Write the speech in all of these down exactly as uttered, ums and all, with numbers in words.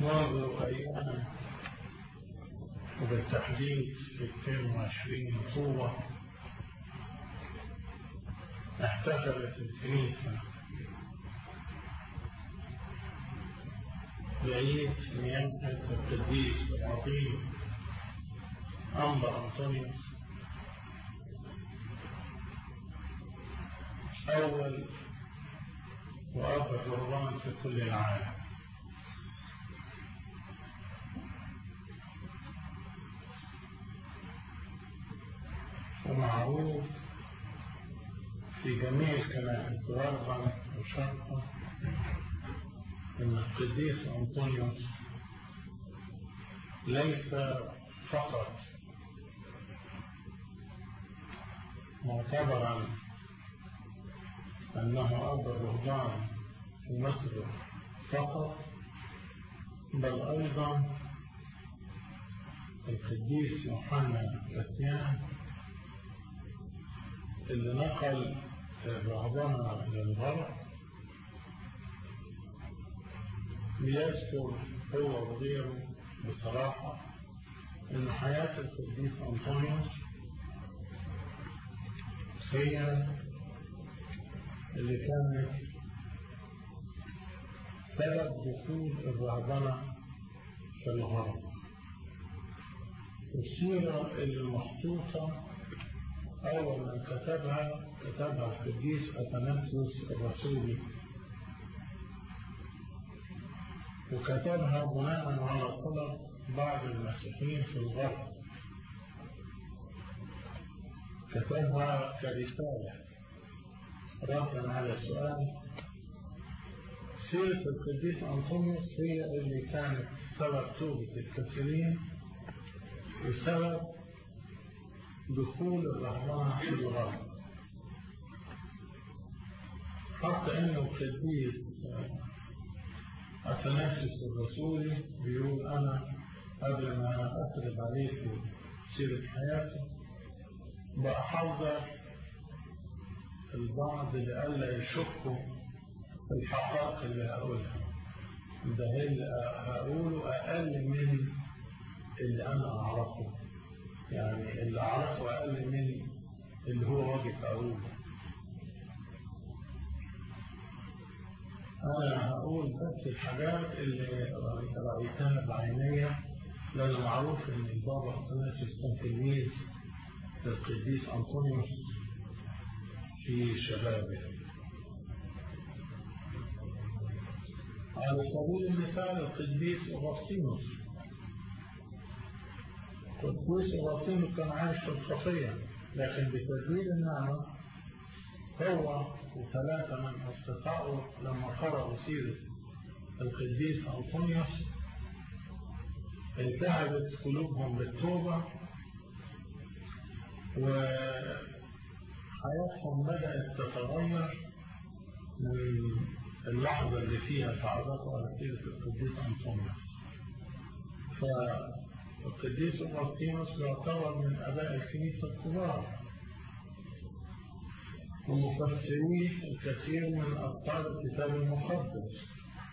منذ أيام وبالتحديد في اثنين وعشرين طوبة احتفلت الكنيسة بعيد نيافة القديس العظيم أنبا أنطونيوس، أول وأب الرهبان في كل العالم. ومعروف في جميع الكنائس غربا وشرقا أن القديس أنطونيوس ليس فقط معتبرا أنه أب الرهبان في مصر فقط، بل أيضا القديس يوحنا الكسيان اللي نقل الرهبنة للغرب بيذكر هو وغيره بصراحة أن حياة القديس أنطونيوس هي اللي كانت سبب دخول الرهبنة في الغرب. السيرة اللي محطوطة أول من كتبها كتبها القديس أثناسيوس الرسولي، وكتبها بناء على طلب بعض المسيحيين في الغرب، كتبها كرسالة ردا على سؤال. سيرة القديس أنطونيوس هي اللي كانت سبب توبة الكثيرين وسبب دخول الرهبنة في الغرب، حتى أنه القديس أثناسيوس الرسولي بيقول أنا قبل ما أسرد عليكم سيرة حياته بأحذر البعض لألا يشكوا في الحقائق اللي هقولها، ده اللي هقوله أقل من اللي أنا أعرفه، يعني اللي أعرفه أقل من اللي هو واجب أقوله. أنا هقول بس الحاجات اللي رأيتها بعينيا، لأنه معروف أن البابا أثناسيوس كان تلميذ للقديس أنطونيوس في شبابه. على سبيل المثال القديس أغسطينوس القديس أغسطينوس كان عايش في الخطية، لكن بتدبير النعمة هو وثلاثة من أصدقائه لما قرأوا سيرة القديس أنطونيوس التهبت قلوبهم بالتوبة، وحياتهم بدأت تتغير من اللحظة اللي فيها تعرفوا على سيرة القديس أنطونيوس. فالقديس أغسطينوس يعتبر من أباء الكنيسة الكبار ومفسرين الكثير من أبطال الكتاب المقدس.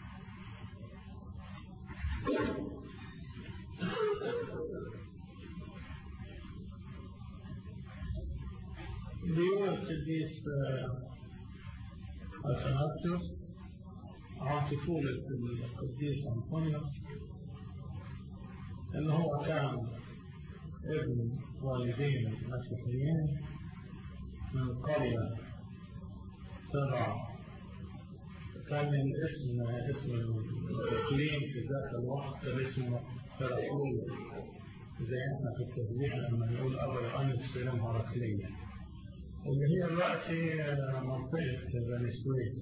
بيقول القديس أثناسيوس عن طفولة القديس أنطونيوس إنه هو كان ابن والدين مسيحيين من قرية تبع، كان الاسم اسم الإقليم في ذاك الوقت كان اسمه هرقلية، زي احنا في التسبيح لما نقول أبا يوحنس فيلم هرقلية، اللي هي دلوقتي منطقة بني سويف،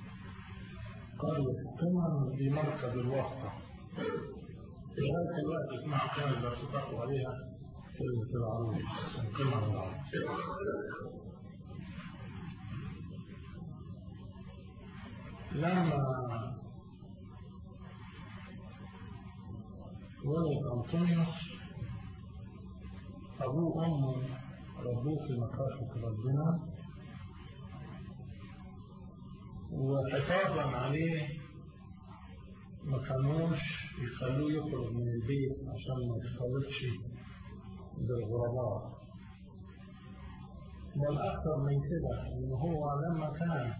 قرية قمم في مركز الوسطى. في هذا الوقت اسمها قمم بس تقوى عليها كلمة العروض قمم العروض. لما ولد أنطونيوس أبوه وأمه ربوه في مخافة ربنا، وحفاظا عليه ما كانوش رضوش يخلوه يخرج من البيت عشان ما يختلطش بالغرباء. بل أكثر من كده إن هو لما كان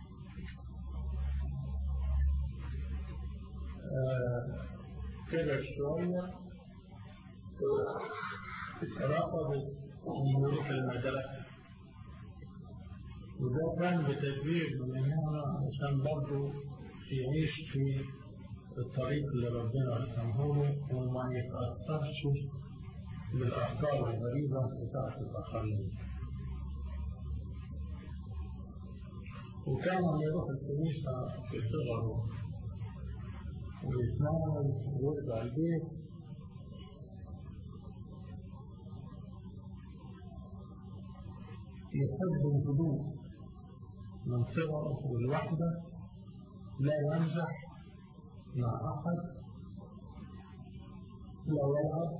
آه كده شوية رفض إنه يروح المدرسة، وده كان بتدريب من هنا عشان برضه يعيش في الطريق اللي ربنا رسمه له وما يتأثرش بالأفكار الغريبة بتاعت الآخرين. وكان يروح الكنيسة في صغره ويتناول ويرجع البيت يحب الهدوء من صغره والوحدة، لا يمزح مع أحد، لا يلعب.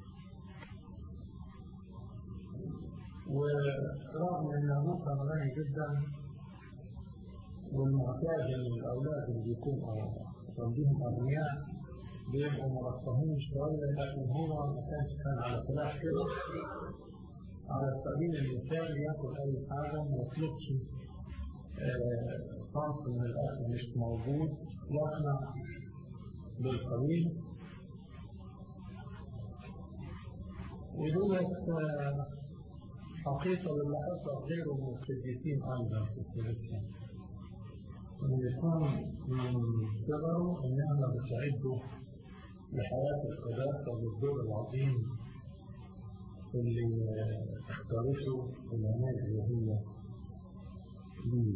ورغم أن أبوه كان غني جدا والمعتاد أن الأولاد اللي بيكونوا عندهم أغنياء بيبقوا مرفهين شوية، لكن هو ما كانش كان على خلاف كده. على سبيل المثال ياكل أي حاجة ما يطلبش صنف من الأكل مش موجود، يقنع بالقليل. ودولت حقيقة اللي حصل غيره من القديسين أيضا في الكنيسة، إن يكون من صغره إننا بتعده لحياة القداسة والدور العظيم اللي اختارته العناية الإلهية ليه.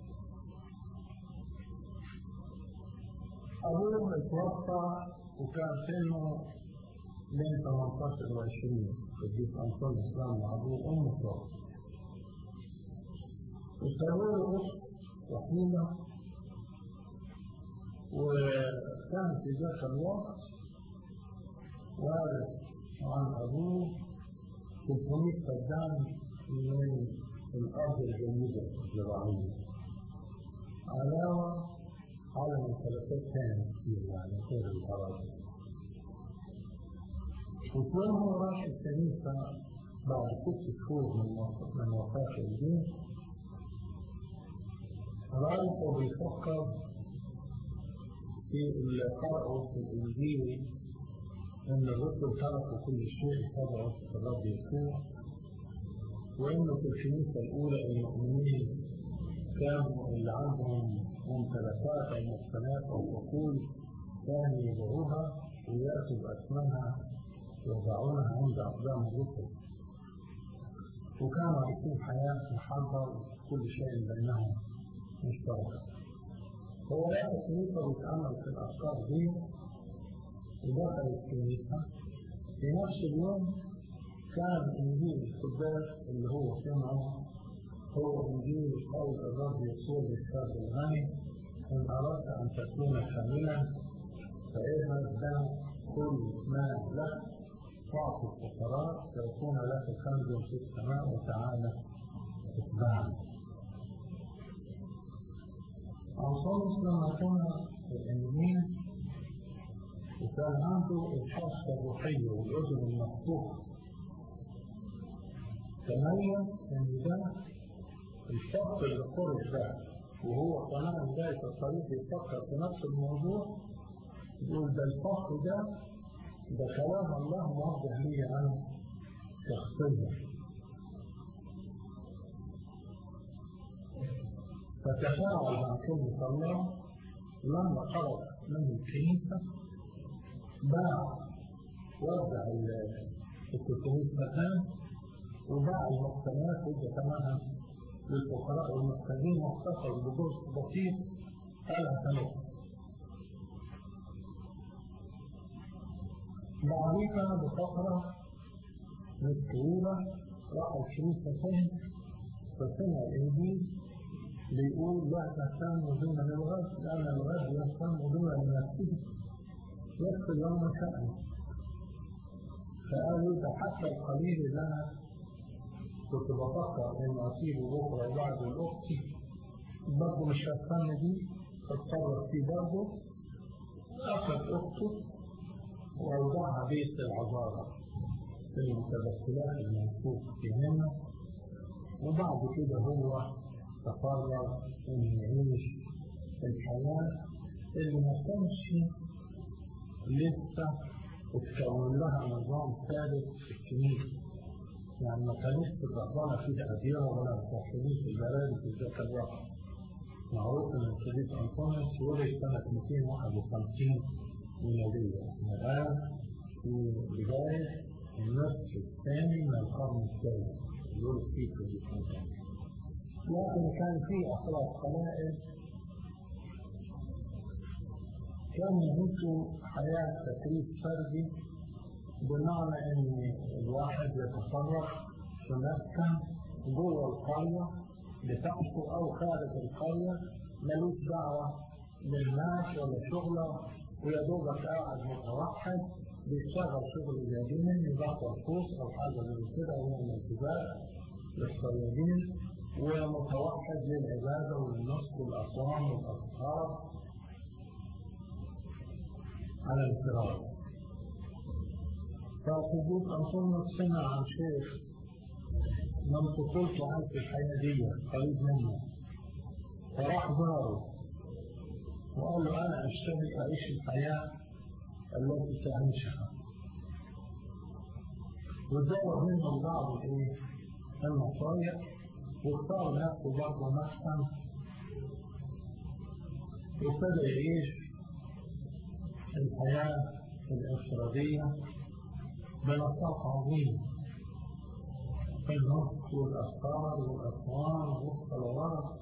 أبوه اتوفى وكان سنه بين ثمانية عشر وعشرين، قديس أنطون الإسلام أبوه وأمه توفى. وسابوا له أخت وحيدة، وكان في ذاك الوقت وارث عن أبوه ثلاثمائة فدان من الأرض الجيدة الزراعية، علاوة على ممتلكات ثانية كثير يعني غير الأراضي. وكونه راح الكنيسة بعد ست شهور من وفاة الجيش، رأيته بيفكر في اللي قرأوا في الإنجيل إن الرسل تركوا كل شيء تبعوا الرب يسوع، وإنه في الكنيسة الأولى المؤمنين كانوا اللي عندهم ممتلكات أو مقتنيات أو حقول كانوا يبيعوها ويأتوا بأثمانها يوضعونها عند أقدام الرسل، وكانوا عايشين حياة محبة وكل شيء بينهم مشترك. هو لقى الكنيسة بيتأمل في الأفكار دي ودخل الكنيسة. في نفس اليوم كان إنجيل القداس اللي هو سمعه هو إنجيل قول الرب يسوع للشاب الغني: إن أردت أن تكون كاملا فاذهب بيع كل ما لك واعطي الفقراء فيكون لك كنز في السماء وتعالى اتبعني. أنطونيوس لما كان في الإنجيل وكان عنده الحاسة الروحية والأذن المفتوحة، تميز إن ده الشخص اللي خرج ده وهو كمان جاي في الطريق يفكر في نفس الموضوع، يقول ده الفخر ده ده كلام الله موجه لي أنا شخصيا. فتفاعل مع كلمة الله. لما خرج من الكنيسة باع وزع التلتمية مكان وباع المقتنيات وجه ثمنها للفقراء والمحتاجين، واحتفظ بجزء بسيط قالها ثمن. بعديها بفترة مش طويلة راح الكنيسة تاني فسمع الإنجيل بيقول لا تهتم دون الغد لأن الغد يهتم دون لنفسه يكفي يوم شأنه. فقالوا ده حتى القليل اللي أنا كنت بفكر إن أسيبه بكرة وبعد الأخت برضه مش ههتم بيه، اتصرف فيه برضه أخذ أخته ووضعها بيت العذارى في المتبتلات المنفوخ فيهن، وبعد كده هو تقرر أن يعيش الحياة اللي ما كانش لسه اتكون لها نظام ثابت في الكنيسة. يعني ما كانش تتقبلها في الأديرة ولا متوحدين في البلاد في ذاك الوقت. معروف أن القديس أنطونيوس ولد سنة مئتين وواحد وخمسين ميلادية، الآن في بداية النصف الثاني من القرن الثالث يقول فيه القديس أنطونيوس. لكن كان في أخلاق قلائل كانوا يعيشوا حياة تكليف فردي، بمعنى أن الواحد يتصرف في مسكن جوه القرية بتاعته أو خارج القرية، ملوش دعوة بالناس ولا شغله، ويا دوبك قاعد متوحد بيشتغل شغل اليدين، يدخل فلوس أو حاجة زي كده، أو يعمل انتباه للصيادين، ومتوحد للعبادة والنسك والأصوام والأذكار على الانفراد. فالقديس أنطونيوس سمع عن شيخ من طفولته عن الحياة دي قريب منه، فراح زاره وقال له أنا أشتهي أعيش الحياة التي تعيشها، وزور منه بعض الإيه النصائح، واختار نفسه برضه مسكن وابتدى يعيش الحياة الانفرادية بنشاط عظيم في النطق والأذكار والأطوان والصلوات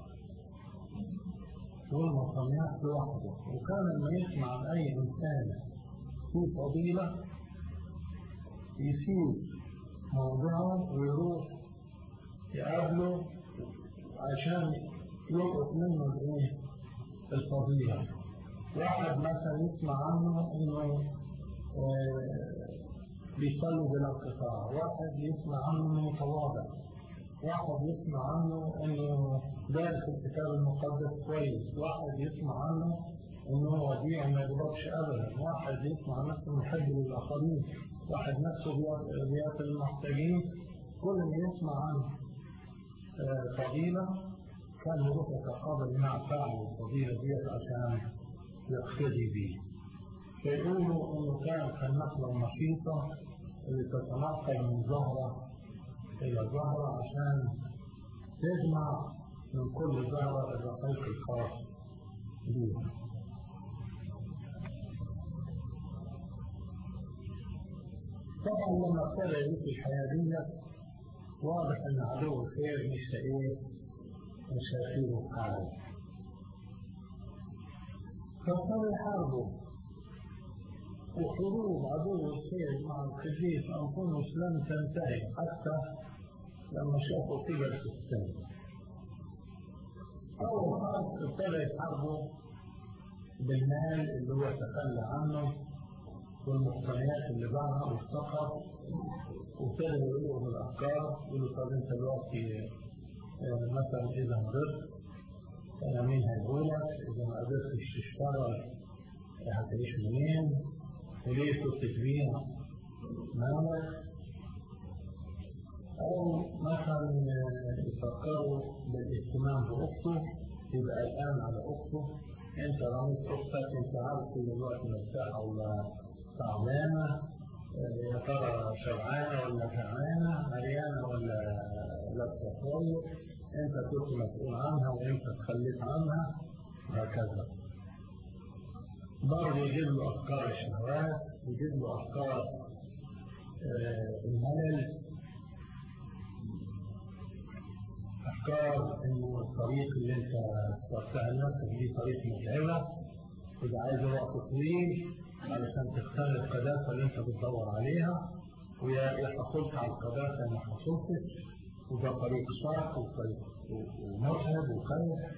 والمصاميات لوحده. وكان لما يسمع عن أي إنسان في فضيلة يسيب موضوعه ويروح يقابله عشان يلقط منه الإيه الفضيلة. واحد مثلا يسمع عنه إنه بيصلي بلا انقطاع، واحد يسمع عنه إنه متواضع، واحد يسمع عنه إنه دارس الكتاب المقدس كويس، واحد يسمع عنه إنه وديع ما يغضبش أبدا، واحد يسمع نفسه محب للآخرين، واحد نفسه بيأكل المحتاجين. كل ما يسمع عنه فضيلة كان يروح يتقابل مع فاعل الفضيلة ديت عشان يقتدي به. فيقولوا إنه كان كالنقلة النشيطة اللي تتنقل من زهرة إلى زهرة عشان تجمع من كل زهرة الرقيق الخاص بها. طبعا لما ابتدى يعيش الحياة دي واضح ان عدو الخير مش ايه مش هيسيبه في حاله، فابتدى يحاربه. وحروب عدو الخير مع القديس أنطونيوس لم تنتهي حتى لما شافوا كبر في السن. أول حرب ابتدى يحاربه بالمال اللي هو تخلى عنه والمقتنيات اللي باعها والسفر، وابتدى يقولوا بالأفكار، يقولوا طب أنت دلوقتي مثلا إذا مرضت مين هيقولك؟ إذا ما قدرتش تشتغل هتعيش منين؟ وليه كنت تبيع مالك؟ أو مثلا يفكروا بالاهتمام بأخته، يبقى الآن على أخته، أنت رميت أختك، أنت عارف كل الوقت مرتاحة ولا تعبانة، يا ترى شبعانة ولا جعانة، عريانة ولا لابسة كويس، أنت كنت مسؤول عنها وأنت تخليت عنها، وهكذا. برضه يجيب له أفكار الشهوات، يجيب له أفكار آه الملل، أفكار إنه الطريق اللي أنت تختار نفسك دي طريق متعبة، وإذا عايز وقت طويل علشان تختار القداسة اللي أنت بتدور عليها، ويا حصلت على القداسة ما حصلتش، وده طريق شاق ومتعب وخير،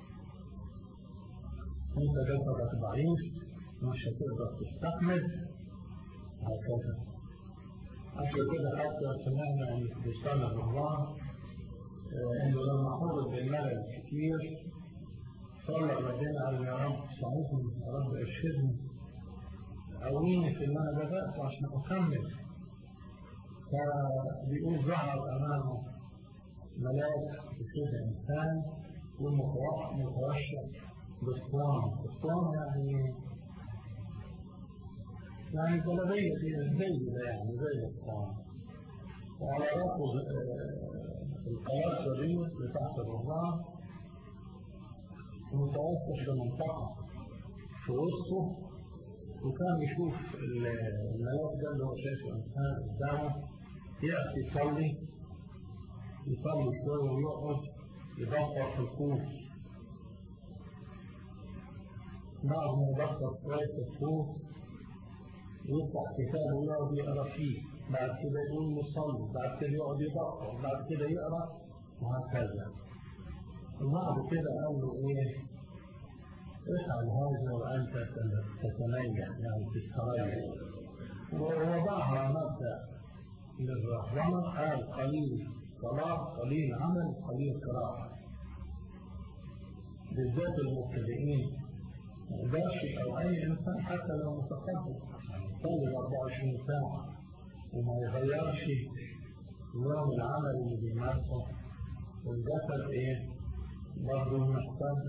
أنت جسدك ضعيف مش هتقدر تستحمل، هكذا. عشان كده حتى سمعنا أن بستان الرهبان إنه لما حضر بالملل كتير صلى ربنا قال يا رب ساعدني، يا رب ارشدني قويني في اللي أنا بدأته عشان أكمل. فبيقول ظهر أمامه ملاك بصورة إنسان ومتوشح باسطوانة. اسطوانة يعني يعني جلبية زي ده يعني زي الاسطوانة، وعلى رأسه القلاصة دي لتحت الرهبان ومتوسط بمنطقة في وسطه، وكان يشوف الملاك ده اللي هو شايفه إنسان قدامه يأتي يصلي يصلي شوية ويقعد يدبر في الكوف. بعد ما يدبر شوية في الكوف يفتح كتاب ويقعد يقرأ فيه، بعد كده يقوم يصلي، بعد كده يقعد يدبر، بعد كده يقرأ، وهكذا. وبعد كده قال له إيه؟ افعل هذا وأنت تتنيح يعني تستريح. ووضعها مبدأ للرهبنة، قال قليل صلاة قليل عمل قليل قراءة، بالذات المبتدئين ما يقدرش أو أي إنسان حتى لو متقدم يصلي أربعة وعشرين ساعة وما يغيرش نوع العمل اللي بيمارسه. الجسد إيه؟ برضه محتاج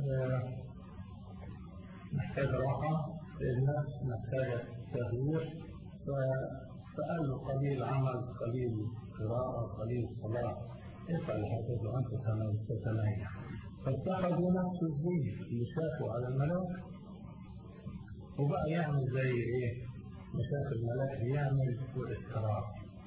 محتاج راحة، النفس محتاجة تغيير. فقال له قليل عمل قليل قراءة قليل صلاة، افعل هذا وأنت تتنيح. فاتخذوا نفس الزي اللي شافوا على الملاك وبقى يعمل زي ايه ما شاف الملاك بيعمل واستراح.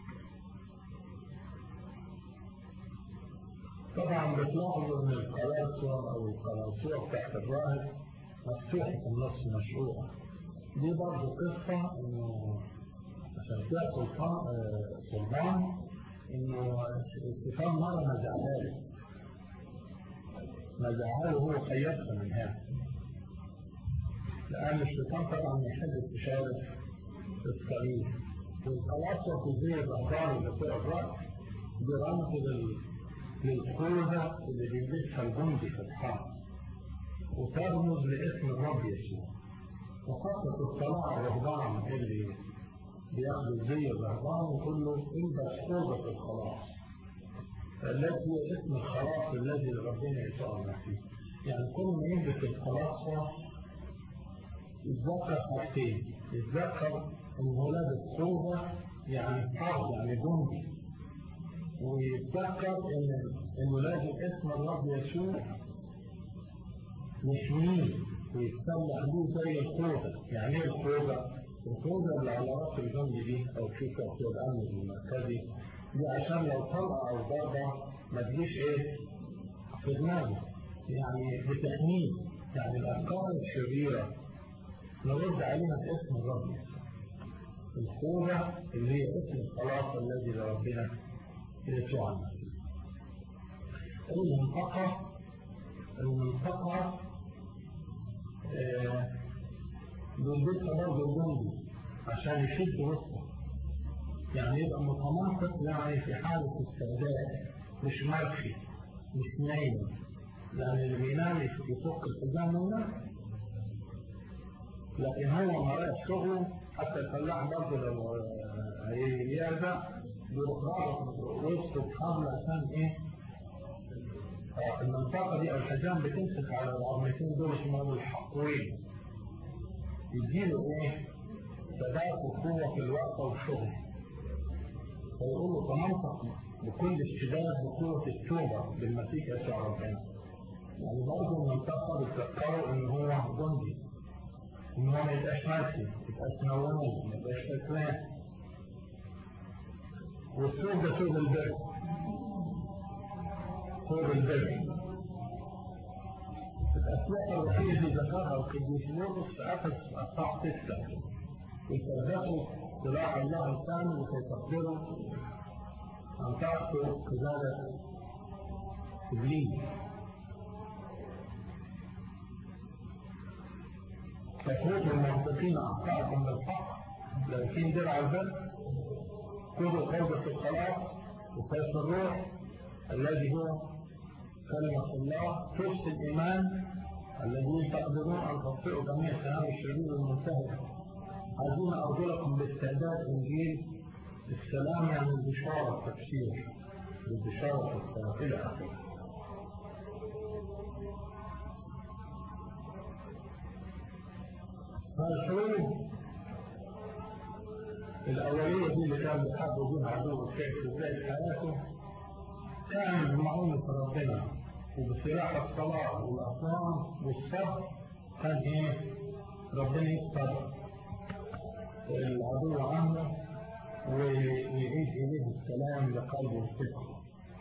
طبعا بتلاحظوا ان القلاصوة او القلاصوة تحت الراهب مفتوحة في النص مشروعة. دي برضه قصة انه عشان فيها سلطان انه استفان مرة نزعها نزعها هو خيطها من هذا، لأن الشيطان طبعا يحب تشارك في الطريق. والقلاصوة في زي الأخبار اللي فوق الرأس دي رمز للخوذة اللي بيلبسها الجندي في الحرب، وترمز لاسم الرب يسوع. وخاصة الصلاة الرهبان اللي بياخدوا زي الرهبان وكله البس خوذة الخلاص التي هي اسم الخلاص الذي ربنا يسوع المسيح. يعني كل ما يلبس الخلاصة يتذكر حاجتين، يتذكر انه لابس خوذة يعني حرب يعني جندي، ويتذكر ان انه لازم اسم الرب يسوع يحميه ويتسلح به زي الخوذة. يعني ايه الخوذة؟ الخوذة اللي على راس الجندي دي او شوكة في الامن المركزي دي عشان لو طلع او ضربة ما تجيش ايه في دماغه، يعني بتحميه. يعني الافكار الشريرة نرد عليها باسم الرب. الخوذة اللي هي اسم الخلاص الذي لربنا يسوع المسيح. المنطقة المنطقة بيلبسها برضه الجندي عشان يشد وسطه، يعني يبقى متماسك، يعني في حالة استعداد، مش مرخي مش نايم. يعني اللي بينام يفك الحزام منه، لكن هو مرات شغله حتى الفلاح برضه لو هيرجع بيروح رابط وسطه بحبل عشان ايه؟ المنطقة دي او الحزام بتمسك على العظمتين دول اسمهم الحقوين، يديله ايه؟ ثبات وقوة في الوقفة والشغل. فيقول له تمنطق بكل اشتداد بقوة التوبة بالمسيح يسوع ربنا. يعني برضه المنطقة بتذكره ان هو جندي، ان هو ما يبقاش مرسي، ما يبقاش نواني، ما يبقاش تسلام. والثوب ده ثوب البر، ثوب البر. الأسواق الوحيدة اللي ذكرها القديس بولس في أفسس أصحاح ستة، يترددوا سلاح الله الثاني وكي تقدروا أن تعطوا قذارة إبليس. تفوت المنطقين أعطاكم بالحق لكن درع البر، خذوا خوذة الخلاص وسيف الروح الذي هو كلمة الله، تفس الإيمان الذي تقدرون أن تطفئوا جميع سهام الشرير المنتهى عايزين أرجلكم باستعداد إنجيل السلام، يعني البشارة التبشير بالبشارة السلام إلى آخره. فالحروب الأولية دي اللي كان بيحاربوا بيها عدو الخير في بداية حياته كان بمعونة ربنا وبسلاح الصلاة والأصنام والصبر كان إيه؟ ربنا يكسر العدو عنه ويعيد إليه السلام لقلبه وفكره.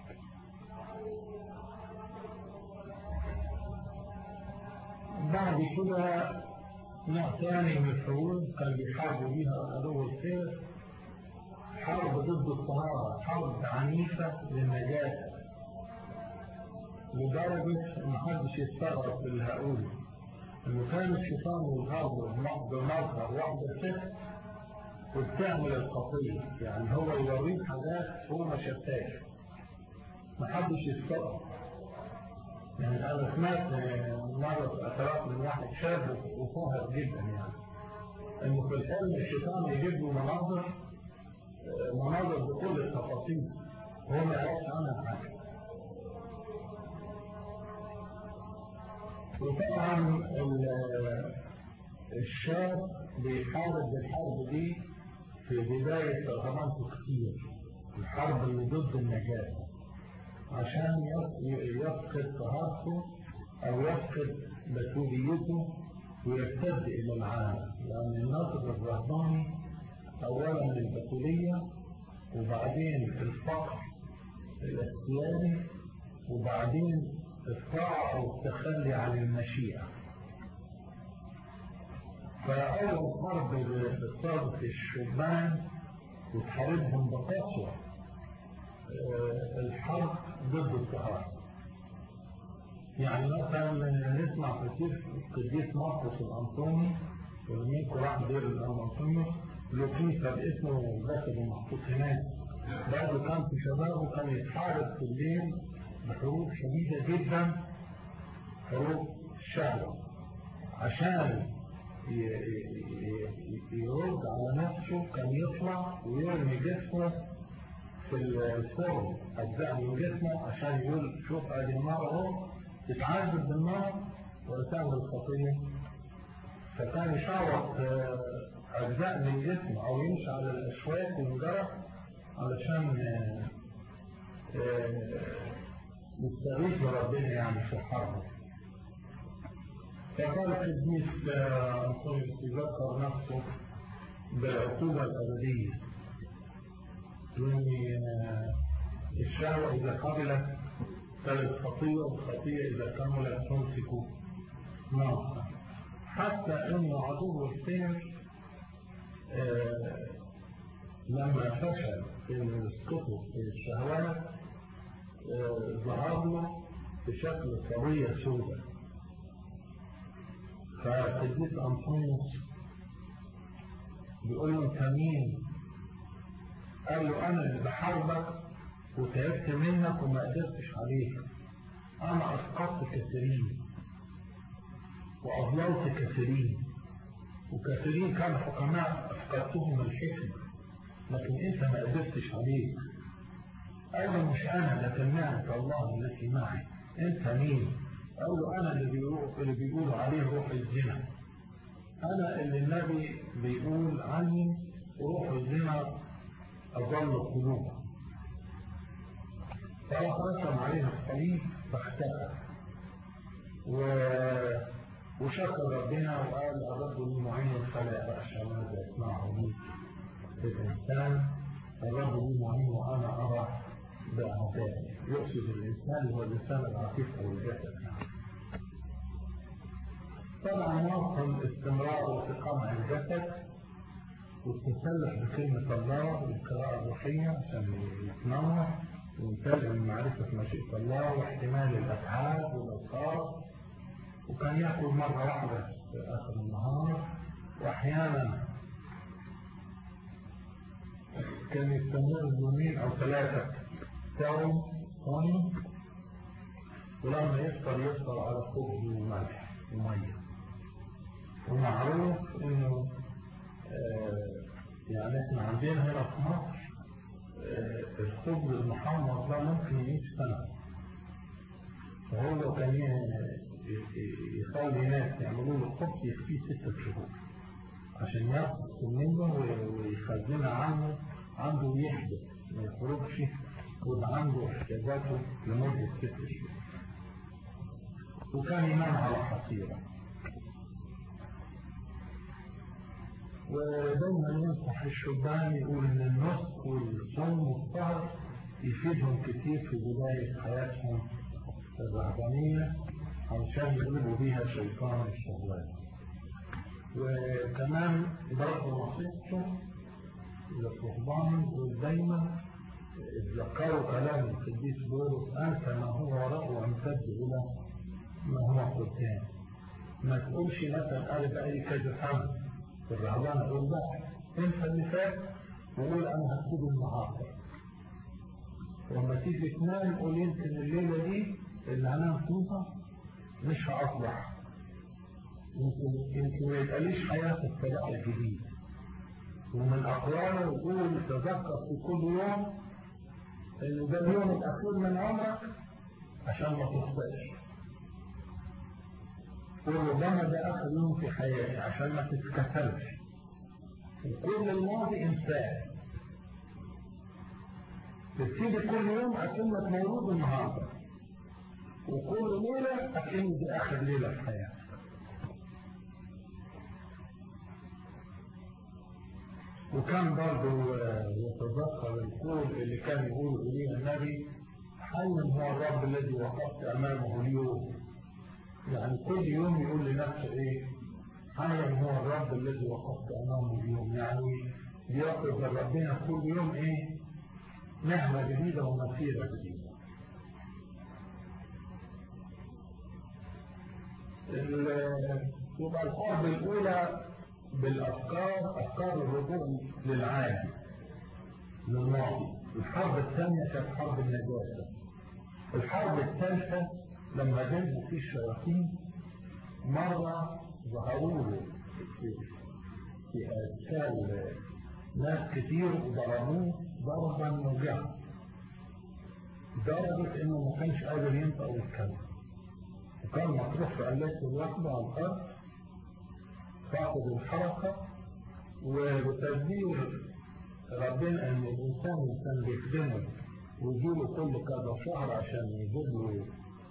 بعد كده نوع ثاني من الحروب كان بيحاربوا بيها عدو الخير، حرب ضد الطهارة، حرب عنيفة للنجاة، لدرجة ما حدش يستغرب في اللي هقوله إنه كان الشيطان يظهر بمظهر واحدة ست وبتعمل الخطية، يعني هو يوريك حاجات هو ما شافهاش، ما حدش يستغرب. يعني أنا سمعت مرة في اعتراف من واحد شاب وفاهر جدا، يعني إنه في الحلم الشيطان يجيب له مناظر مناظر بكل التفاصيل وهو ما يعرفش عنها حاجة. وطبعا الشاب بيحارب بالحرب دي في بداية رغبانته كتير، الحرب اللي ضد النجاة عشان يفقد طهارته أو يفقد بتوليته ويرتد إلى العالم، لأن الناطق الرهباني أولا البتولية وبعدين الفقر الاختياري وبعدين الطاعة أو التخلي عن المشيئة. فأول حرب بتصادف الشبان وتحاربهم بقسوة الحرب ضد الطهارة. يعني مثلا نسمع كتير قديس مرقس الأنطوني، ومنكم راح دير الأنطوني له كنيسة باسمه جسد محطوط هناك، برضه كان في شبابه كان يتحارب في الليل بحروب شديدة جدا، حروب الشهوة، عشان يرد على نفسه كان يطلع ويرمي جسمه في الفرن أجزاء من جسمه عشان يقول شوف ادي النار اهو تتعذب بالنار وتعمل الخطية. فكان يشعوط أجزاء من جسمه أو يمشي على الأشواك والجرح علشان يستغيث بربنا يعني في الحرب. فقال القديس أنطونيوس يذكر نفسه بالعقوبة الأبدية، لأن الشهوة إذا قبلت فلت خطية، والخطية إذا كملت تمسك نار. حتى أن عدو الخير آه لما فشل في السقوط في الشهوات آه ظهر له بشكل صبية سوداء. فالقديس أنطونيوس بيقول له أنت مين؟ قال له أنا اللي بحاربك وتعبت منك وما قدرتش عليك، أنا أسقطت كثيرين وأضللت كثيرين، وكثيرين كانوا حكماء أفقدتهم الحكمة، لكن أنت ما قدرتش عليك. قال له مش أنا لكن نعمة الله التي معي. أنت مين؟ قال له أنا اللي بيقولوا اللي بيقولوا عليه روح الزنا، أنا اللي النبي بيقول عني روح الزنا أضل قلوبه. فرسم عليه الصليب فاختفى و... وشكر ربنا وقال الرب لي معين فلا أخشى ماذا يسمعه منك الإنسان، الرب لي معين وأنا أرى بأعدائي. يقصد الإنسان هو الإنسان العفيف أو الجسد. طبعا نوصل استمرار في قمع الجسد والتسلح بكلمة الله والقراءة الروحية عشان يتنمى وينتج من معرفة مشيئة الله واحتمال الأفعال والأوقات. وكان يأكل مرة واحدة في آخر النهار، وأحيانا كان يستمر يومين أو ثلاثة يوم صايم، ولما يفطر يفطر على خبز وملح ومية. ومعروف إنه عندنا هنا في مصر الخبز المحمص ده ممكن يعيش سنة، فهو كان يخلي ناس يعملوا له خبز يكفيه ستة شهور عشان ياخد منه ويخزنها عنه عنده ويحدث ما يخرجش ويبقى عنده احتياجاته لمدة ست شهور. وكان ينام على حصيرة. ودايما ينصح الشبان يقول ان النسك والصوم والسهر يفيدهم كتير في بداية حياتهم الرهبانية علشان يغلبوا بيها شيطان الشهوات. وكمان برضه نصيحته للرهبان ودايما اتذكروا كلام القديس بولس: أنت ما هو وراء وامتد إلى ما هو قدام. ما تقولش مثلا أنا بقالي كذا سنة في الرهبان، أقول لا انسى اللي فات وقول أنا هبتدي النهارده. لما تيجي تنام قول يمكن الليلة دي اللي هنام فيها مش هأصلح، يمكن يمكن ما يبقاليش حياة في الطريق الجديد. ومن أقواله يقول تذكر في كل يوم إن ده اليوم الأخير من عمرك عشان ما تخطئش. وربما ده آخر يوم في حياتي عشان ما تتكسلش. وكل الماضي إنسان تبتدي كل يوم أكنك مولود النهارده، وكل ليلة أكن دي آخر ليلة في حياتك. وكان برضه يتذكر القول اللي كان يقول إليه النبي: حي هو الرب الذي وقفت أمامه اليوم. يعني كل يوم يقول لنفسه إيه؟ حي هو الرب الذي وقفت أمامه اليوم. يعني بيقف ربنا كل يوم إيه؟ نهمة جديدة ومسيرة جديدة. يبقى الحرب الأولى بالأفكار، أفكار الرجوع للعادي للماضي. الحرب الثانية كانت حرب النجاسة. الحرب الثالثة لما جنبوا فيه الشياطين مرة ظهروا له في أشكال ناس كتير وضربوه ضربا موجعا لدرجة إنه ما كانش قادر ينطق ويتكلم، وكان مطروح في قلاته الواحدة على الأرض فاقد الحركة. وبتدبير ربنا إن الإنسان كان بيخدمه ويجيله كل كذا شهر عشان يجيب له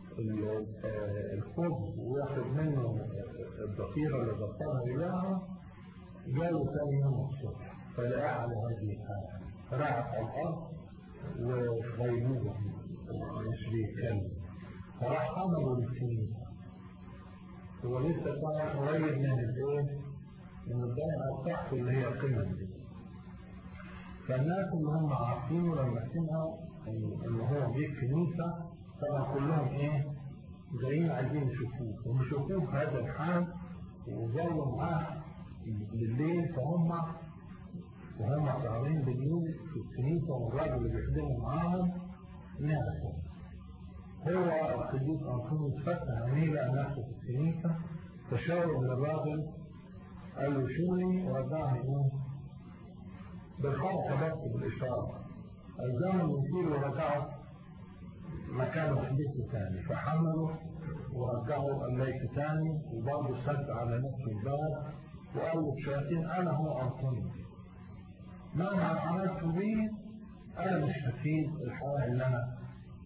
الخبز وياخد منه الضفيرة اللي ضفرها إياها، جاله ثاني يوم الصبح فلقاه على هذه الحالة، راحت على الأرض وغيبوه مش بيتكلم، فراح عملوا للكنيسة. هو لسه كان قريب من الايه؟ من الدائرة بتاعته اللي هي القمة دي. فالناس اللي هم عارفينه لما سمعوا ان هو جه الكنيسة طبعا كلهم ايه؟ جايين عايزين يشوفوه، ويشوفوه في هذا الحال وجاوا معاه بالليل. فهم وهم سهرين بالليل في الكنيسة والراجل اللي بيخدموا معاهم نعرفه. هو القديس أنطونيوس فتح عينيه لقى نفسه في الكنيسة، فشاور للراجل قال له شوني ورجعني ايه؟ بالحركة بس بالإشارة. الزمن يطير ورجعه مكانه في بيته ثاني، فحمله ورجعه البيت ثاني، وبرضه سد على نفسه الباب وقال له الشياطين: أنا هو أنطونيوس، مهما عملت بيه أنا مش هسيب الحياة اللي أنا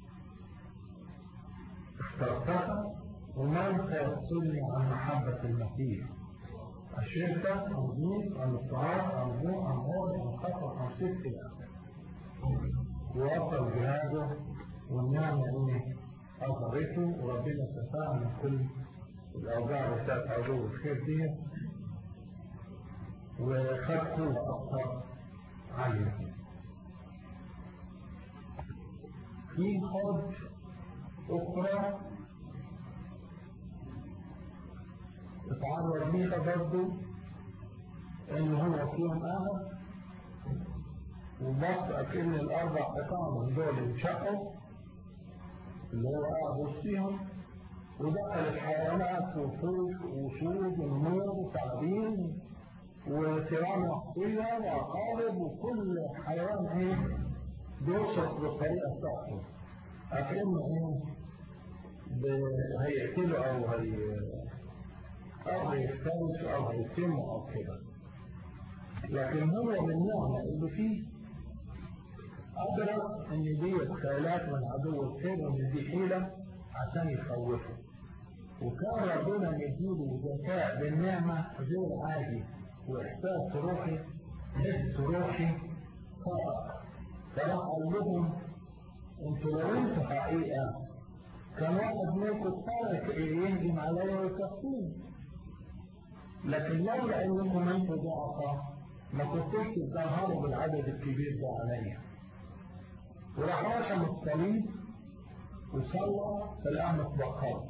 اخترتها، ومن سيفصلني عن محبة المسيح؟ الشركة، عن الدين، عن الطعام، عن الجوع، عن الموت، عن الخطر، عن صدق الأخلاق. ووصل جهاده والنعمة إيه؟ أظهرته، وربنا شفاه من كل الأوجاع بتاعت عدو الخير دي، وخد قوة أكثر عالية. في حرب أخرى اتعرض ليها برضه إن هو في يوم قاعد وبص أكن الأربع قطع من دول انشقوا اللي هو قاعد وسطيهم، ودخل الحيوانات وفوق وصود ونمور وتعابين وتيران وحصيلة وعقارب وكل حيوان ايه بيوصف بالطريقة بتاعته، أكنه ايه هيقتله أو هي أو هيفترس أو هيسمه أو كده. لكن هو من النعمة اللي فيه أدرك إن دي خيالات من عدو الخير وإن دي حيلة عشان يخوفه، وكان ربنا مديله ذكاء بالنعمة غير عادي وإحساس روحي حس روحي خاطئ. فراح قال لهم انتوا لو انتوا حقيقة كان واحد منكم صار يهجم عليا ويكفيني، لكن لولا انكم انتوا ضعفاء ما كنتوش تظهروا بالعدد الكبير ده عليا. وراح رشم الصليب وصلى فالآن اتبخر.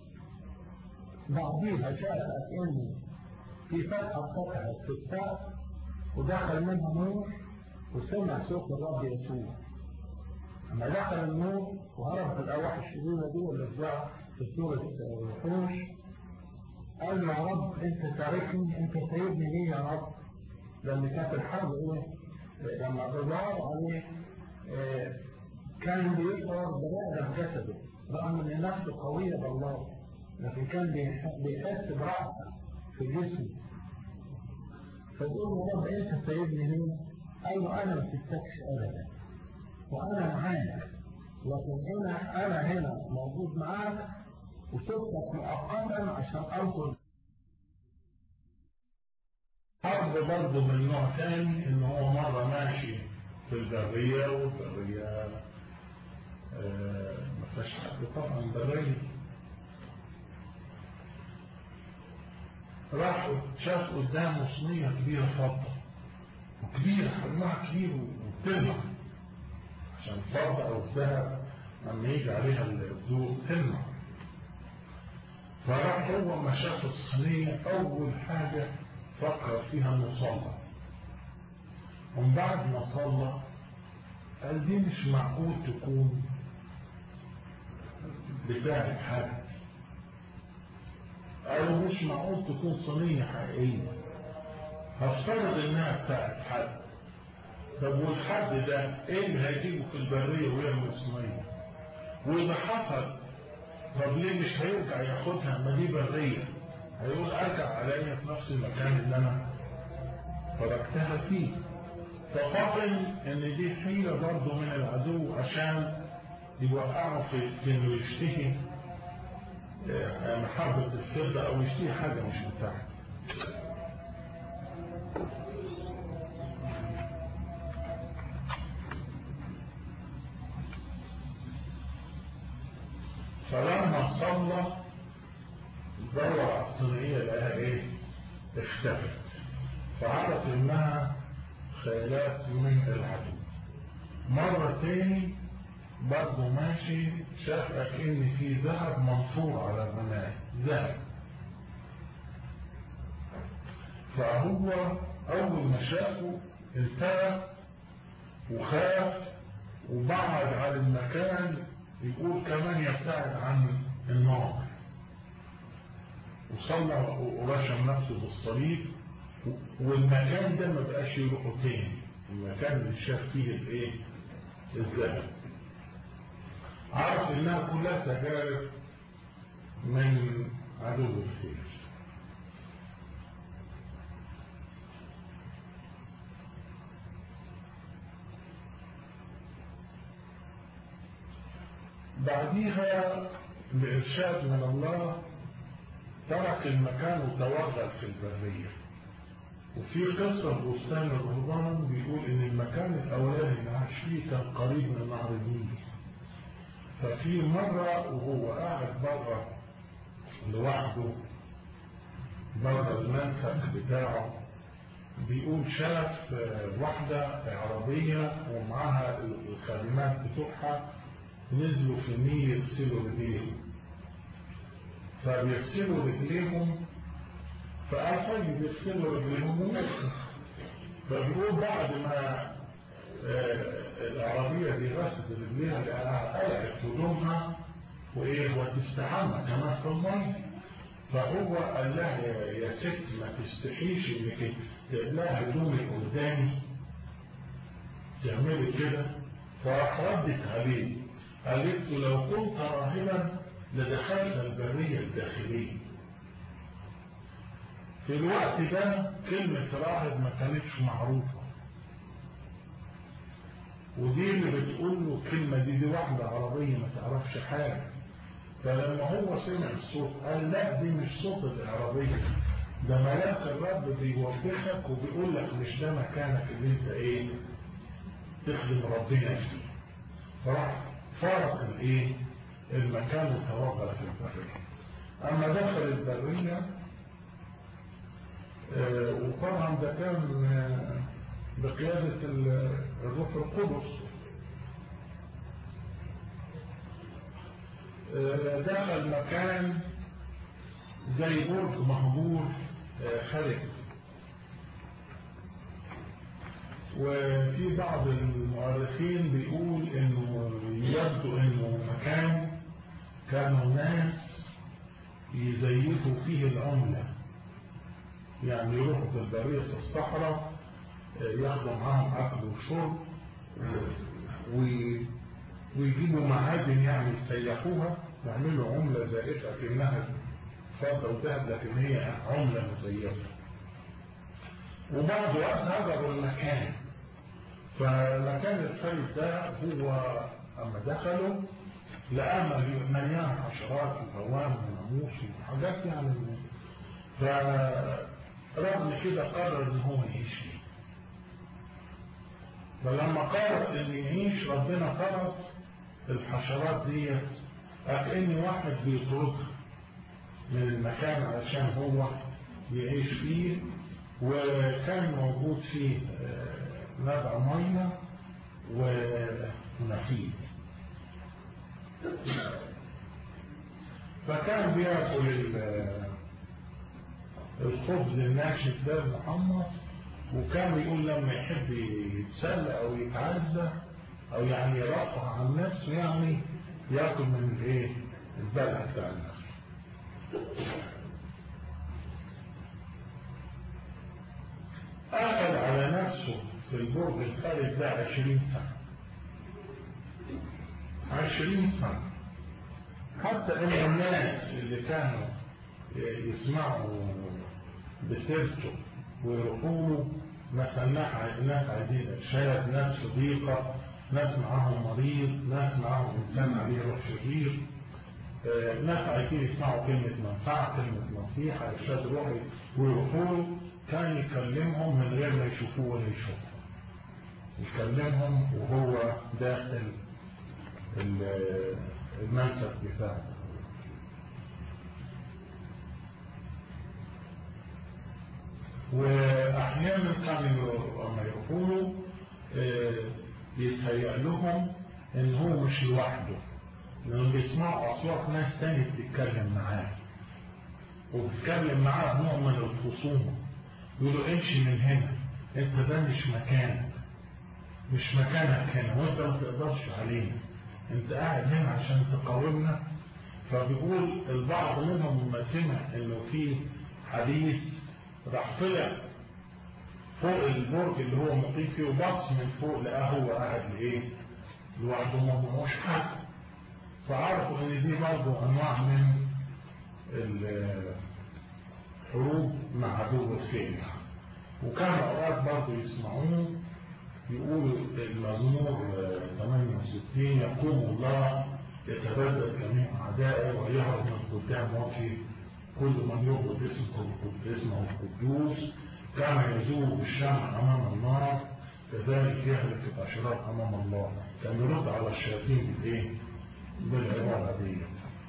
بعديها شافت ان في فتحة فتحت في السقف ودخل منها نور وسمع صوت الرب يسوع. لما دخل النور وهرب في الأرواح الشريرة دي واللي اتباع في سورة الوحوش قال له يا رب انت تاركني، انت سايبني ليه يا رب؟ لأن كانت الحرب ايه؟ لما بيدور عليه اه كان بيشعر برعدة في جسده رغم ان نفسه قوية بالله، لكن كان بيحس براحة في جسمه. فبيقول له يا رب انت سايبني ليه؟ قال له انا ما سبتكش ابدا وانا معاك، لكن انا انا هنا موجود معاك وسبتك مؤقتا عشان انقذ. حرب برضه من نوع ثاني، ان هو مره ماشي في البريه والبريه آه ما فيهاش حد طبعا بريه، راح شاف قدامه صينيه كبيره فضه وكبيره حجمها كبير وبتلمع عشان الفضه او الذهب لما يجي عليها الضوء تلمع. فراح هو ما شاف الصينيه اول حاجه فكر فيها انه صلى، ومن بعد ما صلى قال دي مش معقول تكون بتاعت حد، قالوا مش معقول تكون صينية حقيقية، هفترض انها بتاعت حد. طب والحد ده ايه اللي هيجيبه في البرية ويعمل صينية؟ واذا حصل طب ليه مش هيرجع ياخدها؟ ما دي برية، هيقول ارجع عليا في نفس المكان اللي انا تركتها فيه. ففاطن ان دي حيلة برضه من العدو عشان يوقعوا في انه يشتهي محبة الفضة او يشتهي حاجة مش بتاعته. فلما صلى دور على الصينية لقاها ايه؟ اختفت، فعرف انها خيالات من العدو. مرة تاني برضه ماشي شاف ان في ذهب منصور على الرمال، ذهب. فهو اول ما شافه انتبه وخاف وبعد عن المكان، يقول كمان يبتعد عن النار، وصلى ورشم نفسه بالصليب. والمكان ده ما بقاش يروحوا تاني، المكان اللي شاف فيه الايه؟ الذهب. عرف انها كلها تجارب من عدو الخير. بعديها بإرشاد من الله ترك المكان وتوغل في البرية. وفي قصة بستان الرهبان بيقول ان المكان الاولاني اللي عاش فيه كان قريب من نهر النيل. ففي مرة وهو قاعد بره لوحده بره المنسك بتاعه، بيقول شاف واحدة عربية ومعها الخادمات بتوعها نزلوا في النيل يغسلوا رجليهم، فبيغسلوا رجليهم فقال طيب يغسلوا رجليهم ونسوا. فبيقول بعد ما العربية دي غسلت رجليها لقاها قلعت هدومها وايه وتستحمى كمان في المية. فهو قال لها يا ست ما تستحيش انك تقلعها هدومك قدامي تعملي كده. فراح ردت عليه قالت له لو كنت راهبا لدخلت البرية الداخلية. في الوقت ده كلمة راهب ما كانتش معروفة، ودي اللي بتقول له الكلمة دي دي واحدة عربية ما تعرفش حاجة. فلما هو سمع الصوت قال لا دي مش صوت العربية، ده ملاك الرب بيوبخك وبيقول لك مش ده مكانك اللي انت ايه تخدم ربنا فيه. فراح فارق الايه المكان وتوغل في البرية. اما دخل البرية آه وطبعا ده كان آه بقيادة الروح القدس. آه دخل مكان زي برج مهجور آه خارج. وفي بعض المؤرخين بيقول انه يبدو انه مكان كانوا ناس يزيفوا فيه العملة، يعني يروحوا في البرية في الصحراء ياخدوا معاهم اكل وشرب ويجيبوا معادن يعني يسيحوها ويعملوا عملة زائفة كأنها فضة وذهب لكن هي عملة مزيفة. وبعد وقت هجروا المكان. فمكان الخيل ده هو اما دخلوا لقى مليان حشرات وهوام وناموس وحاجات يعني. فرغم كده قرر ان هو يعيش فيه. فلما قرر ان يعيش ربنا طرد الحشرات ديت كأن واحد بيطردها من المكان علشان هو يعيش فيه. وكان موجود فيه نبع ميه ونخيل. فكان بياكل الخبز الناشف ده المحمص، وكان يقول لما يحب يتسلى او يتعزى او يعني يرفع عن نفسه يعني ياكل من الايه البلع بتاع النفس. أخذ على نفسه في البرج الخارج ده عشرين سنة. عشرين سنة حتى ان الناس اللي كانوا يسمعوا بسيرته ويروحوا مثلا ناس عايزين ارشاد، ناس صديقة، ناس معاهم مريض، ناس معاهم انسان عليه روح شرير، ناس عايزين يسمعوا كلمة منفعة كلمة نصيحة ارشاد روحي ويروحوا كان يكلمهم من غير ما يشوفوه ولا يشوفوا. يكلمهم وهو داخل المنسف بتاعه. واحيانا كانوا لما يقولوا يتهيأ لهم ان هو مش لوحده، لانهم بيسمعوا اصوات ناس تاني بتتكلم معاه وبتتكلم معاه نوع من الخصومه. يقولوا امشي من هنا، انت ده مش مكانك، مش مكانك هنا، وانت ما تقدرش علينا، انت قاعد هنا عشان تقاومنا. فبيقول البعض منهم لما سمع انه في حديث راح طلع فوق البرج اللي هو مقيم فيه وبص من فوق لقاه هو قاعد لايه لوحده ما معهوش حد. فعرفوا ان دي برضه انواع من الحروب مع عدو الخير. وكان اوقات برضه يسمعوه يقولوا المزمور ثمانية وستين يقوم الله يتبدل جميع اعدائه ويهرب من قدام وجهه كل من يعبد اسمه اسمه القدوس. كان يذوب الشمع امام النار كذلك يهلك الاشرار امام الله. كان يرد على الشياطين بالايه؟ بالعباره دي.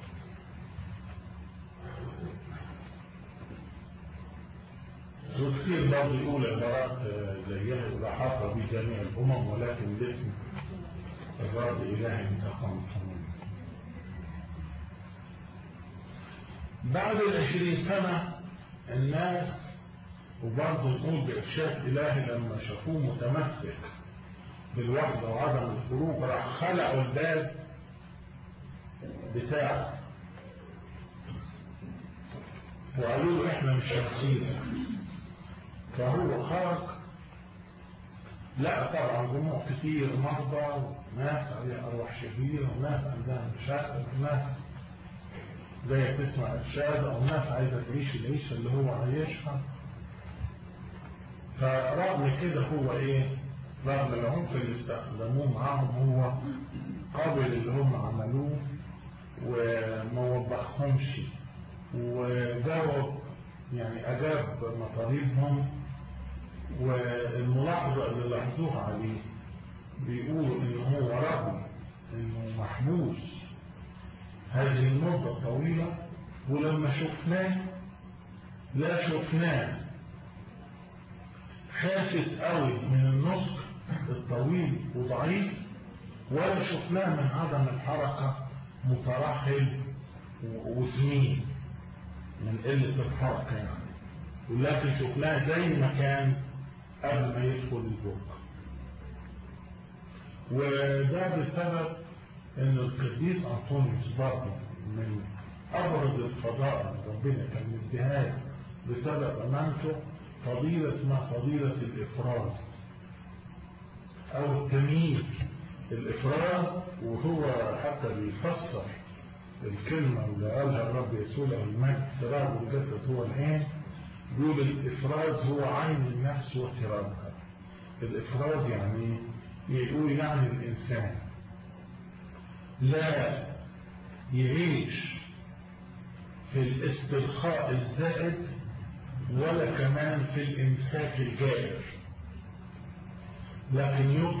وكثير برضه يقول عبارات زيها ولاحظها بجميع الامم ولكن باسم الرب الهي انتقام. بعد العشرين سنة الناس وبرضه نقول بإرشاد إلهي لما شافوه متمسك بالوحدة وعدم الخروج راح خلعوا الباب بتاعه وقالوا له احنا مش هنسيبك. فهو خرج، لا طبعا جموع كتير، مرضى وناس عليها أرواح شريرة وناس عندها مشاكل وناس جاية تسمع إرشاد أو ناس عايزة تعيش العيشة اللي هو عايشها. فرغم كده هو إيه، رغم العنف اللي استخدموه معاهم هو قابل اللي هم عملوه وما وبخهمش، وجاوب يعني أجاب مطالبهم. والملاحظة اللي لاحظوها عليه بيقولوا إنه هو رغم إنه محبوس هذه المدة الطويلة، ولما شفناه لا شفناه خاسس قوي من النسك الطويل وضعيف، ولا شفناه من عدم الحركة مترحل وسمين من قلة الحركة يعني، ولكن شفناه زي ما كان قبل ما يدخل البرج. وده بسبب ان القديس انطونيوس برضه من ابرز الفضائل ربنا كان مديها بسبب امانته فضيلة اسمها فضيلة الافراز او التمييز. الافراز، وهو حتى بيفسر الكلمة اللي قالها الرب يسوع له المجد سراج الجسد هو العين، بيقول الافراز هو عين النفس وسراجها. الافراز يعني يقول يعني الانسان لا يعيش في الاسترخاء الزائد ولا كمان في الامساك الجائر، لكن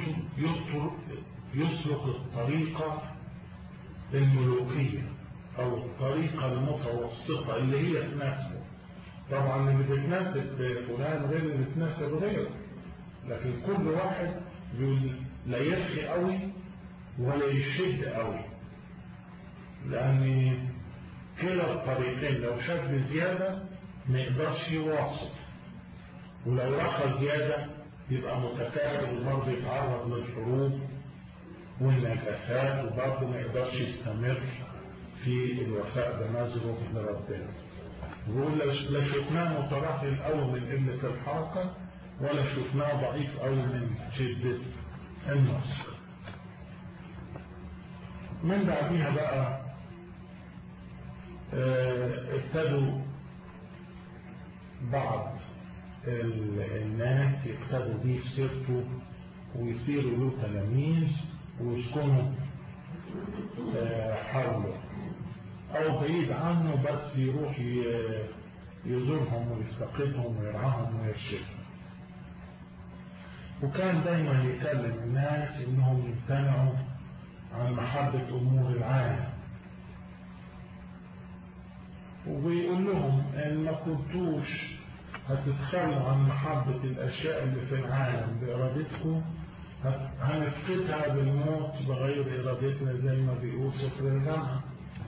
يسلك الطريقة الملوكية او الطريقة المتوسطة اللي هي تناسبه. طبعا اللي بتناسب فلان غير اللي بتناسب غيره، لكن كل واحد يقول لا يرخي قوي ولا يشد قوي، لان كلا الطريقين لو شد زيادة ما يقدرش يواصل، ولو رخى زيادة يبقى متكاسل وبرضه يتعرض للحروب والنجاسات وبرضه ما يقدرش يستمر في الوفاء بنظره لربنا. يقول لا شفناه مترهل قوي من قلة الحركة ولا شفناه ضعيف قوي من شدة النصر. من بعدها بقى اه ابتدوا بعض الناس يقتدوا بيه في سيرته ويصيروا له تلاميذ ويسكنوا اه حوله او بعيد عنه، بس يروح يزورهم ويفتقدهم ويرعاهم ويرشدهم. وكان دايما يكلم الناس انهم يمتنعوا عن محبة امور العالم، وبيقول لهم ان ما كنتوش هتتخلوا عن محبة الاشياء اللي في العالم بارادتكم هنفقدها بالموت بغير ارادتنا زي ما بيقول سفر الجامعة.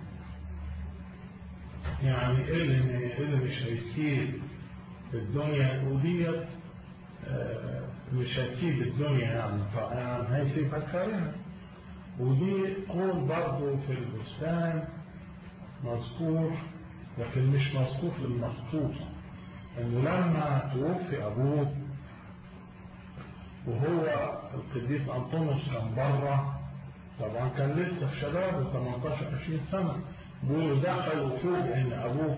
يعني اللي, اللي مش هيسيب الدنيا وديت مش هتسيب الدنيا يعني طبعا هيسيبها كارهة. ودي قول برضو في البستان مذكور لكن مش مذكور للمخطوط، انه لما توفي ابوه وهو القديس انطونيوس كان بره، طبعا كان لسه في شبابه ثمانية عشر عشرين سنة، بيقولوا دخل وفوق ان ابوه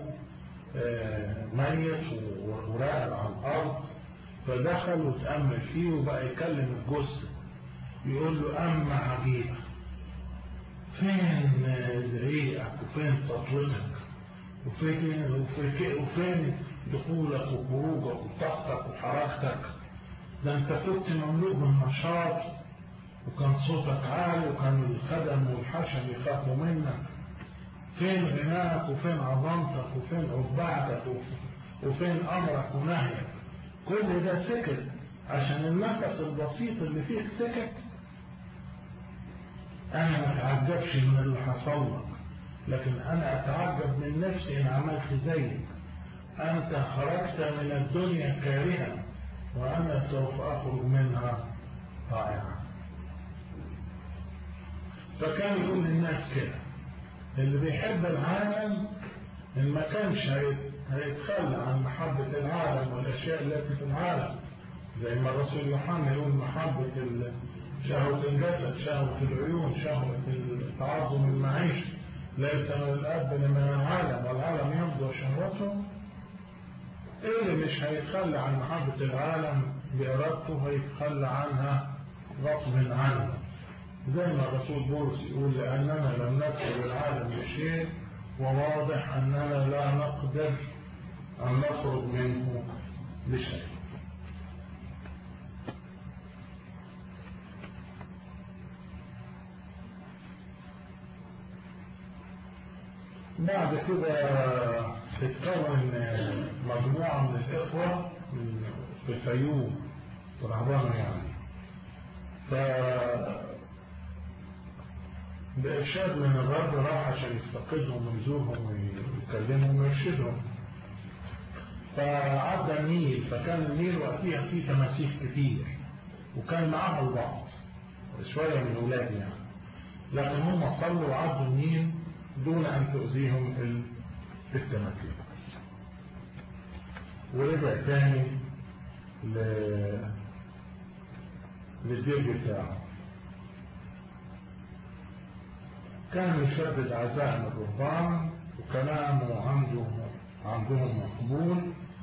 ميت وراقد على الارض، فدخل وتأمل فيه وبقى يكلم الجثة يقول له اما عجيبة فين زعيقك وفين سطوتك وفين, وفين, وفين دخولك وخروجك وطاقتك وحركتك، ده انت كنت مملوء بالنشاط وكان صوتك عالي وكان الخدم والحشم يخافوا منك، فين غناك وفين عظمتك وفين عبادتك وفين امرك ونهيك؟ كل ده سكت عشان النفس البسيط اللي فيك سكت. انا ما اتعجبش من اللي حصل لك، لكن انا اتعجب من نفسي ان عملت زيك. انت خرجت من الدنيا كارها وانا سوف اخرج منها طائعا. فكان يقول للناس كده اللي بيحب العالم ان ما كانش هيتخلى عن محبة العالم والأشياء التي في العالم، زي ما الرسول يوحنا يقول محبة شهوة الجسد، شهوة العيون، شهوة التعظم المعيشة ليس من الأب من العالم، والعالم يمضي شهوته. إيه اللي مش هيتخلى عن محبة العالم بإرادته هيتخلى عنها غصب عنه، زي ما الرسول بولس يقول لأننا لم ندخل العالم بشيء وواضح أننا لا نقدر أن نخرج منه بشيء. بعد كده تتكون مجموعة من الإخوة في الفيوم ورهبانة يعني، ف بإرشاد من الرب راح عشان يفتقدهم ويزورهم ويكلمهم ويرشدهم. فعدى النيل، فكان النيل وقتها فيه تماسيح كتير وكان معاه البعض شوية من أولادي يعني، لكن هم صلوا وعدوا النيل دون أن تؤذيهم التماسيح. ورجع تاني للدير بتاعه. كان يشدد عزائم الرهبان وكلامه عنده عندهم مقبول،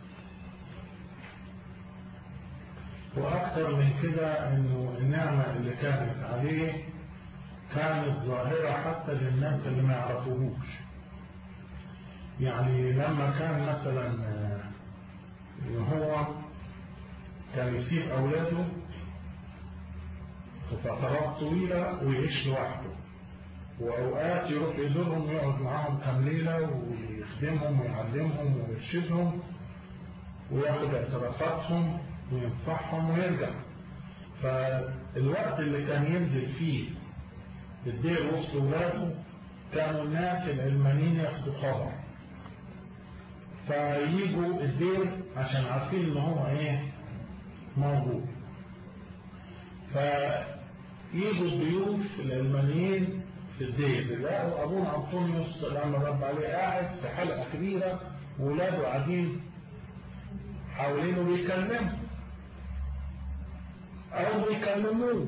وأكثر من كده إنه النعمة اللي كانت عليه كانت ظاهرة حتى للناس اللي ما يعرفوهوش. يعني لما كان مثلا هو كان يسيب أولاده في فترات طويلة ويعيش لوحده، وأوقات يروح يزورهم ويقعد معاهم كام ليلة ويخدمهم ويعلمهم ويرشدهم وياخد اعترافاتهم وينصحهم ويرجع. فالوقت اللي كان ينزل فيه الدير وسط ولاده كانوا الناس العلمانيين ياخدوا خبر، فييجوا الدير عشان عارفين ان هو ايه موجود، فييجوا الضيوف العلمانيين في الدير لقوا ابونا انطونيوس لما رب عليه قاعد في حلقه كبيره وولاده قاعدين حوالينه بيكلموا او بيكلموه.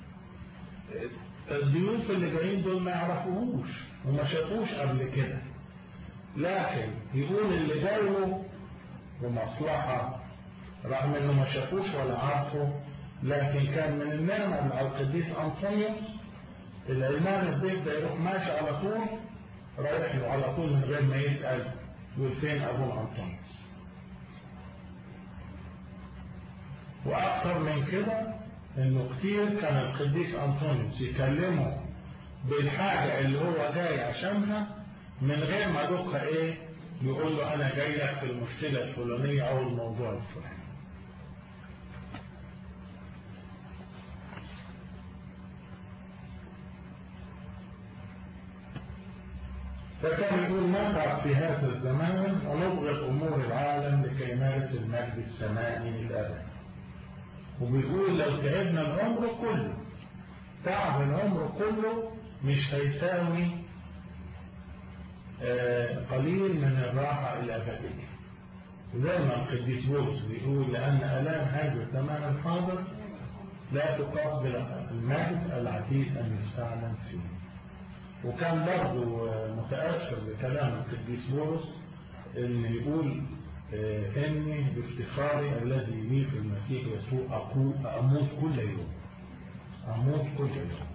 الضيوف اللي جايين دول ما يعرفوهوش وما شافوش قبل كده، لكن يقول اللي جاي له بمصلحه رغم انه ما شافوش ولا عارفه، لكن كان من النعمه على القديس انطونيوس العلمان البيت ده يروح ماشي على طول رايح له على طول من غير ما يسال يقول فين ابونا انطونيوس. واكثر من كده انه كتير كان القديس انطونيوس يكلمه بالحاجه اللي هو جاي عشانها من غير ما دوكها ايه يقول له انا جاي لك في المشكله الفلانيه او الموضوع الفلاني. فكان يقول نقع في هذا الزمان ونبغض امور العالم لكي نرث المجد السمائي للابد. وبيقول لو تعبنا العمر كله تعب العمر كله مش هيساوي آه قليل من الراحة الأبدية. زي ما القديس بولس بيقول لأن آلام هذا الزمان الحاضر لا تقابل المجد العتيد أن يستعلم فيه. وكان برضه متأثر بكلام القديس بولس اللي يقول آه إني بافتخاري الذي لي في المسيح يسوع أموت كل يوم أموت كل يوم.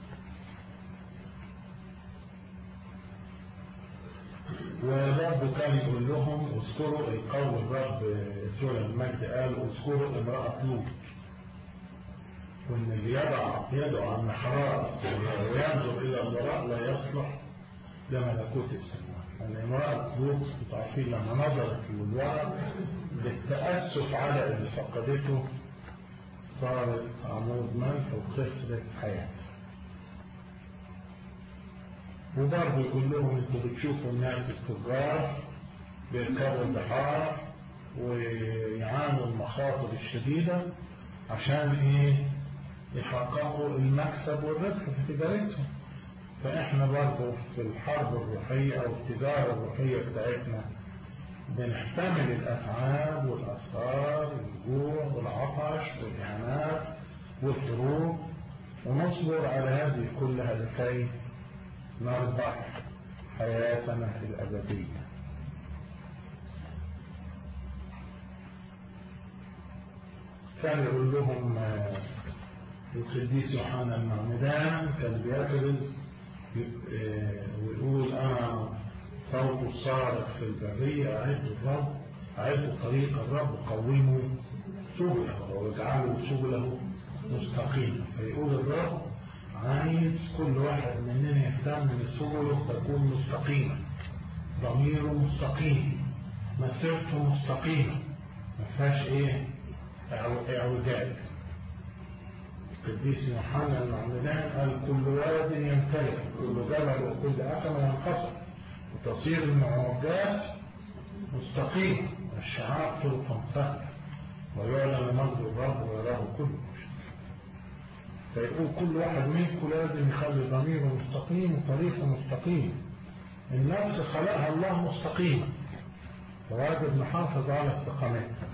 ورب كان يقول لهم اذكروا القول الرب سورة المجد قال اذكروا امرأة لوط، وان اللي يضع يده على المحراب وينظر الى الوراء لا يصلح لملكوت السماء. لان امرأة لوط بتعرفين لما نظرت للوراء بالتأسف على اللي فقدته صارت عمود ملح وخسرت حياتها. وبرضه يقول لهم انتوا بتشوفوا الناس التجار بيركبوا البحار ويعانوا المخاطر الشديدة عشان ايه يحققوا المكسب والربح في تجارتهم. فاحنا برضه في الحرب الروحية او التجارة الروحية بتاعتنا بنحتمل الأتعاب والأسرار والجوع والعطش والإعانات والحروب ونصبر على هذه كلها لكي نربح حياتنا الأبدية. كان يقول لهم القديس يوحنا المعمدان، كان بيكرز ويقول أنا صوت الصارخ في البرية أعدوا الرب، أعدوا طريق الرب، قوموا سبله واجعلوا سبله مستقيما. فيقول الرب عايز كل واحد مننا يهتم ان سبله تكون مستقيمة، ضميره مستقيم، مسيرته مستقيمة، ما فيهاش ايه اعوجاج. القديس يوحنا المعمدان قال كل واد يمتلئ، كل جبل وكل أكمة ينقصر، وتصير المعوجات مستقيمة، والشعاب طرقا سهلة، ويعلن مجد الرب ويراه كل. فيقول كل واحد منكم لازم يخلي ضميره مستقيم وطريقه مستقيم. النفس خلقها الله مستقيمة، فواجب نحافظ على استقامتها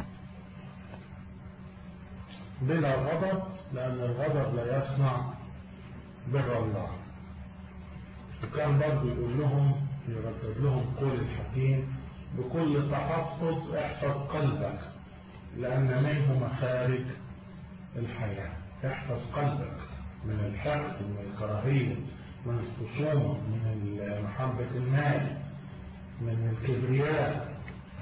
بلا غضب، لأن الغضب لا يصنع بر الله. وكان برضه يقول لهم، يردد لهم قول الحكيم بكل تحفظ احفظ قلبك لأن منه مخارج الحياة. احفظ قلبك من الحقد، من الكراهية، من الخصومة، من محبة المال، من الكبرياء،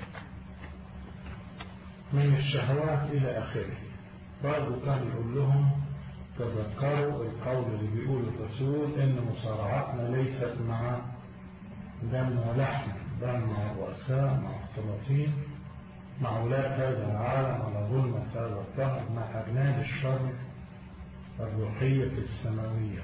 من الشهوات إلى آخره. برضو كان يقول لهم تذكروا القول اللي بيقول الرسول إن مصارعتنا ليست مع دم ولحم، بل مع الرؤساء، مع السلاطين، مع ولاة هذا العالم، على ظلمة هذا الدهر، مع أجناد الشر الروحية السماوية.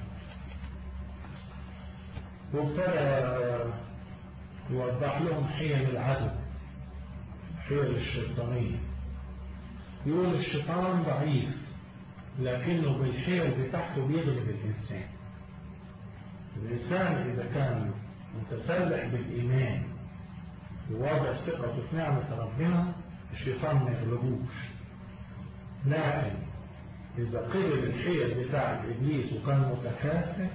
وابتدى يوضح لهم حيل العدو، حيل الشيطانية. يقول الشيطان ضعيف لكنه بالحيل بتاعته بيغلب الإنسان. الإنسان إذا كان متسلح بالإيمان وواضع ثقته في نعمة ربنا الشيطان ما يغلبوش. لكن إذا قبل الحيل بتاع إبليس وكان متكاسل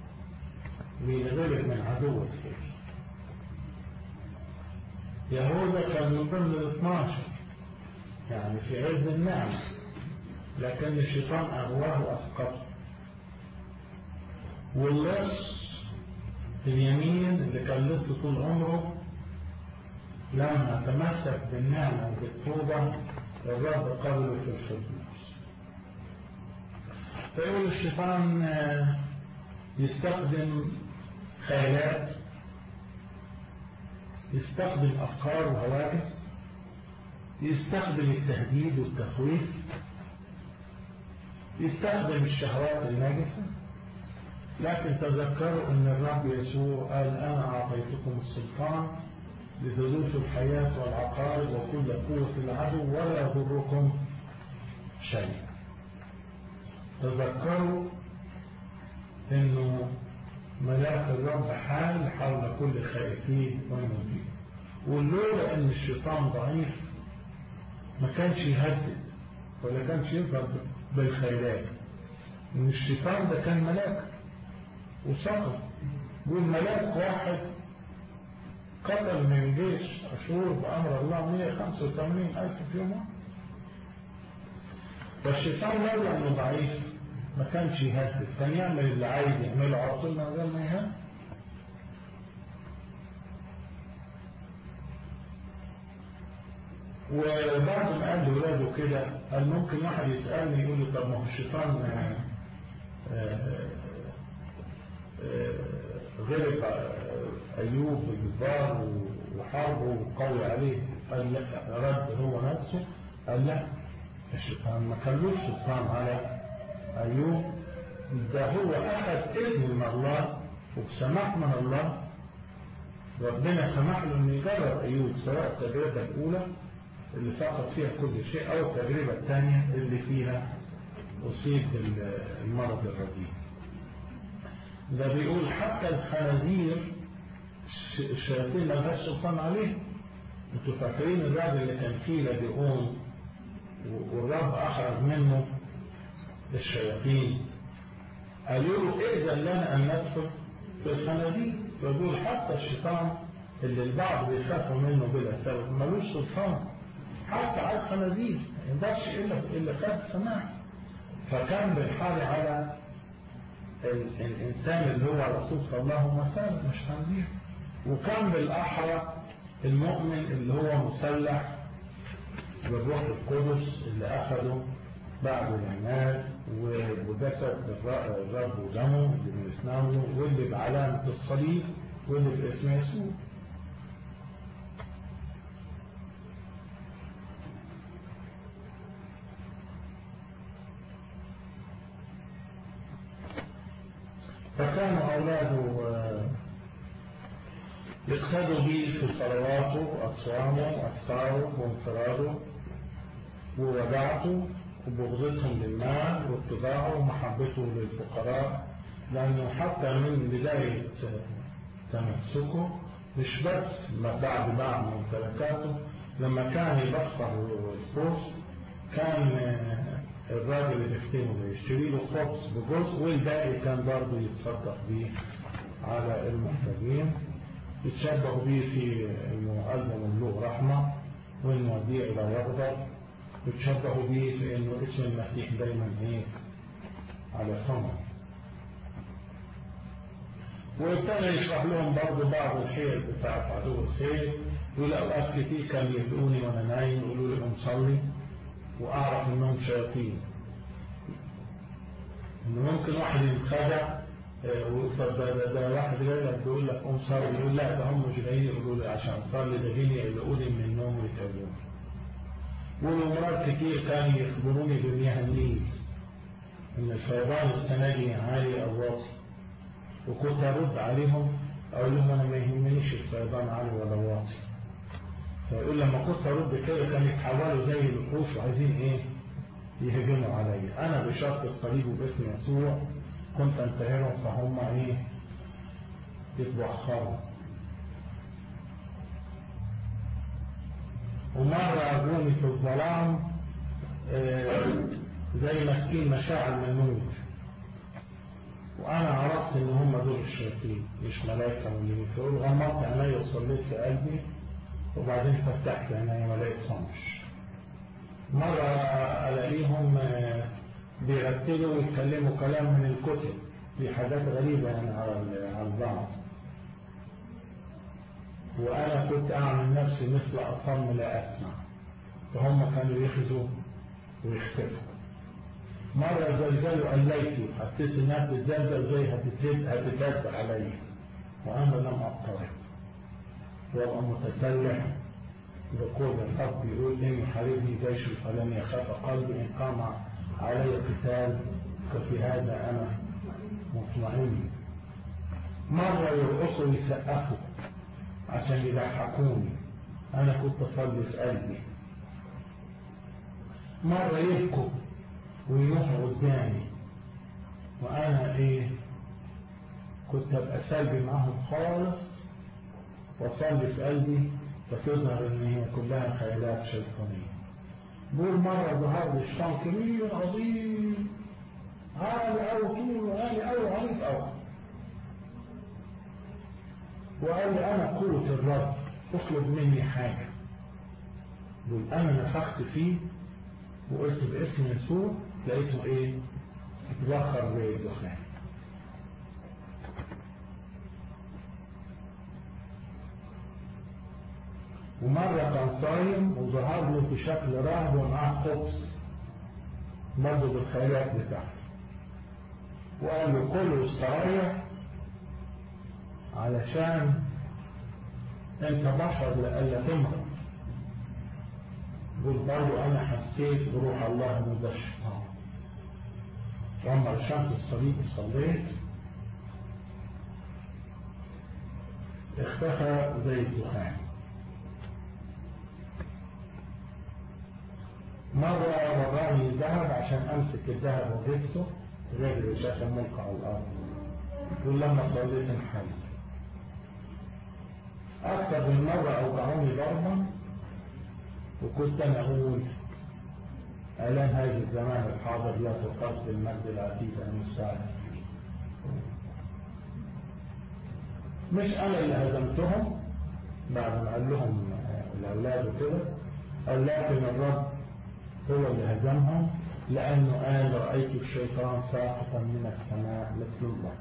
بيغلب من عدو الخير. يهوذا كان من ضمن الاثناشر، يعني في عز النعمة، لكن الشيطان أغواه وأسقطه. واللص اليمين اللي كان لص طول عمره لما تمسك بالنعمة وبالتوبة الرب قبله في الخدمة. فيقول الشيطان يستخدم خيالات، يستخدم أفكار وهواجس، يستخدم التهديد والتخويف، يستخدم الشهوات الناجسة. لكن تذكروا أن الرب يسوع قال أنا أعطيتكم السلطان لتدوسوا الحياة والعقارب وكل قوة العدو ولا يضركم شيء. تذكروا أنه ملاك الرب حال حول كل خائفين والمؤمنين. ولولا أن الشيطان ضعيف ما كانش يهدد ولا كانش يظهر بالخيالات. ان الشيطان ده كان ملاك وسقط. يقول ملاك واحد قتل من جيش أشور بأمر الله مئة وخمسة وثمانين ألف في يوم. فالشيطان لولا انه ضعيف ما كانش يهدد، كان يعمل اللي عايز يعمله على طول من غير ما يهدد. وبعد ما قال لولاده كده قال ممكن واحد يسألني يقول لي طب ما هو الشيطان غلب أيوب بالجبار وحاربه وقوي عليه. قال لا، رد هو نفسه قال لا، الشيطان ما كانلوش سلطان على أيوب، ده هو أخذ إذن من الله وسمح من الله. ربنا سمح له أن يجرب أيوب سواء التجربة الأولى اللي فقط فيها كل شيء أو التجربة الثانية اللي فيها أصيب المرض الرديء. ده بيقول حتى الخنازير الشياطين ما لهاش سلطان عليه، انتوا فاكرين الراجل اللي كان فيه لديون والرب أخرج منه الشياطين؟ قالوا له إذا لنا أن ندخل في الخنازير. يقول حتى الشيطان اللي البعض بيخافوا منه بلا سبب ملوش سلطان حتى على الخنازير، ما يقدرش إلا إلا خد سماع. فكان بالحال على الإنسان اللي هو رسول الله وسلم مش خنزير. وكان بالأحرى المؤمن اللي هو مسلح بالروح القدس اللي أخده بعد العناد وجسد الرب ودمه اللي بنسنامه واللي بعلامة الصليب واللي باسم يسوع. فكانوا أولاده يقتدوا به في صلواته وأصوامه وأسفاره وانفراده وودعته وبغضتهم للمال واتباعه ومحبته للفقراء، لأنه حتى من بداية تمسكه مش بس بعد باع ممتلكاته، لما كان يبخر الخبز كان الراجل اللي يختمه يشتري له خبز بجزء والباقي كان برضه يتصدق به على المحتاجين. يتشبهوا به في انه قلبه مملوء رحمه وانه وديع لا يغضب. يتشبهوا به في انه اسم المسيح دايما ايه على فمه. وابتدى يشرح لهم برضه بعض الحيل بتاعت عدو الخير. يقول اوقات كتير كانوا يدعوني وانا نايم يقولوا لي قوم صلي واعرف انهم شياطين. انه ممكن واحد يتخدع ده, ده واحد جاي لك بيقول لك قوم صلي، يقول لا ده هم مش جايين يقولوا لي عشان صلي، ده جايين يقولوا لي من النوم ويتكلموا. والامراض كتير كانوا يخبروني بمياه النيل ان الفيضان السنه دي عالي او واطي، وكنت ارد عليهم اقول لهم انا ما يهمنيش الفيضان عالي ولا واطي. فيقول لما كنت ارد كده كانوا يتحولوا زي الوحوش وعايزين ايه يهجموا عليا. انا بشرط الصليب وباسم يسوع كنت انتهرهم فهم ايه يتبخروا. ومرة أجوني في الظلام زي مسكين مشاعر من نور، وأنا عرفت إن هم دول الشياطين مش ملايكة من يقول. غمضت عيني وصليت في قلبي وبعدين فتحت عيني ما لقيتهمش. مرة ألاقيهم بيرتلوا ويتكلموا كلام من الكتب، دي حاجات غريبة يعني على البعض. وأنا كنت أعمل نفسي مثل أصم لا أسمع، فهم كانوا يخزوا ويختفوا. مرة زلزلوا قليتي حسيت إنها بتزلزل زي هتتهد علي وأنا لم أضطرب وأبقى متسلح بقول الرب يقول إن حاربني جيش فلن يخاف قلبي إن قام علي قتال ففي هذا أنا مطمئن. مرة يرقصوا ويسقفوا عشان يضحكوني، أنا كنت أصلي في قلبي. مرة يبكوا ويروحوا قدامي وأنا إيه كنت أبقى سلبي معهم خالص وأصلي في قلبي، فتظهر إن هي كلها خيالات شيطانية. بقول مرة ظهر لي شيطان كبير عظيم عالي أو طول عالي أو عريض أو، وقال لي أنا قوة الرب اطلب مني حاجة. بقول أنا نفخت فيه وقلت باسم يسوع لقيته إيه اتبخر زي الدخان. ومرة كان صايم وظهر له في شكل راهب ومعاه خبز برضه بالخيالات بتاعته، وقال له كله استريح علشان انت بشر لألا تمرض. قلت برضه انا حسيت بروح الله انه ده الشيطان. لما رشمت الصليب وصليت اختفى زي الدخان. مرة وراني الذهب عشان امسك الذهب وجبسه غير شاف الملك على الارض، ولما صليت انحل. اكثر من مرة اوقعوني ضربا وكنت أنا أقول إعلان هذا الزمان الحاضر لا تقصد المجد العتيد المستعد. مش أنا اللي هزمتهم بعد ما قال لهم الأولاد وكده، قال لكن الرب هو اللي هزمهم، لأنه قال رأيت الشيطان ساقطا من السماء مثل الله.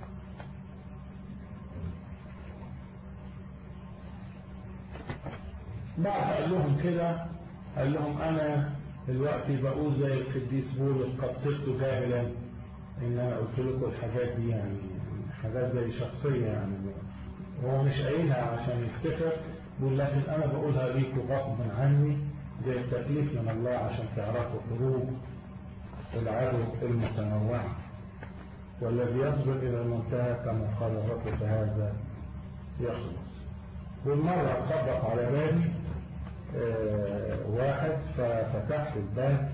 بعد قال لهم كده، قال لهم أنا دلوقتي بقول زي القديس بولس قد صرت جاهلا إن أنا قلت لكم الحاجات دي، يعني حاجات زي شخصية، يعني هو مش قايلها عشان يفتخر، بقول لكن أنا بقولها ليكم غصبا عني زي التكليف من الله عشان تعرفوا خروج العدو المتنوع، والذي يصبر إلى المنتهى كما قال الرب فهذا يخلص. والمرة خبط على بالي آه واحد، ففتحت الباب،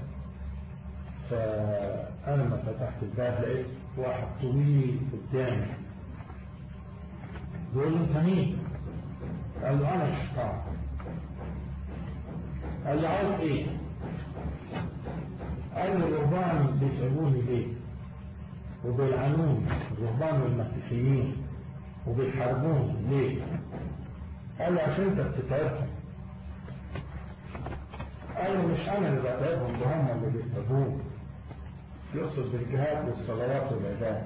فأنا ما فتحت الباب لقيت واحد طويل قدامي بيقول له انت مين؟ قال له انا الشيطان. قال له عاوز ايه؟ قال له الرهبان بيتعبوني ليه؟ وبيلعنوني، الرهبان والمسيحيين وبيحاربوني ليه؟ قال له عشان انت بتتعبهم. قال له مش انا اللي بتعبهم، ده هم اللي بيتعبوك. يقصد بالجهاد والصلوات والعبادة.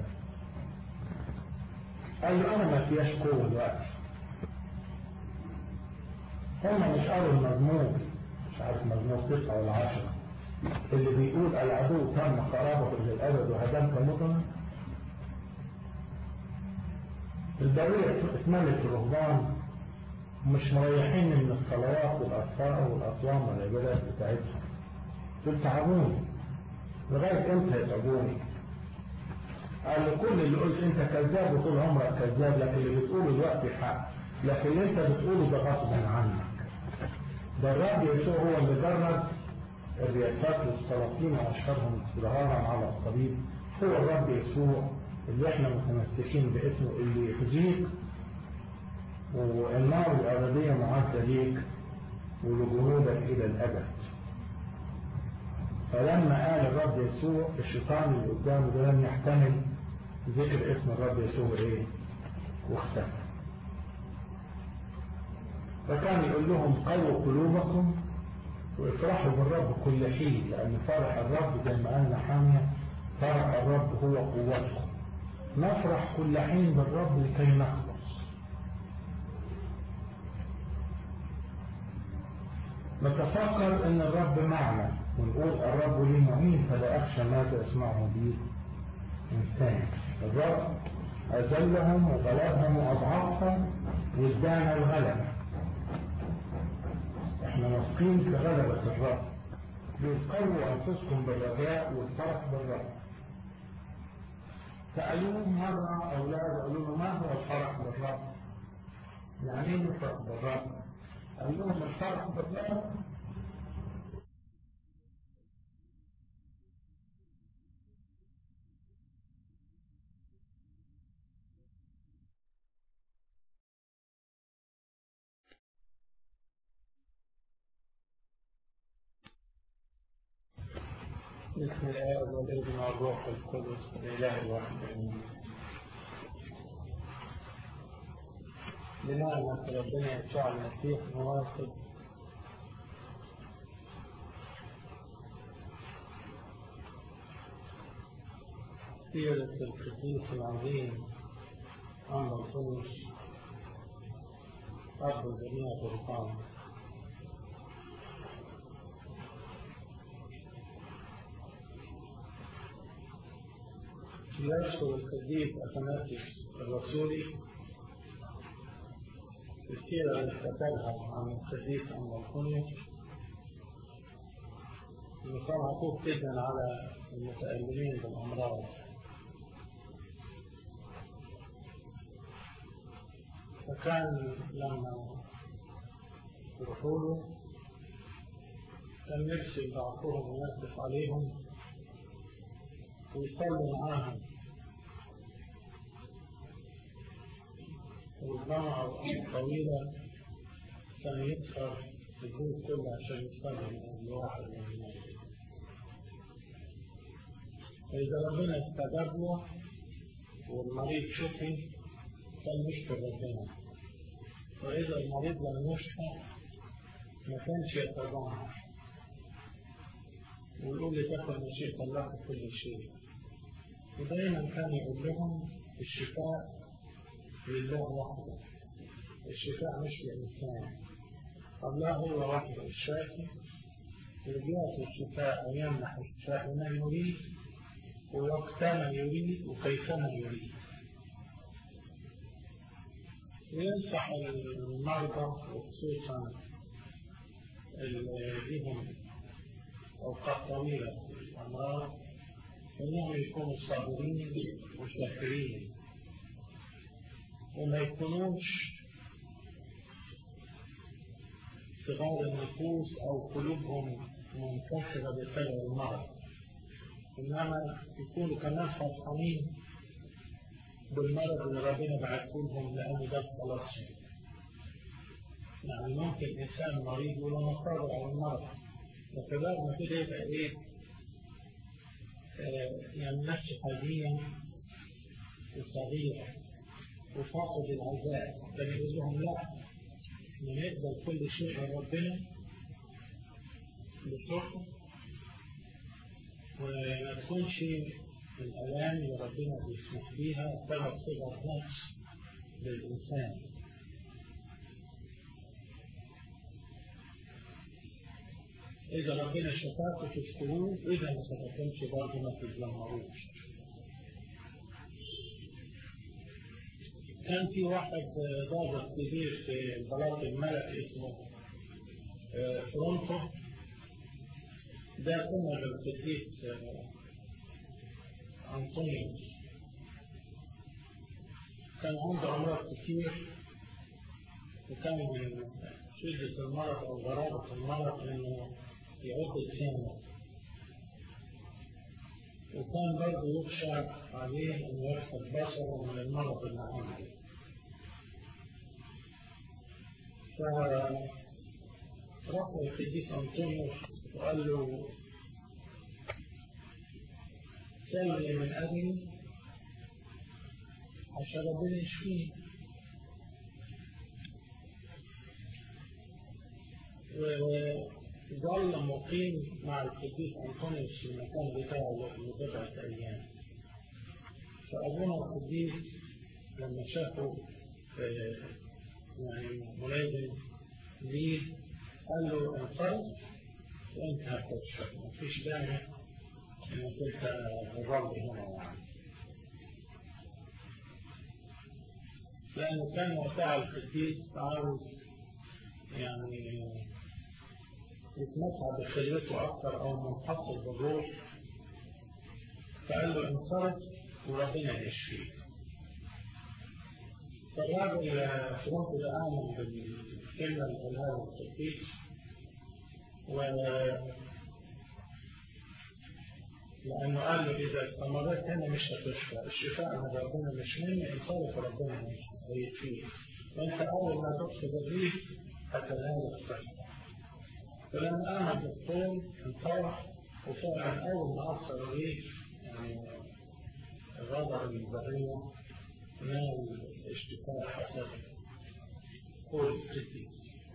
قال له انا ما فيهاش قوه دلوقتي. هم مش قالوا المزمور، مش عارف مزمور تسعة ولا عشرة، اللي بيقول العدو تم خرابه للابد وهدمك مطنا. البرية اتملت الرهبان مش مريحين من الصلوات والاسفار والاصوام والعبادات بتاعتهم، دول تعبوني لغايه امتى يتعبوني؟ قال له كل اللي قلت انت كذاب وطول عمرك كذاب، لكن اللي بتقوله دلوقتي حق، لكن اللي انت بتقوله ده غصبا عنك. ده الرب يسوع هو اللي درب الرياسات والسلاطين واشهرهم ظهارا على الصليب، هو الرب يسوع اللي احنا متمسكين باسمه، اللي يخزيك والنار الابديه معدة ليك ولجنودك الى الابد. فلما قال الرب يسوع الشيطان اللي قدامه ده لم يحتمل ذكر اسم الرب يسوع ايه واختفى. فكان يقول لهم قووا قلوبكم وافرحوا بالرب كل حين، لان فرح الرب زي ما قالنا حامية، فرح الرب هو قوتكم. نفرح كل حين بالرب لكي نخلص. نتفكر ان الرب معنا ونقول الرب لي معين فلا اخشى ماذا يسمعه بي انسان. الرب اذلهم وغلبهم واضعافهم وازدانا الغلبه. احنا واثقين في غلبه الرب. بيقووا انفسكم بالرجاء والفرح بالرب. سالوه مره اولاد قالوا له ما هو الفرح بالرب؟ يعني ايه الفرح بالرب؟ قال لهم الفرح بالرب بسم الله والابن والروح القدس الاله الواحد امين. بنعمة ربنا يسوع المسيح مواصل سيرة القديس العظيم أنبطونس أب جميع الرهبان. يذكر القديس أثناسيوس الرسولي السيرة اللي كتبها عن القديس أنبطونس اللي كان عطوف جدا على المتألمين بالأمراض. فكان لما يروحوا له كان نفسه يبعثوهم ويصرف عليهم ويصلي معاهم، والجمعة طويلة كان يسهر البيت كله عشان يصلي من واحد من الناس. فإذا ربنا استجاب له والمريض شفي كان يشكر ربنا، وإذا المريض لم يشفى ما كانش يتضامن ويقول لي تاخد مشيئة الله في كل شيء. ودايما كان يقول لهم الشفاء لله وحده، الشفاء مش للإنسان، الله هو وحده الشافي، وبيعطي الشفاء ويمنح الشفاء لمن يريد ووقتما يريد وكيفما يريد. وينصح المرضى وخصوصا اللي لهم أوقات طويلة في الأمراض إنهم يكونوا صابرين وشاكرين وما يكونوش صغار النفوس أو قلوبهم منكسرة بسبب المرض، إنما يكونوا كمان فرحانين بالمرض اللي ربنا بعثه لهم لأنه ده خلاصهم. يعني ممكن إنسان مريض ولا مصابر على المرض لكن ما كده يبقى إيه آه يعني نفسه حزين وصغير وفاقد العزاء، بل يقول لهم لا، نقبل كل شيء من ربنا بشكر وما تكونش الآلام اللي ربنا بيسمح بيها سبب صغر نفس للإنسان. إذا ربنا شفاكوا تشكروه، إذا ما شفاكمش برضه ما تتذمروش. كان في واحد ضابط كبير في البلاط الملكي اسمه فرونتو، ده كنا بالقديس أنطونيوس، كان عنده أمراض كتير وكان من شدة المرض أو غرابة المرض إنه يعد لسانه، وكان برضه يخشى عليه إنه يفقد بصره من المرض اللي عنده. فرفع القديس أنطونيوس وقال له صلي من أجلي عشان ربنا يشفيه. وظل مقيم مع القديس أنطونيوس في المكان بتاعه لبضعة أيام. فأبونا القديس لما شافوا يعني ملازم ليه قال له انصرف وانت هتشفى، مفيش داعي انك انت تظل هنا يعني. لأنه كان وقتها القديس عاوز يعني يتمتع بخليته أكثر أو منحصر بالروح، فقال له انصرف وربنا يشفيك. فالراجل فرونتو ده آمن بالكلمة اللي قالها القديس، و لأنه قال له إذا استمرت هنا مش هتشفى، الشفاء من ربنا مش مني، انصرف ربنا هيشفيك، وأنت أول ما تدخل الريح هتنال الصحة. فلما آمن بالقول انطرح، وفعلا أول ما أبصر الريح يعني غادر البرية نال الاشتفاء حسب قول القديس.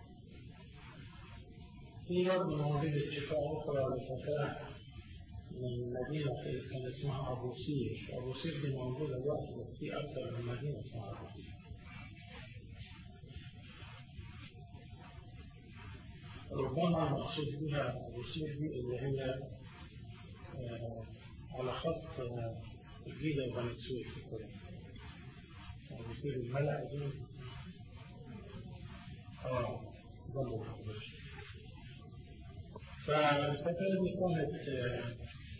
في برضه موجودة شفاء أخرى لفتاة من مدينة كان اسمها أبو سير. أبو سير دي موجودة دلوقتي بس في أكثر من مدينة اسمها أبو سير. ربما المقصود بها أبو سير دي اللي هي آه على خط آه الجيزة وبني سويف كده. أبو سير الملأ دي آه ضلوا حضرش. فالفتاة دي كانت آه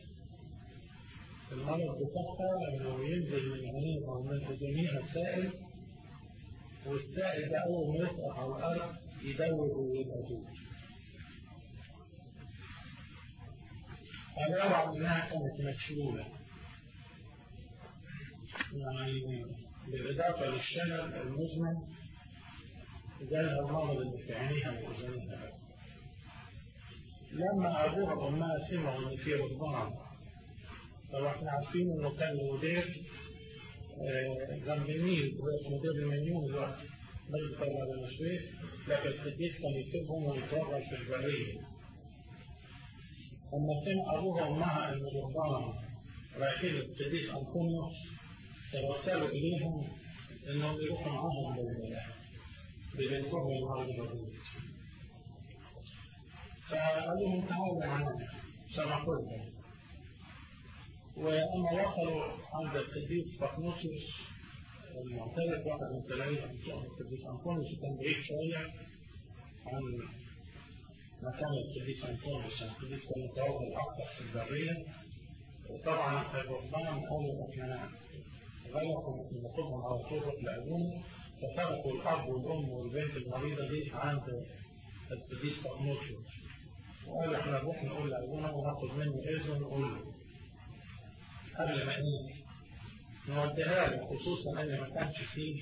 المرض بتاعها انه ينزل من عينيه او من اذنيها سائل، والسائل ده اول ما يطلع على الارض يدور ويبقى دود. الرابعه انها كانت مشلوله، يعني بالاضافه للشلل المزمن جالها المرض اللي في عينيها واذنيها. لما أبوها وأمها سمعوا إن في رهبان، طبعا احنا عارفين إنه كان مدير جنب النيل اسمه مدير المليون دلوقتي برضه طبعا على المشوية، لكن القديس كان يسيبهم ويتوغل في البرية. لما سمع أبوها وأمها إن الرهبان رايحين القديس أنطونيوس توصلوا إليهم إنهم يروحوا معاهم ببنتهم المرضى، فقال لهم تعالوا معانا سمحوا لهم. ولما وصلوا عند القديس بطنوسيوس المعترف واحد من تلاميذ القديس أنطونيوس، كان بعيد شوية عن مكان القديس أنطونيوس، القديس كان يتوغل أكثر في البرية. وطبعا الرهبان قالوا احنا غلطوا ناخدهم على طول لأبونا، فتركوا الأب والأم والبنت المريضة دي عند القديس بطنوسيوس، وقالوا احنا نروح نقول لأبونا وناخد منه إذن ونقول له قبل ما ايه نوديها له، خصوصا ان ما كانش فيه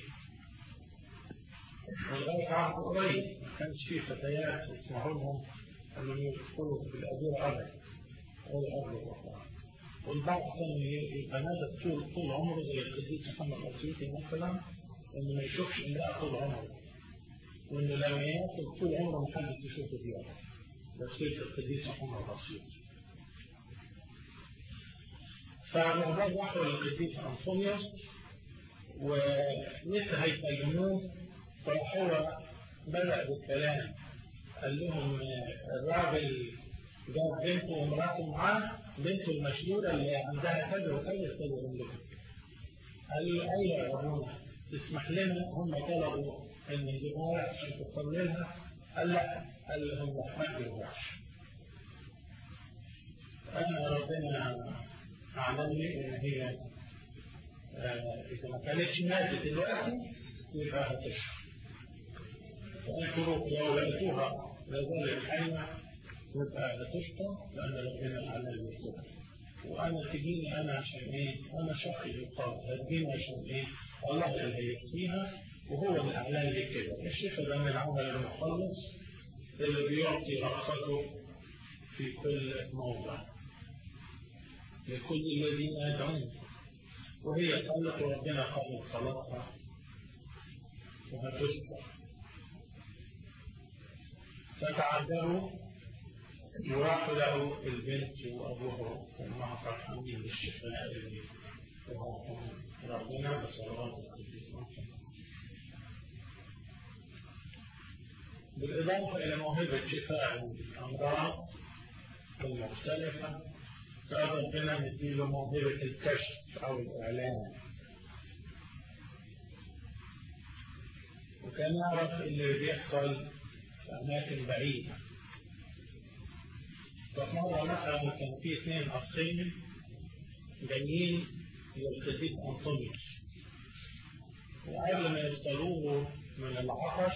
ولغايه عهد قريب ما كانش فيه فتيات يسمحوا لهم انهم يدخلوا في الاديره ابدا ولا قبل الوفاه. والبعض كان يبقى نادى طول طول عمره زي القديس محمد الاسيوطي مثلا انه ما يشوفش امراه طول عمره، وانه لما ياكل طول عمره ما حدش يشوفه فيها، بس القديس محمد الاسيوطي. فالرهبان راحوا للقديس أنطونيوس ولسه هيكلموه، فهو بدأ بالكلام، قال لهم الراجل جاب بنته ومراته معاه، بنته المشهورة اللي عندها كذا وكذا كذا عندهم. قال له أيوة يا أبونا تسمح لنا، هم طلبوا إن نجيبها لك عشان تصلي لها. قال لا، قال لهم ما تجيبوهاش، أنا ربنا أعلم لي إن هي إذا ما كانتش ماتت دلوقتي يبقى هتشفى، فأنتوا لو لقيتوها لازالت حية يبقى هتشفى، لأن ربنا أعلم لي كده. وأنا تجيني أنا عشان إيه؟ أنا شقي يقال، هتجيني عشان إيه؟ الله اللي هيحكيها وهو اللي أعلم لي كده. الشفاء ده من عمل المخلص اللي بيعطي رأسته في كل موضع لكل الذين يدعون، وهي صلت وربنا قبل صلاتها وهتشفى. فتعذروا وراحوا لقوا البنت وابوها وامها فرحانين بالشفاء اللي وهاهم ربنا بصلوات القديس محمد. بالاضافه الى موهبه شفاء الامراض المختلفه، ربنا مديله موهبة الكشف أو الإعلان، وكان يعرف اللي بيحصل في أماكن بعيدة. فمرة مثلا كان في اثنين أخين جايين للقديس أنطونيوس، وقبل ما يوصلوه من العطش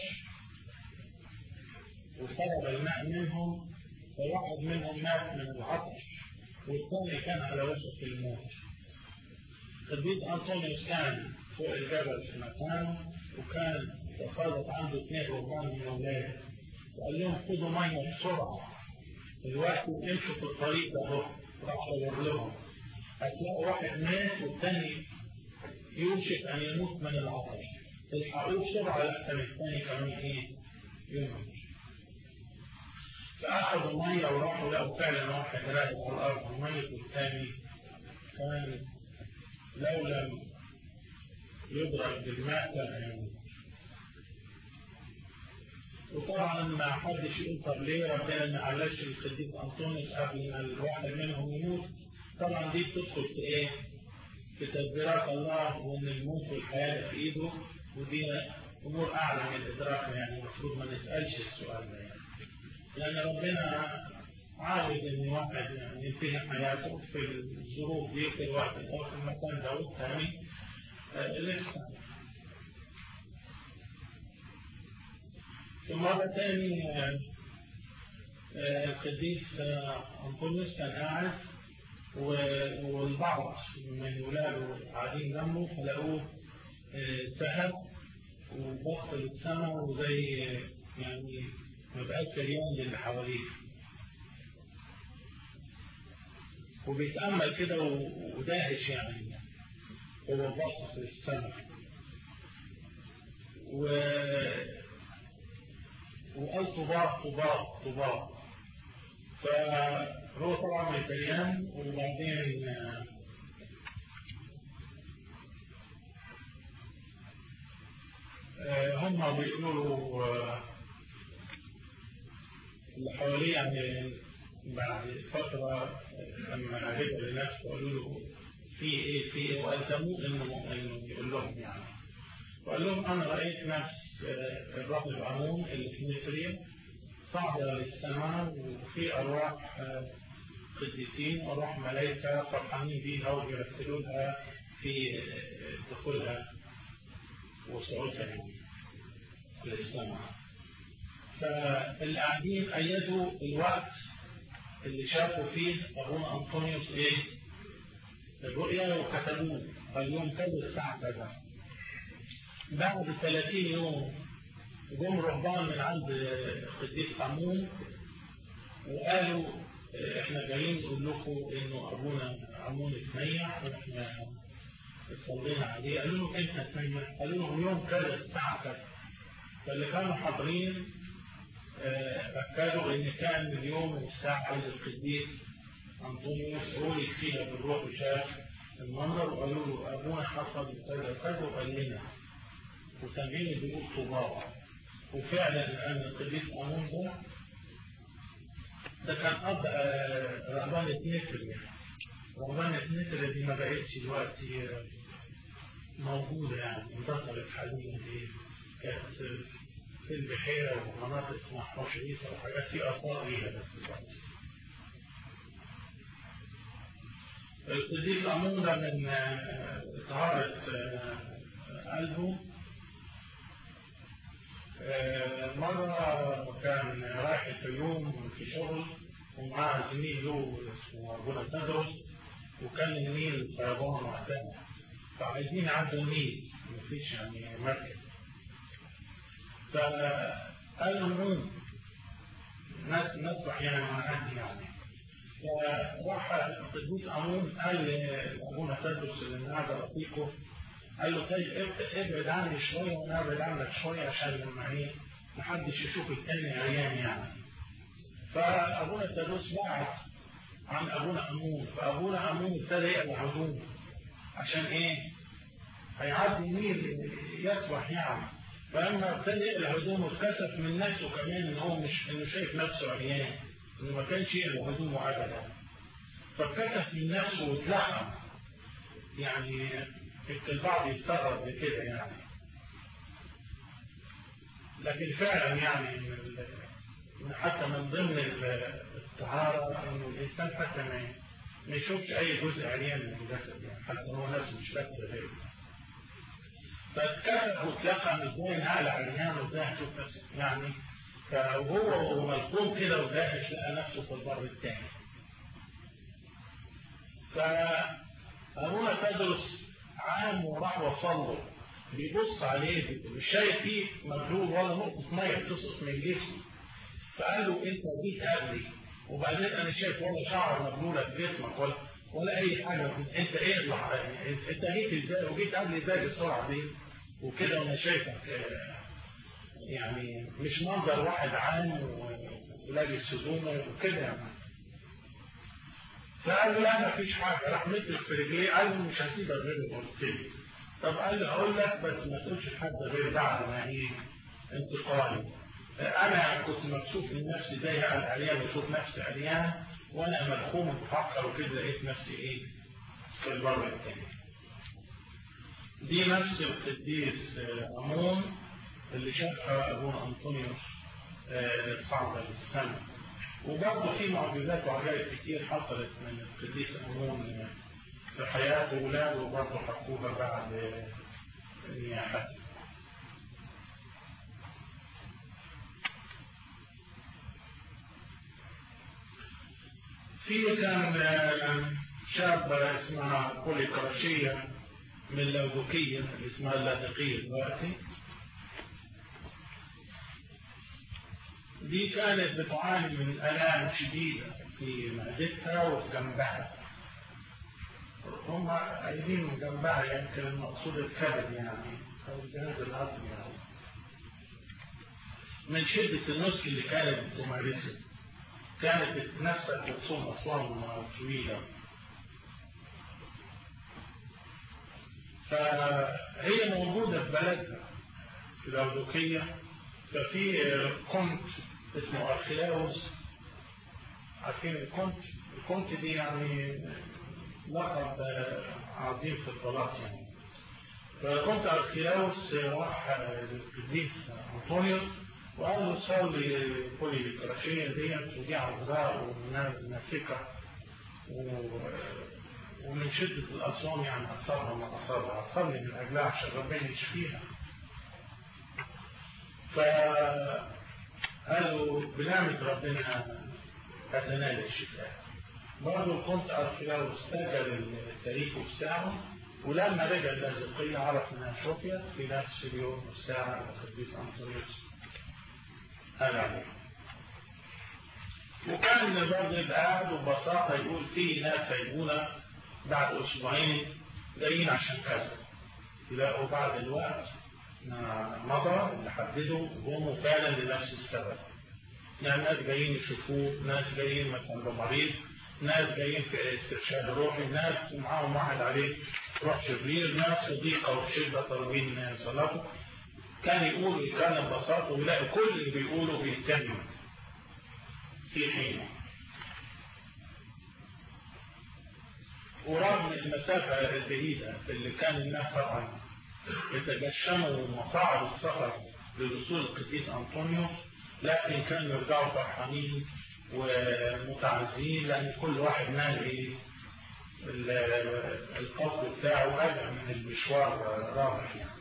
وطلب الماء منهم، فواحد منهم مات من العطش والثاني كان على وشك الموت. القديس أنطونيوس كان فوق الجبل في مكانه، وكان تصادف عنده اثنين رهبان من اولاده، وقال لهم خدوا ميه بسرعه دلوقتي وامشوا في الطريق ده اهو. راح دور لهم، هتلاقوا واحد مات والثاني يوشك ان يموت من العطش، الحقوه بسرعه لحسن الثاني كمان ايه يموت. فأخذوا مية وراحوا لقوا فعلا واحد راقد على الأرض وميت، والثاني كان لو لم يضرب بالماء كان يموت. وطبعا ما حدش يقول طب ليه ربنا ما علقش القديس أنطونيوس قبل ما الواحد منهم يموت؟ طبعا دي بتدخل في إيه؟ في تدبيرات الله، وإن الموت والحياة في إيده، ودي أمور أعلى من إدراكنا، يعني المفروض ما نسألش السؤال ده يعني. لأن ربنا عاوز إن واحد يعني ينتهي حياته في الظروف دي في الوقت أو في المكان ده، والثاني آه لسه. في مرة ثانية آه آه القديس آه أنطونيوس كان قاعد، والبعض من ولاده قاعدين جنبه فلقوه آه سهب وبص للسماء وزي يعني مبقاش كريان للي حواليه. وبيتأمل كده وداهش يعني، هو باصص للسماء و... وقال طباق طباق طباق. فهو طبعا متبين. وبعدين هم بيقولوا اللي حواليه يعني بعد فترة لما رجع لنفسه قالوا له في ايه في ايه، والزموه انه انه يقول لهم يعني. وقال لهم انا رايت نفس الرب العمون اللي في مصرية صعدة للسماء، وفي ارواح قديسين وارواح ملائكة فرحانين بيها وبيرتلوا لها في دخولها وصعودها يعني للسماء. فاللي قاعدين أيدوا الوقت اللي شافوا فيه أبونا أنطونيوس إيه الرؤيا وكتبوه، قال يوم كذا الساعة كذا. بعد ثلاثين يوم جم رهبان من عند القديس عمون وقالوا احنا جايين نقول لكم انه ابونا عمون اتنيح واحنا صلينا عليه. قالوا له امتى اتنيح؟ قالوا لهم يوم كذا الساعة كذا. فاللي كانوا حاضرين أكدوا إن كان اليوم والساعة اللي القديس أنطونيوس رؤي فيها بالروح وشاف المنظر، وقالوا له أبونا حصل كذا كذا وقال لنا، وسامعين بيقول طباق. وفعلا لأن القديس أمون ده ده كان أب رهبانة نتر يعني. رهبانة نتر دي ما بقتش دلوقتي موجودة يعني، انتصرت حاليا دي. كانت في البحيرة ومناطق اسمها حوش عيسى وحاجات في آثار ليها بس. القديس أمون ده من طهارة قلبه مرة كان رايح الفيوم في شغل ومعاه زميل له اسمه أبونا تدرس، وكان النيل فيضان وقتها فعايزين يعدوا النيل مفيش يعني مركب. فقال لهم نسبح يعني مع أهل يعني. فراح القديس أمون قال لأبونا تدرس اللي قاعد رفيقه، قال له طيب ابعد عني شوية وانا ابعد عنك شوية عشان لما ايه محدش يشوف التاني عيان يعني. فأبونا تدرس بعد عن أبونا أمون، فأبونا أمون ابتدى يقلع هدومه عشان ايه هيعدي النيل يسبح يعني. فلما ابتدى يقلع هدومه اتكسف من نفسه كمان ان هو مش انه شايف نفسه عريان، انه ما كانش يقلع هدومه ابدا. فاتكسف من نفسه واتلحم يعني. البعض يستغرب بكده يعني، لكن فعلا يعني من حتى من ضمن الطهارة انه الانسان حتى ما يشوفش اي جزء عريان من الجسد يعني، حتى هو نفسه مش بس غيره. فاتكسف واتلقى ازاي نقل عريان وازاي هشوف نفسه يعني. فهو ملقوم كده وداهش لقى نفسه في البر الثاني. فأبونا تدرس عام وراح وصله بيبص عليه مش شايف فيه مبلول ولا نقطة مية بتسقط من جسمه. فقال له انت جيت قبلي وبعدين انا شايف ولا شعر مبلولة في جسمك ولا ولا اي حاجة. انت ايه انت جيت ازاي وجيت قبلي ازاي بالسرعة دي وكده وانا شايفك يعني مش منظر واحد عام ولابس هدومه وكده يعني. فقال له لا ما فيش حاجة. راح مسك في رجليه قال له مش هسيبك غير ما قلت لي. طب قال له اقول لك بس ما تقولش لحد غير بعد ما ايه انتقالي. انا كنت مكسوف من نفسي زي عريان واشوف نفسي عريان وانا ملخوم بفكر وكده لقيت نفسي ايه في البر الثاني. دي نفس القديس أمون اللي شافها أبونا أنطونيوس صعدة للسماء. وبرضه في معجزات وعجائب كتير حصلت من القديس أمون في حياة أولاده وبرضه حكوها بعد نياحته. في كان شابة اسمها بوليكارشية من لاودوكية اللي اسمها اللاذقية دلوقتي. دي كانت بتعاني من آلام شديدة في معدتها وفي جنبها هم قايلين جنبها يمكن المقصود الكبد يعني أو الجهاز الهضمي يعني من شدة النسك اللي كانت بتمارسه. كانت نفسها بتصوم أصوام طويلة، فهي موجودة في بلدنا في الأودوكية. ففي كونت اسمه أرخلاوس، عارفين الكونت؟ الكونت دي يعني لقب عظيم في الطلاق يعني. فكنت أرخلاوس راح للقديس أنطونيوس وقال له صلي بوليكراشية ديت ودي عذراء وناسكة ومن شدة الأصوام يعني أصابها ما أصابها، صلي من أجلها عشان ربنا يشفيها. فقالوا بنعمة ربنا هتنال الشفاء. برضه كنت أرخلاوس سجل التاريخ بساعه، ولما رجع اللاذقية عرف انها شفيت في نفس اليوم والساعة القديس أنطونيوس قال عليه. وكان برضه قاعد وببساطة يقول في ناس هيجونا بعد أسبوعين جايين عشان كذا، يلاقوا بعد الوقت مضى اللي حددوا وهم فعلا لنفس السبب. يعني ناس جايين يشوفوه، ناس جايين مثلا بمريض، ناس جايين في استرشاد روحي، ناس معاهم واحد عليه روح شرير، ناس صديقة وشدة طالبين صلاته. كان يقول كان ببساطة ويلاقي كل اللي بيقوله بيتم في حينه. ورغم المسافة البعيدة اللي كان الناس طبعا يتجشموا مصاعب السفر للوصول القديس أنطونيوس، لكن كانوا يرجعوا فرحانين ومتعزين لأن كل واحد نال القصد بتاعه وراجع من المشوار رابح يعني.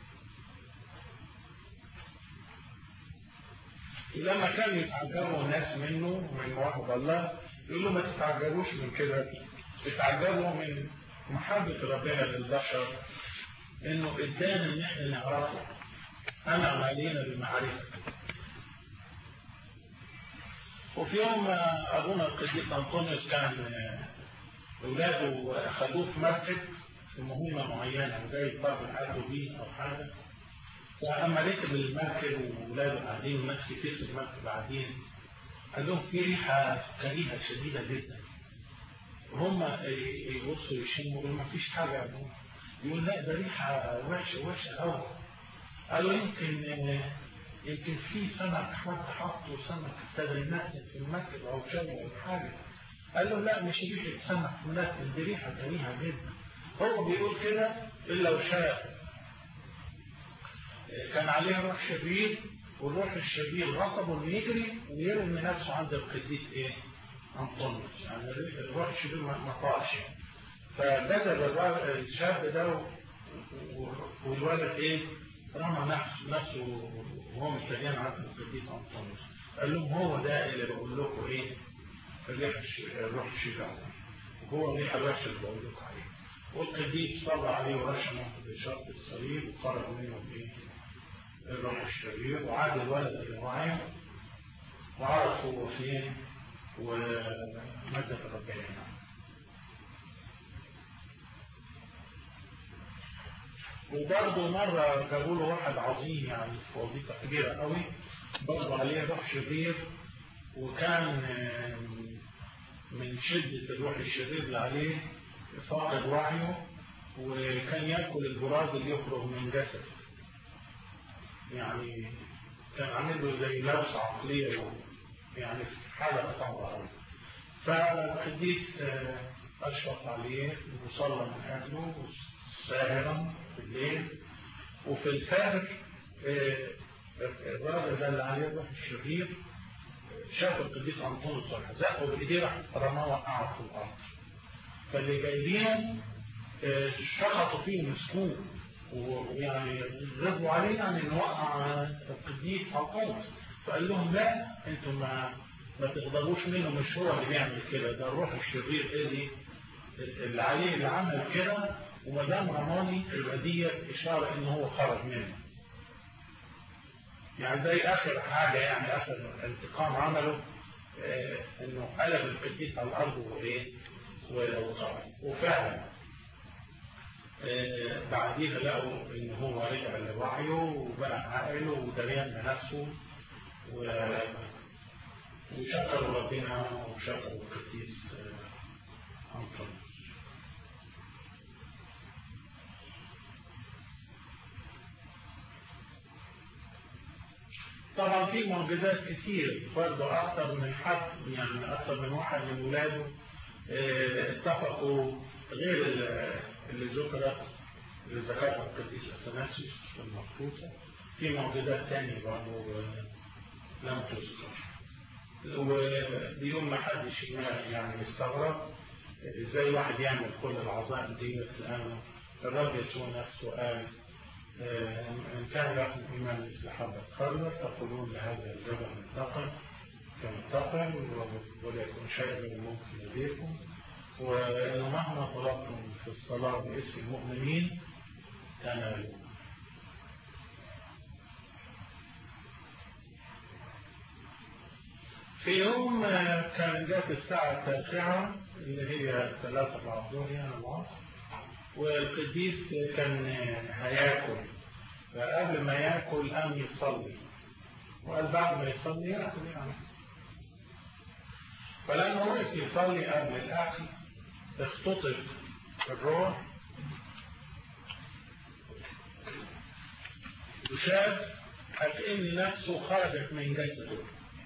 لما كانوا يتعجبوا الناس منه ومن مواهب الله يقولوا ما تتعجبوش من كده، تتعجبوا من محبة ربنا للبشر انه ادانا ان احنا نعرفه، انعم علينا بمعرفة. وفي يوم ابونا القديس أنطونيوس كان اولاده اخذوه في مركب في مهمة معينة وجاي ضرب الحاجة بيه او حاجة، فأما ركب المركب وولاده قاعدين ناس كتير في المركب قاعدين، قال لهم في ريحة كريهة شديدة جدا. وهم يبصوا يشموا يقولوا ما فيش حاجة، يقول لا ده ريحة وحشة وحشة قوي. قالوا يمكن يمكن في سمك حد حطه سمك ابتدى ينزل في المركب أو شيء أو حاجة. قال له لا مش ريحة سمك منزل، دي ريحة كريهة جدا. هو بيقول كده إلا وشاف كان عليه روح شرير، والروح الشرير غصبه انه يجري ويرمي نفسه عند القديس ايه؟ أنطونيوس. يعني الروح الشرير ما طاش، فجذب الشاب ده والولد ايه؟ رمى نفسه نفسه وهو مستنيان عند القديس أنطونيوس. قال لهم هو ده اللي بقول لكم ايه؟ الروح الشرير، وهو الريحه الوحشه اللي بقول لكم عليه. والقديس صلى عليه ورشمه بشرط الصليب وخرج منه بايه؟ الروح الشرير، وعاد الولد إلى وعيه وعرف هو فين ومجد ربنا. وبرضه مرة جابوا له واحد عظيم يعني في وظيفة كبيرة قوي، برضه عليه روح شرير، وكان من شدة الروح الشرير اللي عليه فاقد وعيه، وكان يأكل البراز اللي يخرج من جسده. يعني كان عامل له زي لوسة عقلية يعني في حالة صعبة قوي. فالقديس أشفق عليه وصلى من أهله ساهرا في الليل، وفي الفجر الراجل ده اللي عليه الروح الشرير شاف القديس أنطونيوس زقه بإيديه راح رماه وقعه في الأرض. فاللي جايبين شخطوا فيه مسكوه ويعني غضبوا عليه يعني انه وقع القديس أنطونيوس. فقال لهم لا انتم ما ما تغضبوش منه، مش هو اللي بيعمل كده، ده الروح الشرير اللي اللي عليه اللي عمل كده، وما دام رماني يبقى دي اشاره ان هو خرج منه. يعني زي اخر حاجه يعني اخر انتقام عمله آه انه قلب القديس على الارض وايه وخرج. وفعلا بعديها لقوا ان هو رجع لوعيه وبقى عاقل ودريان بنفسه، وشكروا ربنا وشكروا القديس أنطونيوس. طبعا في معجزات كتير برضه، أكثر من حد يعني أكثر من واحد من ولاده اتفقوا غير اللي ذكرت اللي ذكرها القديس أثناسيوس في المخطوطة. في معجزات تانية برضه لم تذكر، وبيوم ما حدش يعني يستغرب ازاي واحد يعمل كل العظائم دي، لأنه الرب يسوع نفسه قال إن كان لكم إيمان مثل حبة خردل تقولون لهذا الجبل انتقل فانتقل وليكن شيء غير ممكن لديكم، وإنه مهما طلبتم في الصلاة باسم المؤمنين تنالوا. في يوم كان جات الساعة التاسعة اللي هي ثلاثة بعد الظهر يعني العصر، والقديس كان هياكل، فقبل ما ياكل قام يصلي، وقال بعد ما يصلي ياكل يعني. فلما وقف يصلي قبل الأكل اختطف الروح وشاف كأن نفسه خرجت من جسده،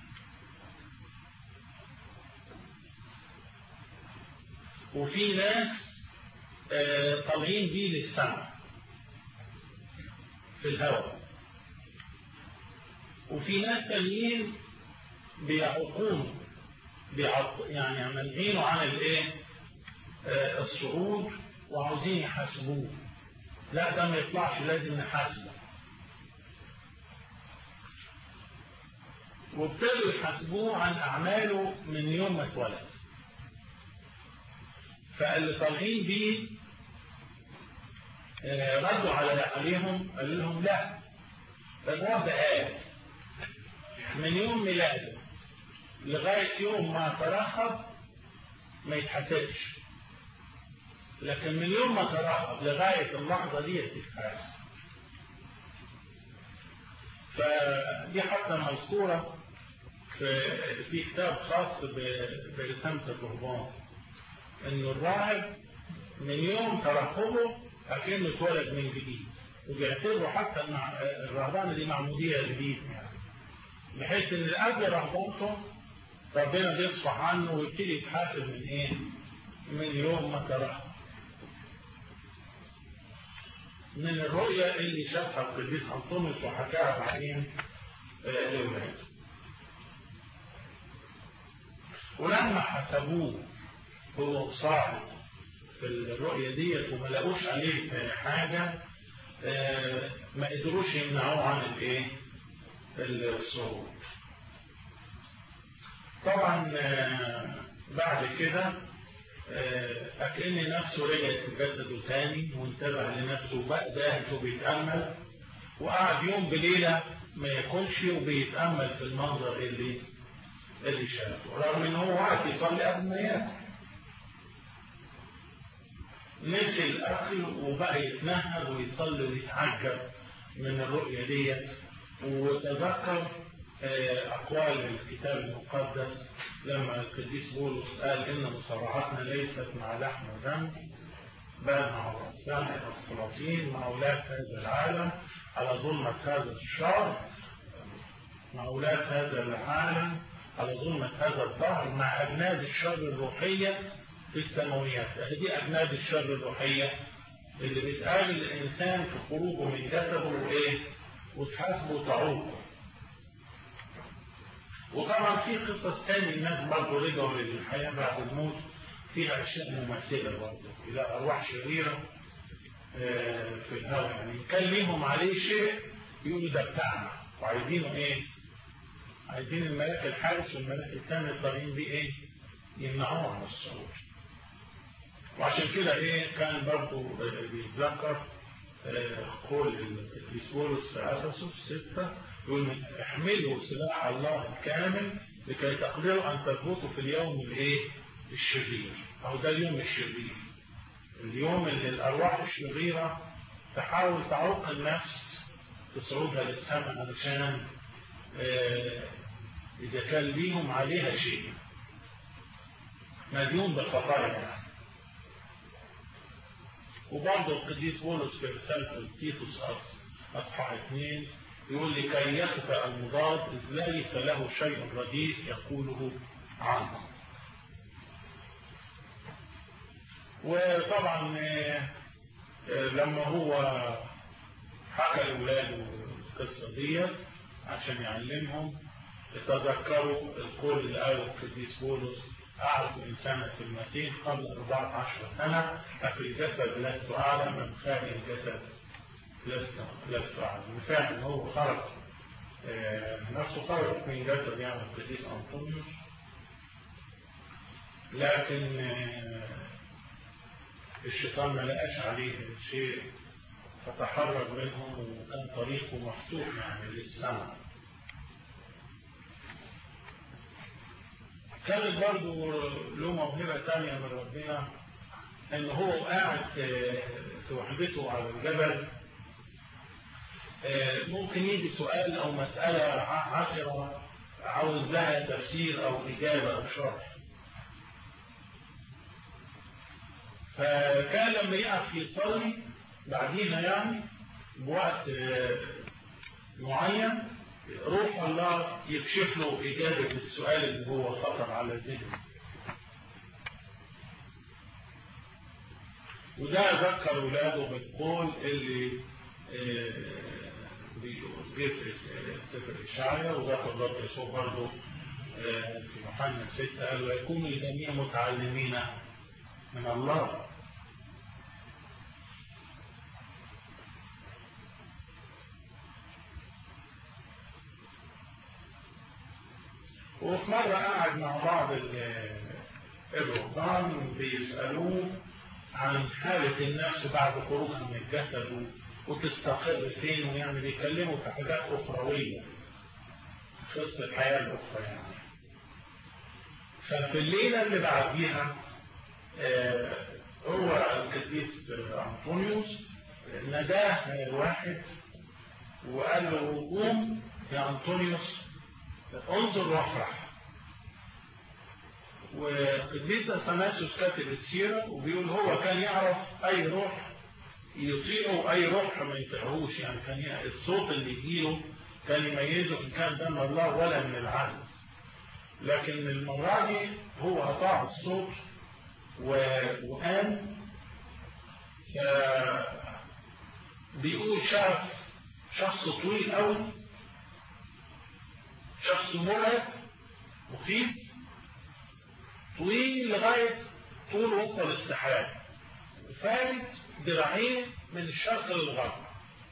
وفي ناس طالعين بيه للسماء في الهواء، وفي ناس تانيين بيعقون بيعق يعني منعينه عن الايه الصعود وعاوزين يحاسبوه. لا ده ما يطلعش، لازم نحاسبه. وابتدوا يحاسبوه عن اعماله من يوم ما اتولد. فاللي طالعين بيه ردوا على عليهم قال لهم لا، الرب قال من يوم ميلاده لغاية يوم ما ترحب ما يتحاسبش، لكن من يوم ما ترحب لغاية اللحظة دي يتحاسب. فدي حتى مذكورة في في كتاب خاص برسامة الرهبان، انه الراهب من يوم ترحبه اكنه اتولد من جديد، وبيعتبروا حتى الرهبانه دي معموديه جديد، يعني بحيث ان قبل رهبانته ربنا بيصفح عنه ويبتدي يتحاسب من ايه؟ من يوم ما ترحب. من الرؤيه اللي شافها القديس أنطونيوس وحكاها بعدين لاولاده. ولما حسبوه هو صاحب في الرؤية ديت وما لقوش عليه حاجة، ما قدروش يمنعوه عن الايه؟ الصعود. طبعا بعد كده أكأن نفسه رجعت في جسده تاني وانتبه لنفسه بقى ده وبيتأمل، وقعد يوم بليلة ما ياكلش وبيتأمل في المنظر اللي اللي شافه، رغم ان هو وقت يصلي قبل ما ياكل. نسي الأكل وبقى يتنهد ويصلي ويتعجب من الرؤية ديت، وتذكر أقوال الكتاب المقدس لما القديس بولس قال إن مصارعتنا ليست مع لحم ودم بل مع رؤساء السلاطين مع أولاد هذا العالم على ظلمة هذا الشر مع أولاد هذا العالم على ظلمة هذا الظهر مع أجناد الشر الروحية في السماويات. دي أجناد الشر الروحية اللي بتقابل الإنسان في خروجه من جسده وإيه؟ وتحاسبه وتعوقه. وطبعا في قصص تاني الناس برضه رجعوا للحياة بعد الموت فيها أشياء مماثلة برضه إلى أرواح شريرة في الهواء، يعني كان ليهم عليه شيء يقولوا ده بتاعنا وعايزينه إيه؟ عايزين الملاك الحارس والملاك الثاني الطالعين بيه إيه؟ يمنعوه عن الصعود. وعشان كده ايه كان برضو بيتذكر قول القديس بولس في افسس ستة يقول احملوا سلاح الله الكامل لكي تقدروا ان تثبتوا في اليوم الايه؟ الشرير، او ده اليوم الشرير اليوم اللي الأرواح الشريرة تحاول تعوق النفس في صعودها للسماء علشان إذا كان ليهم عليها شيء مديون بالخطايا. وبرضه القديس بولس في رسالة تيتوس أصحاح اثنين يقول لكي يخفى المضاد إذ ليس له شيء رديء يقوله عنه. وطبعا لما هو حكى لأولاده القصة دي عشان يعلمهم تذكروا القول اللي قاله القديس بولس أعرف إنسانا في المسيح قبل أربعة عشر سنة أفي الجسد لست أعلم من خارج الجسد لست لست أعلم. فعلا هو خرج نفسه خرج من جسد يعني القديس أنطونيوس، لكن الشيطان ما لقاش عليه شيء فتحرر منهم وكان طريقه مفتوح يعني للسماء. كانت برضو له موهبة تانية من ربنا ان هو قاعد في وحدته على الجبل ممكن يجي سؤال او مسألة عشرة عاوز لها تفسير او اجابة او شرح، فكان لما يقف يصلي بعديها يعني بوقت معين روح الله يكشف له إجابة السؤال اللي هو خطر على ذهنه. وده ذكر أولاده بالقول اللي بيفرس سفر إشعياء، وذكر الرب يسوع برضه في يوحنا ستة قال ويكون الجميع متعلمين من الله. وفي مرة قاعد مع بعض الرهبان بيسألوه عن حالة النفس بعد خروجها من الجسد وتستقر فين، ويعني بيكلموا في حاجات أخروية قصة الحياة الأخرى يعني. ففي الليلة اللي بعديها هو القديس أنطونيوس ناداه واحد وقال له قوم يا أنطونيوس انظر وافرح. وقديس اثناسيوس كاتب السيرة وبيقول هو كان يعرف اي روح يطيعه واي روح ما يطيعهوش، يعني كان الصوت اللي يجيله كان يميزه ان كان ده من الله ولا من العالم. لكن المرة دي هو اطاع الصوت وقام، بيقول شاف شخص طويل قوي، شخص مرعب مخيف طويل لغاية طول وصل السحاب فارد ذراعين من الشرق للغرب.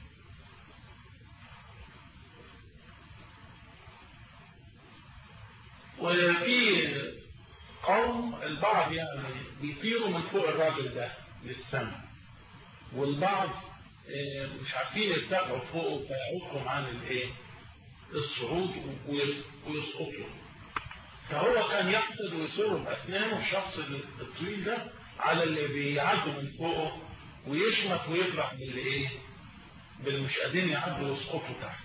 وفي قوم البعض يعني بيطيروا من فوق الراجل ده للسماء، والبعض مش عارفين يرتفعوا فوقه فيعوقهم عن الايه الصعود ويسقطوا. فهو كان يقصد ويصر بأسنانه الشخص الطويل ده على اللي بيعدوا من فوقه ويشمت ويفرح باللي ايه بالمش قادرين يعدوا ويسقطوا تحت.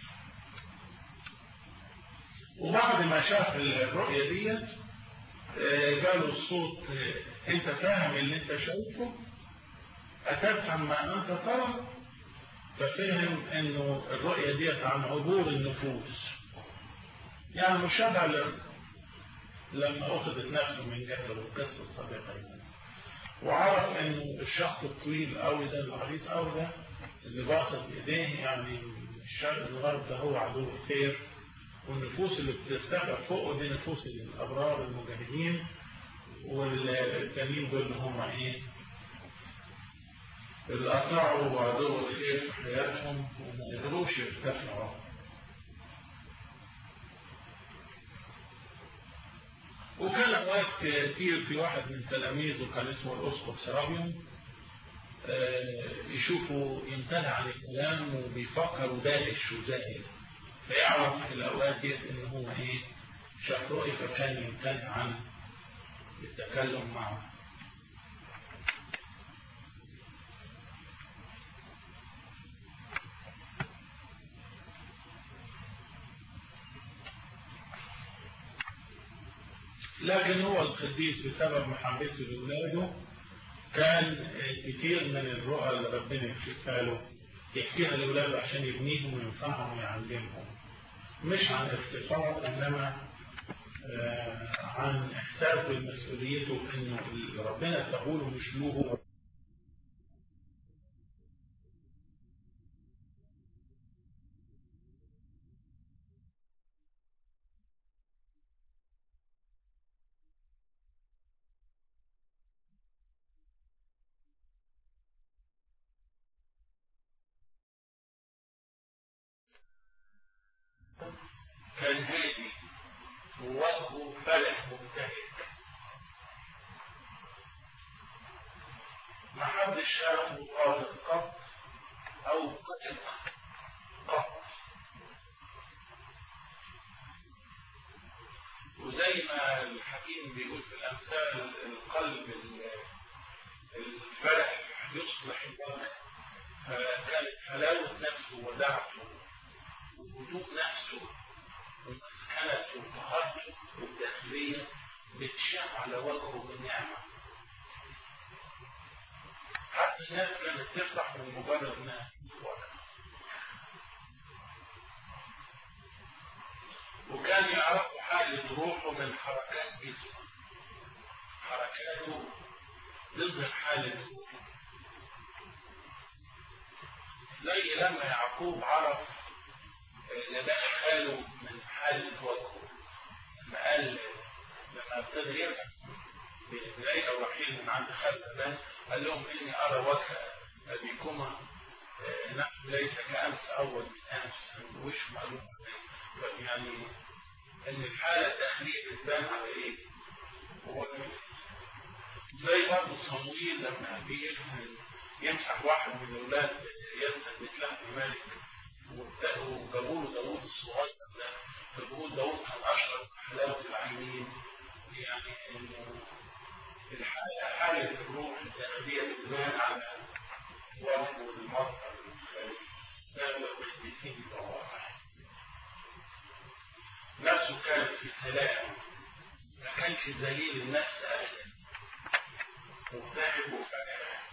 وبعد ما شاف الرؤية ديت جاله الصوت انت فاهم اللي انت شايفه؟ أتفهم ما انت ترى؟ ففهم انه الرؤية ديت عن عبور النفوس، يعني مشابه لما اخذت نفسه من جسد القصة السابقة يعني. وعرف انه الشخص الطويل قوي ده العريض قوي ده اللي باصت بايديه يعني الشرق الغرب ده هو عدو الخير، والنفوس اللي بترتفع فوقه دي نفوس الابرار المجاهدين، والتانيين دول اللي هم ايه اللي أطاعوا وعدوا الخير في حياتهم وما قدروش يرتفعوا. وكان أوقات كثير في واحد من تلاميذه كان اسمه الأسقف سرابيون يشوفوا يمتنع عن الكلام وبيفكر وداهش وزاهد، فيعرف في الأوقات دي إن هو إيه شاف رؤية فكان يمتنع عن التكلم معه. لكن هو القديس بسبب محبته لأولاده كان كتير من الرؤى اللي ربنا يكشفها له يحكيها لأولاده عشان يبنيهم وينفعهم ويعلمهم، مش عن افتقار إنما عن إحساس بمسؤوليته إنه ربنا تقوله مش له. كان هادي ووجهه فرح مبتهج، ما حدش شافه قاضي قط أو قتل قط. وزي ما الحكيم بيقول في الأمثال القلب الفرح يصلح الوجه، فكانت حلاوة نفسه ودعته وهدوء نفسه ومسكنته وطهارته الداخلية بتشاع على وجهه بالنعمة. حتى الناس كانت تفرح من مجرد انها تشوفه. وكان يعرفوا حالة روحه من حركات جسمه، حركاته تظهر حالة روحه. زي لما يعقوب عرف نبات خاله من حالة وجهه، لما قال لما ابتدى يرجع بلاقي الرحيل من عند خال لبان قال لهم اني ارى وجه ابيكما نحن ليس كامس اول من امس، وش معلوم يعني ان الحاله الداخليه بتبان على ايه. هو زي برضه صمويل لما بيجي يمسح واحد من الاولاد يسد مثله الملك وجابوا له داوود الصغير ده، فبيقول داوود كان اشهر حلاوه العينين. يعني انه الحاله حاله الروح الداخليه بتبان على وجهه المظهر الخارجي. ده هو القديسين بواقع نفسه كانت في سلام، ما كانش ذليل النفس ابدا، مبتهج وفرح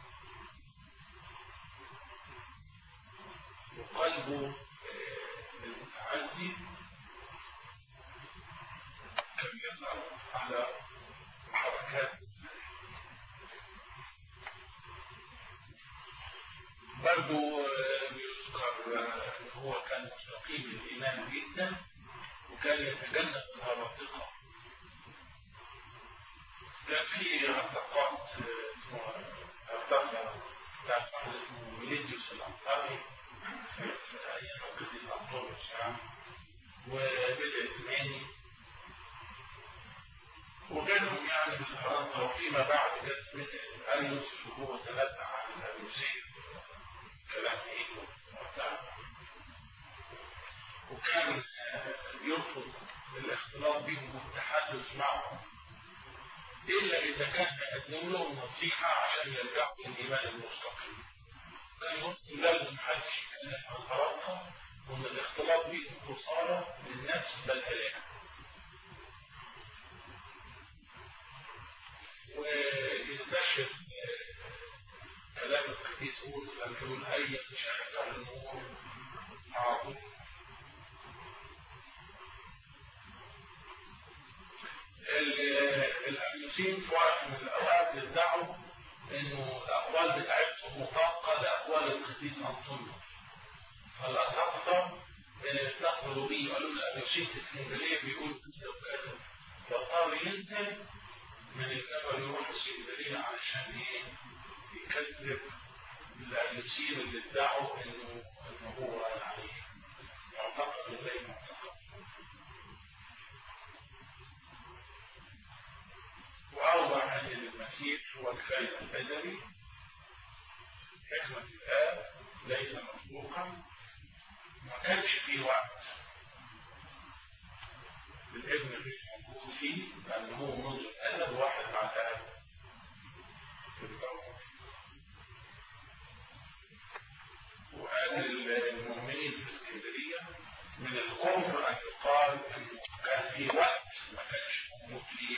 وقلبه المتعزي كان يظهر على حركات. برضه بيذكر ان هو كان مستقيم الايمان جدا وكان يتجنب الهراطقه. كان في هرطقات اسمها هرطقه بتاعت واحد اسمه ميليديوس الانطاكي في ايام القديس انطونيوس يعني، وبدأت ماني وجدهم يعني بالهرطقه. وفيما بعد جت بدأت اريوس وهو تنبأ عن الاريوسيه كلام ايه وكان يرفض الاختلاط بهم والتحدث معهم الا اذا كان يقدم لهم نصيحه عشان يرجعوا للايمان المستقيم. كان يوصي لازم محدش يتكلم عن الهرطقه وان الاختلاط بهم خساره للنفس بل هلاك. ويستشهد كلام القديس بولس لما يقول اي شهد على النور عظيم. الأريوسيين في وقت من الأوقات ادعوا إنه الأقوال بتاعتهم مطابقة لأقوال القديس أنطونيوس، فالأساقفة اتصلوا بيه وقالوا الأريوسيين في اسكندرية بيقولوا كذا وكذا، فاضطر ينزل من الجبل يروح اسكندرية علشان إيه يكذب الأريوسيين اللي ادعوا إنه إنه هو يعني معتقد زي معتقد. وأوضح أن المسيح هو الخالق الأزلي، حكمة الآب ليس مخلوقا، ما كانش فيه وقت الابن غير موجود فيه لأنه هو منذ الأزل واحد مع الآب في الكون. وقال المؤمنين في اسكندرية من الكفر أن يقال أنه كان فيه وقت ما كانش موجود فيه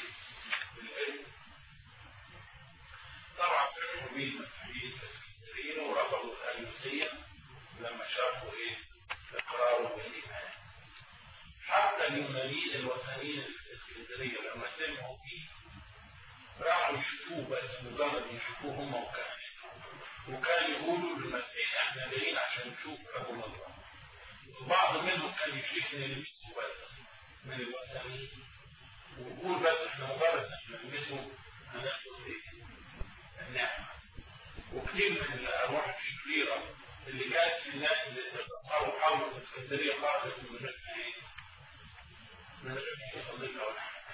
مجرد يشوفوه هم وكهنتهم، وكان يقولوا للمسيح احنا جايين عشان نشوف رجل الله. بعض منهم كان يشيك نلمسه بس من الوثنيين ويقول بس احنا مجرد احنا نلمسه هناخد ايه؟ النعمة. وكثير من الارواح الشريرة اللي كانت في الناس اللي تقروا حول الاسكندرية خرجت من غير ايه؟ من غير ما يصل لها ولا حاجة.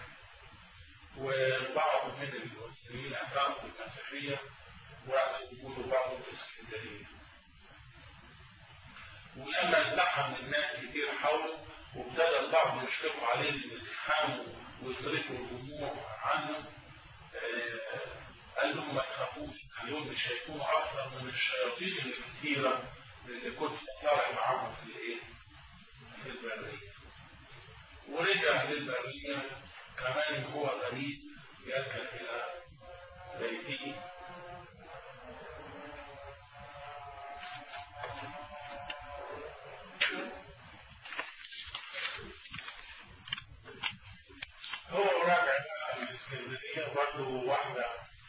وبعض من المسلمين اعترفوا بالمسيحية وقعدوا يقولوا بعض الاسكندرية. ولما ازدحم الناس كتير حوله وابتدى البعض يشفقوا عليه الازدحام ويصرفوا الجموع عنه، آه قال لهم ما تخافوش، اليوم مش هيكونوا اكثر من الشياطين الكثيره اللي كنت بطلع معاهم في الايه؟ في البريه. ورجع للبريه كمان هو غريب يركن الى بيته. هو راجع من الاسكندريه برضه واحده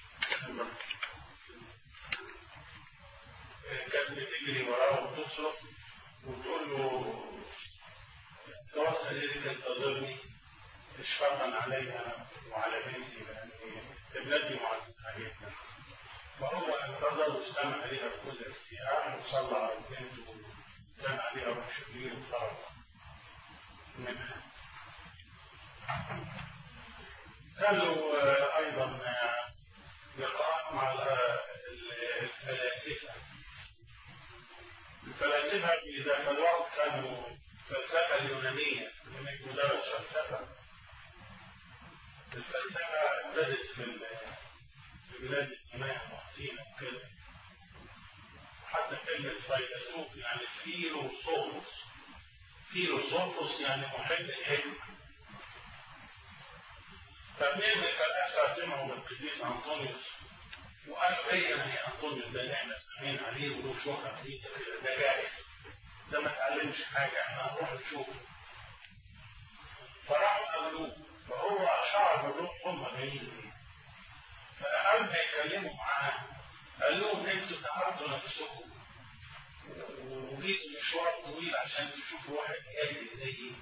كانت بتجري وراه وتصرخ وتقول له توصل اليك تنتظرني تشفقا عليها وعلى بنتي لان ابنتي معذبه جدا. فهو انتظر واستمع عليها بكل استيعاب وصلى على البنت وكان عليها روح شرير وخرج منها. كان له ايضا لقاء مع الفلاسفه. الفلاسفه في ذاك الوقت كانوا فلسفه اليونانيه، انك مدرس فلسفه. الفلسفه ابتدت في بلاد اليونان وحسينه وكده. حتى كلمه فيلسوف يعني فيلوسوفوس. فيلوسوفوس يعني محب الحكمه. فمن الفلاسفه سمعوا بالقديس انطونيوس وقالوا ايه يعني انطونيوس ده اللي احنا سامعين عليه وله شهره جديده كده ده جاهز، ده ما اتعلمش حاجه احنا هنروح نشوفه. فراحوا قابلوه فهو شعر بالروح هم جايين. فقبل ما يتكلموا معاه قال لهم انتوا تعبتوا نفسكم وجيتوا مشوار طويل عشان تشوفوا واحد جاهز زيي.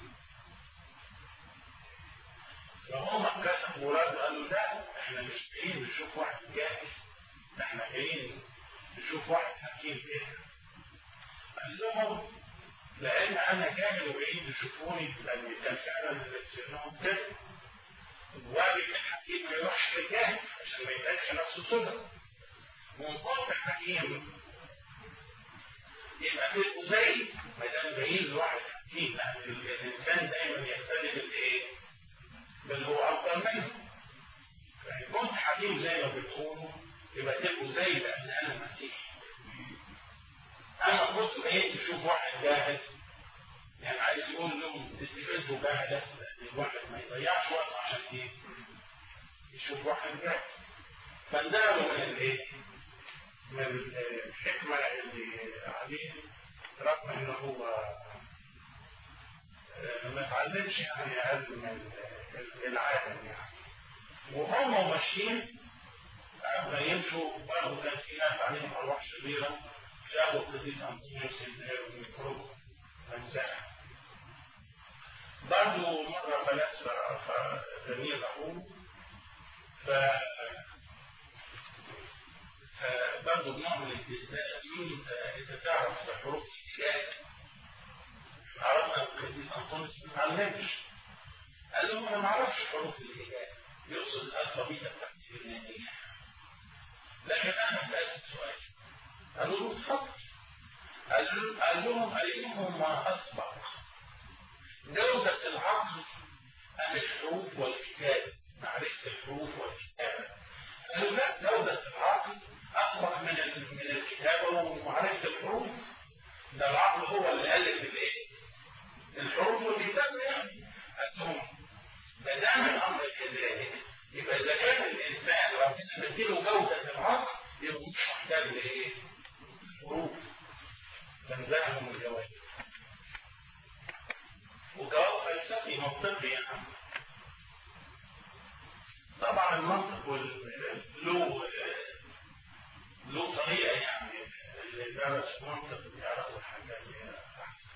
فهم اتكسفوا وردوا قالوا لا احنا مش جايين نشوف واحد جاهز، احنا جايين نشوف واحد حكيم كده. قال لهم لان انا جاهل وجايين يشوفوني لان كان فعلا سنهم كده. واجب الحكيم ما يروحش للجاهل عشان ما يبقاش نفسه صدق. وان كنت حكيم يبقى تبقوا زي ما دام جايين لواحد حكيم، لان الانسان دايما يختلف بالايه؟ بل هو أفضل منه. فإن كنت حكيم زي ما بتقولوا يبقى تبقوا زي لأن أنا مسيحي. أنا كنت جاي تشوف واحد جاهز يعني عايز يقول لهم تستفيدوا جاهزة لأن الواحد ما يضيعش وقت عشان إيه؟ يشوف واحد جاهز. فاندهروا من الإيه؟ من الحكمة اللي عليه رغم إنه هو ما اتعلمش يعني أقل من العالم يعني. وهم ماشيين قبل ما يمشوا برضه كان في ناس عليهم ارواح شريره شافوا القديس انطونيوس يخرجوا انزاح. برضه مره فلاسفه جميل اقول ف فبرضه بنوع من الاستهزاء يقولوا انت تعرف حروف الهجاء. عرفنا القديس انطونيوس ما اتعلمش. قال لهم انا ما اعرفش حروف الهجاء، يقصد الالفابيت بتاعت اليونانيه. لكن انا سالت سؤال قالوا له اتفضل. قال لهم ايهما اسبق جوده العقل ام الحروف والكتاب؟ معرفه الحروف والكتابه. قالوا لا جوده العقل اسبق من من الكتابه ومعرفه الحروف. ده العقل هو اللي الف الايه؟ الحروف والكتابه يعني. قال لهم ما دام الامر كذلك يبقى اذا كان الانسان ربنا مديله جوده العقل يبقى مش محتاج لايه؟ حروف. تنزعهم الجواب. وجواب فلسفي منطقي يعني. طبعا المنطق له له طريقة يعني اللي درس منطق بيعرفوا الحاجات دي أحسن.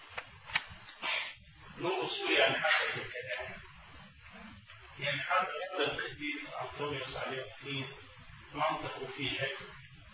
له أصول يعني حتى في الكلام، يعني حتى القديس أنطونيوس عليه فيه منطق وفيه حكمة.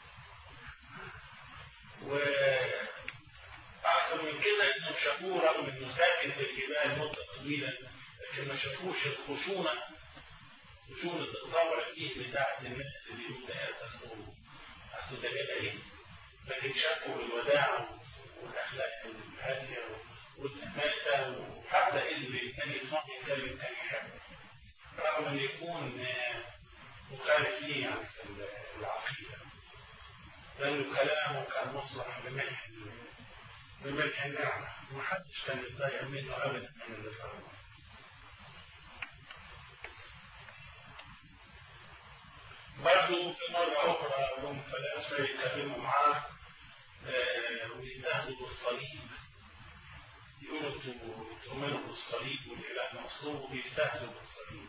وأكثر من كده إنهم شافوه رغم إنه ساكن في الجبال مدة طويلة، لكن ما شافوش الخشونة، خشونة الطبع فيه بتاعت الناس اللي يبدأ تسمعوا أصل ده كده إيه، لكن شافوا الوداع والأخلاق الهادية والتماسة، وحتى اللي كان يسمع يتكلم كان يحبه رغم أن يكون مخالف ليه يعني في العقيدة، لأنه كلامه كان مصلح بملح بملح النعمة، ومحدش كان يتضايق منه أبدا من اللي صار. برضه في مرة أخرى هم فلاسفة يتكلموا معاه ويستهزئوا بالصليب، يقولوا تؤمنوا بالصليب والإله مصلوب، ويستهزئوا بالصليب.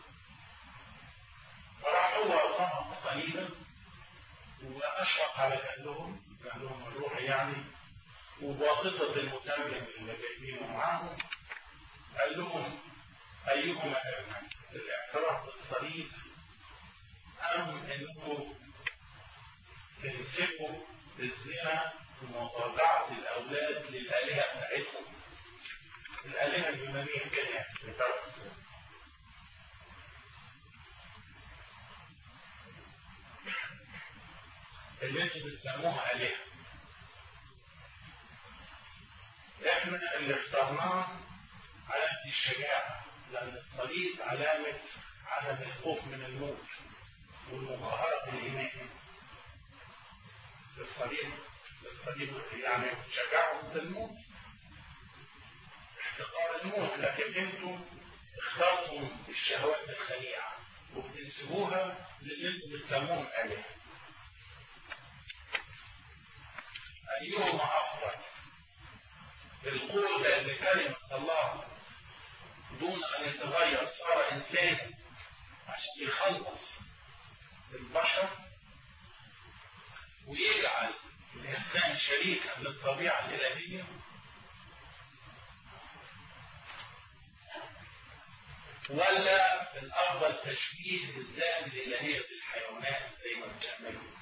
فراح هو صنع صليبا وأشفق على أهلهم، أهلهم الروح يعني، وبواسطة المترجم اللي جايبينه معاهم قال لهم أيهما أهم، الاعتراف بالصليب أم أنكم تمسكوا بالزنا ومضاجعة الأولاد للآلهة بتاعتهم، الآلهة اليونانية كده بتعرف الزنا. اللي انتوا بتسموها آلهة، احنا اللي اخترناه علامة الشجاعة، لأن الصليب علامة عدم الخوف من الموت والمقاهرة بالإيمان. الصليب الصليب يعني شجاعة ضد الموت، احتقار الموت، لكن انتم اخترتم الشهوات الخليعة وبتنسبوها للي انتم بتسموهم آلهة. أيهما أفضل، القول بأن كلمة الله دون أن يتغير صار إنسان عشان يخلص البشر ويجعل الإنسان شريكا للطبيعة الإلهية، ولا الأفضل تشبيه بالذات الإلهية بالحيوانات زي ما بتعملوا؟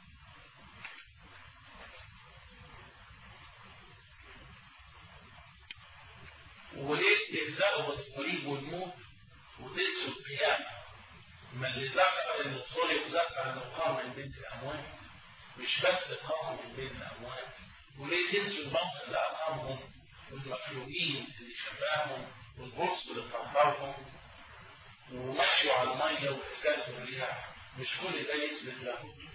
وليه تلزقوا بالصليب والموت وتنسوا القيامة؟ ما اللي ذكر انه صلب ذكر انه قام من بين الاموات، مش بس قام من بين الاموات. وليه تنسوا الموت اللي اقامهم والمخلوقين اللي شفاهم والغصب اللي طهرهم ومشوا على الميه واسكنوا الرياح؟ مش كل ده يثبت لاهوته.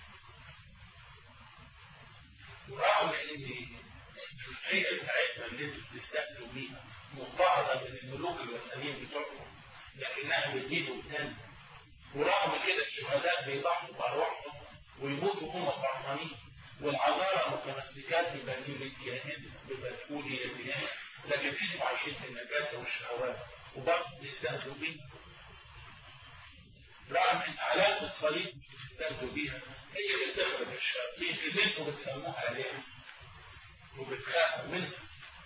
ورغم ان الحقيقه بتاعتنا اللي انتوا بتستهزئوا بيها مضطهده من الملوك الوثنيين بتوعهم، لكنها بتزيد وبتنمو. ورغم كده الشهداء بيضحوا بارواحهم ويموتوا هم فرحانين، والعذارى متمسكات ببتوليتيهن ببتوليتيهن، لكن انتوا عايشين في النجاسه والشهوات وبرضه بتستهزئوا بيها. رغم ان علامه الصليب اللي بتستهزئوا بيها هي اللي بتخرج الشياطين اللي انتوا بتسموها آلهة وبتخافوا منها.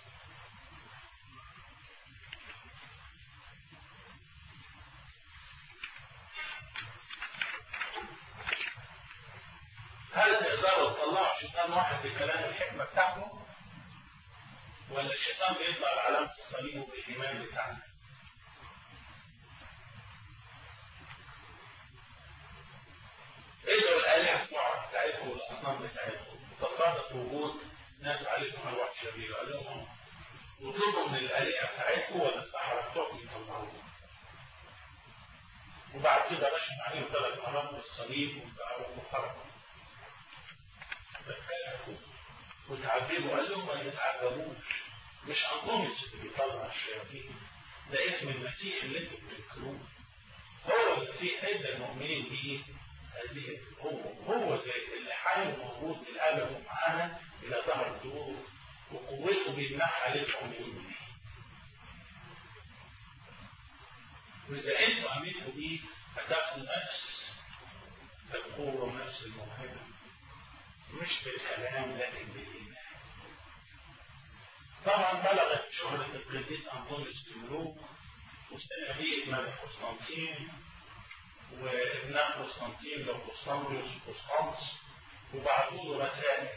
هل تقدروا تطلعوا شيطان واحد بكلام الحكمة بتاعته؟ ولا الشيطان بيطلع بعلامة الصليب وبالإيمان بتاعنا؟ ادعوا الآلهة بتاعتكم والأصنام بتاعتكم، تصادف وجود ناس عليكم أرواح شريرة، قال لهم وطلبوا من الآلهة بتاعتكم ولا السحرة بتوعكم يطلعوهم. وبعد كده رشم عليهم ثلاث مرات بالصليب وبقوا خرجوا. وتعذبوا، قال لهم ما يتعذبوش، مش أنطونيوس اللي بيطلع الشياطين، ده اسم المسيح اللي انتوا بتذكروه. هو المسيح ادى المؤمنين بيه هذه القوة، هو زي اللي حي موجود الآلة ومعانا إلى ظهر الدور، وقوته بيمنحها للمؤمنين بيه. وإذا انتوا عملتوا بيه هتاخدوا نفس القوة ونفس الموهبة مش بالكلام لكن بالإيمان. طبعا بلغت شهرة القديس أنطونيوس الملوك وسنوية ملك قسطنطين وابناء قسطنطين لو قسطنطيوس وقسطنطس وبعتوا له رسائل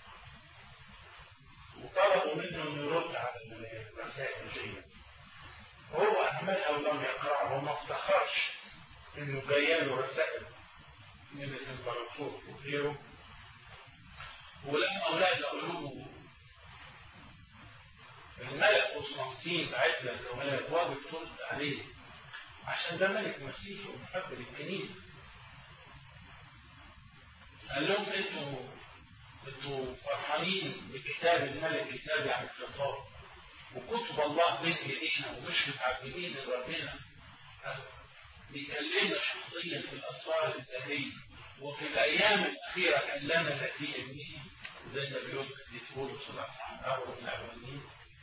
وطلبوا منه انه يرد على الرسائل دي. هو اهملها ولم يقرأها وما افتخرش انه جايه له رسائل من الامبراطور وغيره. ولما اولاده قالوا له الملك قسطنطين بعت لك جواب واجب ترد عليه عشان ده ملك مسيحي ومحب للكنيسه. قال لهم انتوا انتوا فرحانين بكتاب الملك، كتاب يعني الخطاب وكتب الله بين ايدينا ومش متعجبين ان ربنا بيكلمنا شخصيا في الاسرار الالهيه وفي الايام الاخيره كلمنا في ابنه زي ما بيقول القديس بولس الاصحاح الاول من الاولين.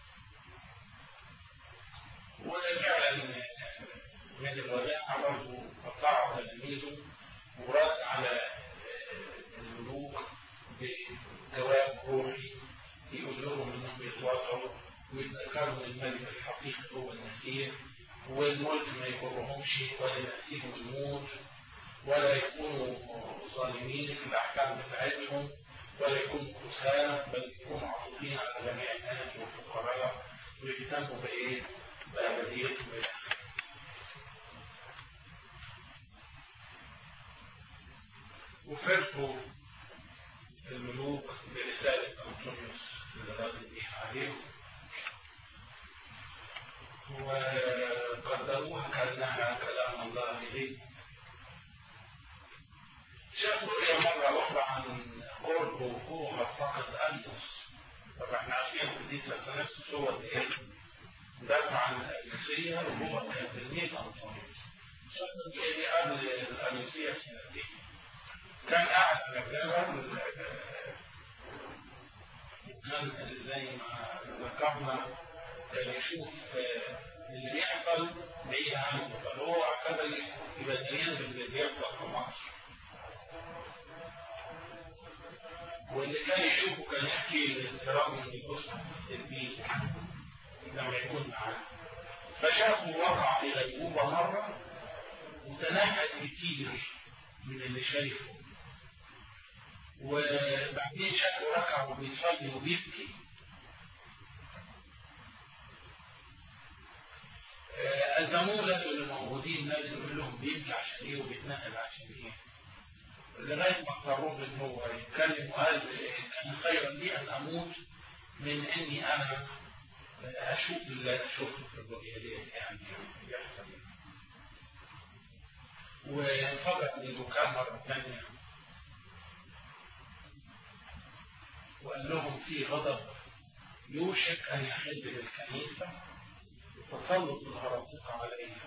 وفعلا من الوداع برضه قطعوا تلاميذه ورد على الملوك بجواب روحي يقول لهم انهم يتواصلوا ويتذكروا ان الملك الحقيقي هو المسيح والملك ما يضرهمش ولا ينسيهم الموت ولا يكونوا ظالمين في الاحكام بتاعتهم ولا يكونوا كسالى بل يكونوا عاطفين على جميع الناس والفقراء ويهتموا بايه؟ بأبديتهم. وفرحوا الملوك برسالة أنطونيوس اللي رد بيها عليهم وقدروها كأنها كلام الله إليه. شافوا رؤيا مرة أخرى عن قرب وقوع مرفقة أنيوس. طبعا احنا عارفين القديس أثناسيوس هو اللي دافع عن الأنيوسية وهو كان تلميذ أنطونيوس. شافوا اللي قبل الأنيوسية بسنتين كان قاعد على الجبل وكان زي ما ذكرنا يشوف اللي بيحصل بعيد عنه فهو اعتبر يبقى زيان باللي بيحصل في مصر. واللي كان يشوفه كان يحكي الاستراق من الأسرة التلميذ لما يكون معاه. فشافه وقع في غيبوبة مرة وتنهد كتير من اللي شايفه وبعدين شافه ركع وبيصلي وبيبكي. ألزموه لهم اللي موجودين لازم يقول لهم بيبكي عشان ايه وبيتنقل عشان ايه لغاية ما اضطروه ان هو يتكلم وقال كان خيرا لي ان اموت من اني انا اشوف اللي انا شفته في الرؤيا دي يعني يحصل. وانفجر بذكاء مرة ثانية وقال لهم في غضب يوشك أن يحل بالكنيسة وتسلط الهراطقة عليها.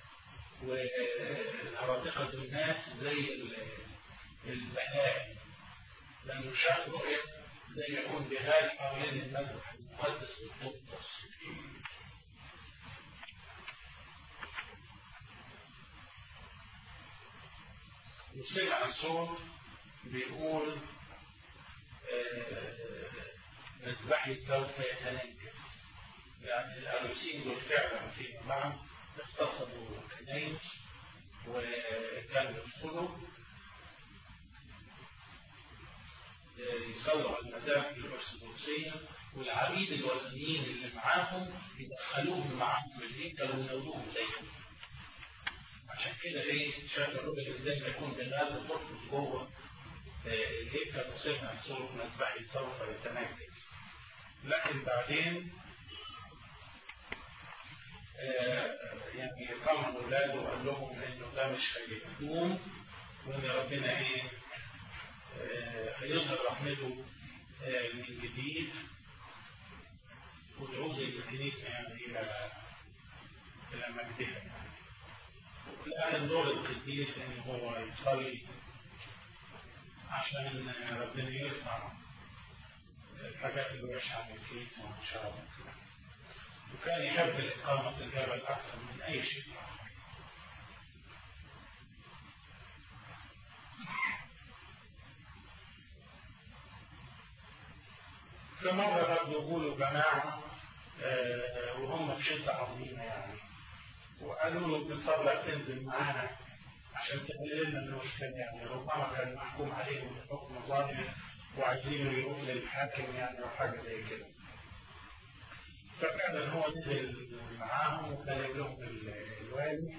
والهراطقة الناس زي البهائم لأنه شاف رؤية زي يكون بهاري حوالين المذبح المقدس والقدس. وسمع صوت بيقول مذبحي سوف يتنجس. يعني الأروسين دول فعلا فيما بعد اغتصبوا الكنائس وكانوا يدخلوا يصلوا على المذابح الأرثوذكسية والعبيد الوثنيين اللي معاهم يدخلوهم معاهم الهيكل ويناولوهم زيهم. عشان كده ايه شاف الرجل ازاي ما يكون بغاز الطفل جوه الهيكل وسمع صوت مذبحي سوف يتنجس. لكن بعدين آه يعني قام اولاده وقال لهم انه ده مش هيكون وان ربنا ايه آه هيظهر رحمته آه من جديد وتعود الكنيسه يعني الى الى مجدها. الآن دور القديس إن هو يصلي عشان ربنا يرفع الحاجات اللي وحشة عن الكنيسة وإن شاء الله. وكان يحب الإقامة في الجبل أكثر من أي شيء. في مرة برضه يقولوا جماعة آه وهم في شدة عظيمة يعني، وقالوا له بنفضلك تنزل معانا عشان تحل لنا المشكلة يعني، ربما كان محكوم عليهم بحكم ظالم وعايزين يروح للحاكم يعني أو حاجة زي كده. ففعلا هو نزل معاهم وكلم لهم الوالي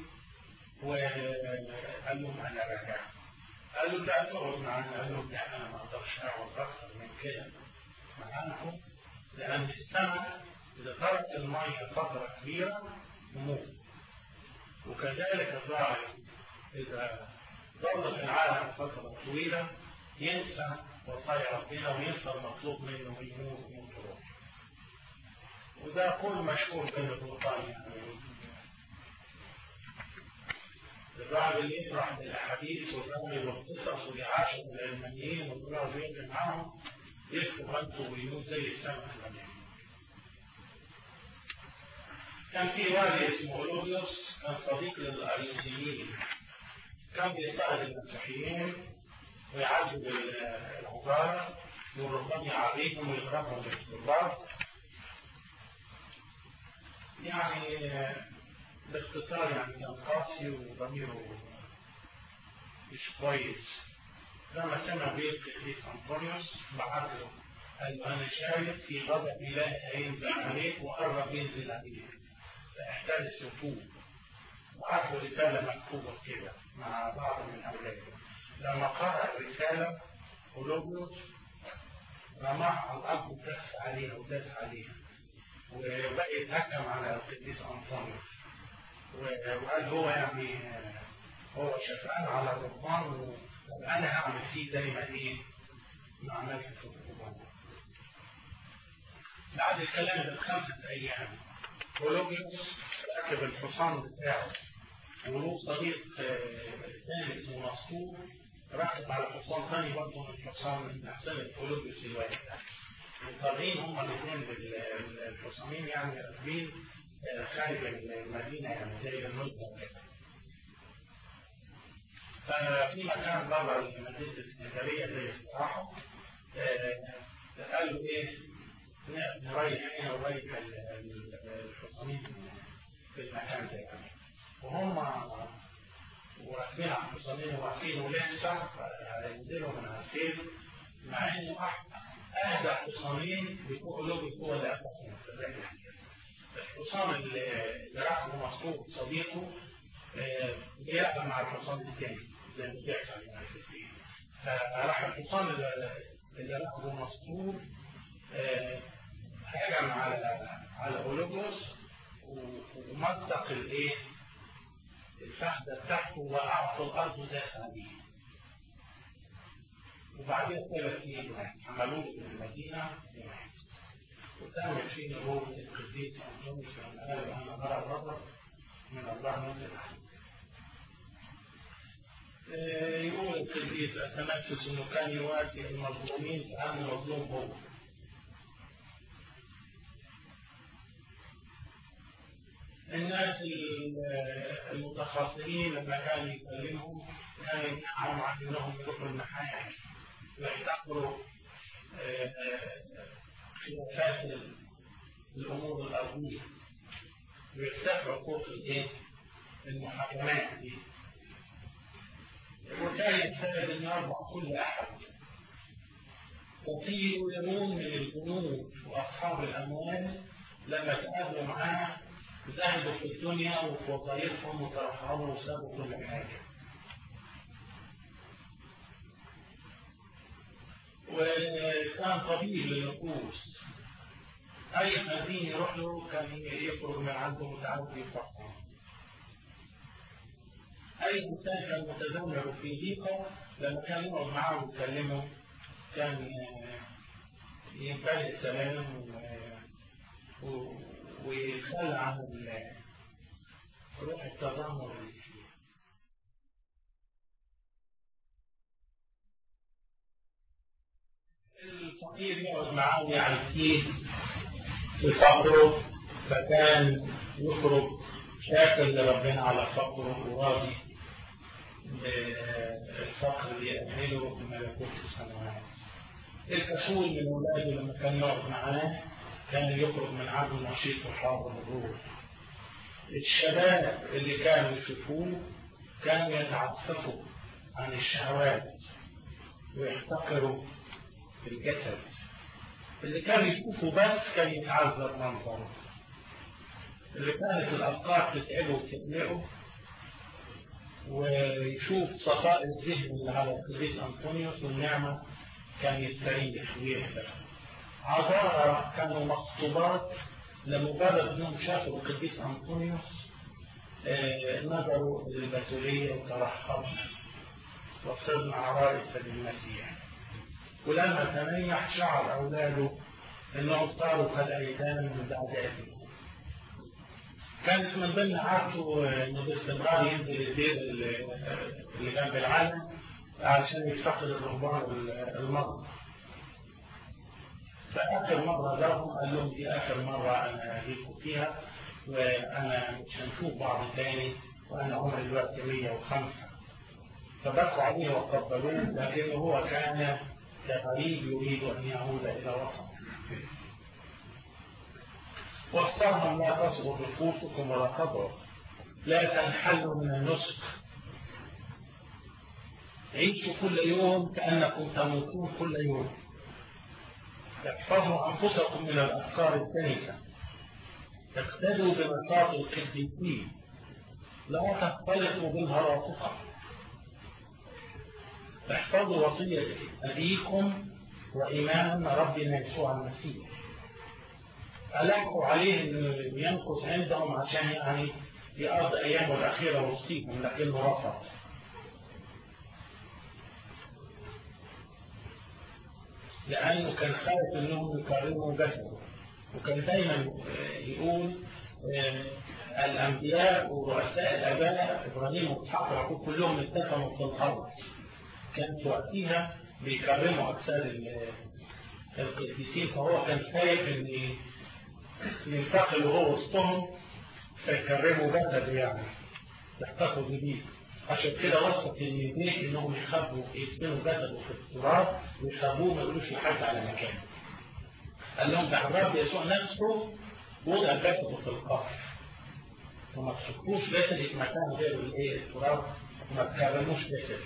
وقال لهم أنا راجع. قال له لا تقعد معانا، قال له لا أنا ما أقدرش أقعد أكثر من كده معاكم، لأن السماء إذا ترك المية فترة كبيرة تموت، وكذلك الظالم إذا ظل في العالم فترة طويلة ينسى وصايا ربنا وينسى المطلوب منه ويموت موت روح. وده قول مشهور بين الرهبان يعني، الراعي اللي يفرح بالاحاديث والرمي والقصص والعاشر العلمانيين والقراء بينزل معاهم يكتب غلطه ويموت زي السمك المليان. كان في والي اسمه أولوبيوس كان صديق للأريوسيين، كان بيضطهد المسيحيين ويعذب العبارة والرهبان يعذبهم ويضربهم بالضرب. يعني باختصار يعني كان قاسي وضميره مش كويس. لما سمع بيه القديس أنطونيوس بعت له قال له أنا شايف في غضب إلهي هينزل عليك وقرب ينزل عليك فاحتاج السفوف. بعت له رسالة مكتوبة كده مع بعض من أولاده. لما قرأ الرسالة أولوبيوس رماها على الأرض وداس عليها وداس عليها وبقى يتهكم على القديس أنطونيوس، وقال هو يعني هو شفقان على الرهبان وأنا هعمل فيه زي ما إيه ما عملت في الرهبان. بعد الكلام ده بخمسة أيام أولوبيوس ركب الحصان بتاعه وله صديق ثاني اسمه نسطور ركب على حصان ثاني برضه من الحصان من أحسن أولوبيوس الواحد، وطالعين هما الاثنين بالحصانين يعني راكبين خارج المدينة يعني زي المدة كده. ففي مكان بره مدينة الإسكندرية زي استراحة قالوا إيه نريح هنا ونريح الحصانين في المكان ده يعني. وهم وراكبين على الحصانين وواقفين ولسه هينزلوا من على الخيل، مع إنه أهدى حصانين بيقولوا له هو اللي أخذهم في الرجل. الحصان اللي راحوا مسطور صديقه بيلعب مع الحصان الثاني زي ما بيحصل يعني في الفيلم. فراح الحصان اللي راحوا مسطور هجم على على أولوبيوس ومزق الايه الفخذة بتاعته وقع في الأرض وداس عليه. وبعدين ثلاث ايام عملوه في المدينة وتعمل فيه نبوة القديس أنطونيوس لما قال أنا أرى الرضا من الله نزل عليه. يقول القديس أتنفس إنه كان يواسي المظلومين كأنه مظلوم هو. الناس المتخاصمين لما كانوا يكلمهم كانوا يمنعهم عن انهم يروحوا المحاكم ويحتقروا خلافات الامور الارضيه ويرتفعوا فوق الايه المحاكمات دي. وكان يجتهد ان يربع كل احد وفيه يرون من الجنود واصحاب الاموال لما تقابلوا معاه زهدوا في الدنيا وفي وظائفهم وترفعوا وسابوا كل حاجة. وكان طبيب للنفوس، أي خزين يروح له كان يخرج من عنده متعود يفرحه. أي إنسان كان متذمر في ضيقه لما كان يقعد معه ويكلمه كان ينبغي السلام و ويخلى عن روح التذمر اللي فيه. الفقير يقعد معاه ويعزيه في فقره فكان يخرج شاكر لربنا على فقره وراضي بالفقر اللي يأهله في ملكوت السماوات. الكسول من ولاده لما كان يقعد معاه كان يخرج من عنده نشيط وحاضر الروح. الشباب اللي كانوا يشوفوه كانوا يتعففوا عن الشهوات ويحتقروا الجسد. اللي كان يشوفه بس كان يتعذب منظره. اللي كانت الأفكار تتعبه وتقلقه ويشوف صفاء الذهن اللي على القديس أنطونيوس والنعمة كان يستريح ويهدى. عذارى كانوا مخطوبات لمجرد انهم شافوا القديس أنطونيوس آه نظروا للبتولية وترحبوا وصرنا عرائس للمسيح. ولما تنيح شعر أولاده انهم صاروا كالأيتام من بعد أبيه. كانت من ضمن عادته انه باستمرار ينزل الدير اللي جنب العالم عشان يفتقد الرهبان المرضى. فآخر مرة لهم قال لهم دي آخر مرة أنا أجيكم فيها وأنا مش هنشوف بعض تاني وأنا عمري دلوقتي مية وخمسة. فبكوا عليه وقبلوه لكنه هو كان كغريب يريد أن يعود إلى وطنه. واختارهم لا تصغر نفوسكم ولا تضعف، لا تنحلوا من النسك، عيشوا كل يوم كأنكم تموتون كل يوم، احفظوا أنفسكم من الأفكار الدنسة، اقتدوا بنشاط القديسين، لا تختلطوا بالهراطقة، احفظوا وصية أبيكم وإيمان ربنا يسوع المسيح. ألحوا عليه أنه ينقص عندهم عشان يعني يقضي أيامه الأخيرة وسطيهم، لكنه رفض. لأنه كان خايف أنهم يكرموا جسده، وكان دايما يقول الأنبياء ورؤساء الآباء إبراهيم وإسحاق ويعقوب كلهم اتفقوا في الأرض. كان في وقتها بيكرموا أجساد القديسين، فهو كان خايف أن ينتقل وهو وسطهم فيكرموا جسده يعني يحتفظوا بيه. عشان كده وصف اليدين انهم يخبوا يسكنوا جسده في التراب ويخبوه ما يقولوش لحد على مكانه. قال لهم ده الرب يسوع نفسه وضع جسده في القبر وما تحطوش جسدي في مكان غير الايه التراب وما تكرموش جسدي.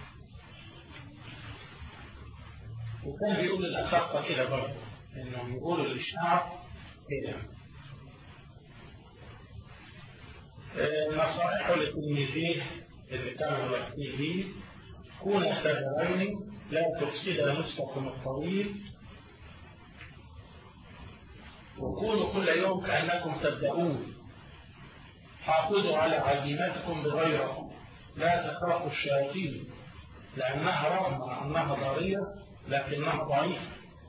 وكان بيقول للأساقفة كده برضه انهم يقولوا للشعب كده. نصائحه لتلميذيه اللي كانوا يحكيه لي: كونا سابرين لا تفسد نسككم الطويل، وكونوا كل يوم كأنكم تبدأون، حافظوا على عزيمتكم بغيركم، لا تخافوا الشياطين لأنها رغم أنها ضارية لكنها ضعيفة.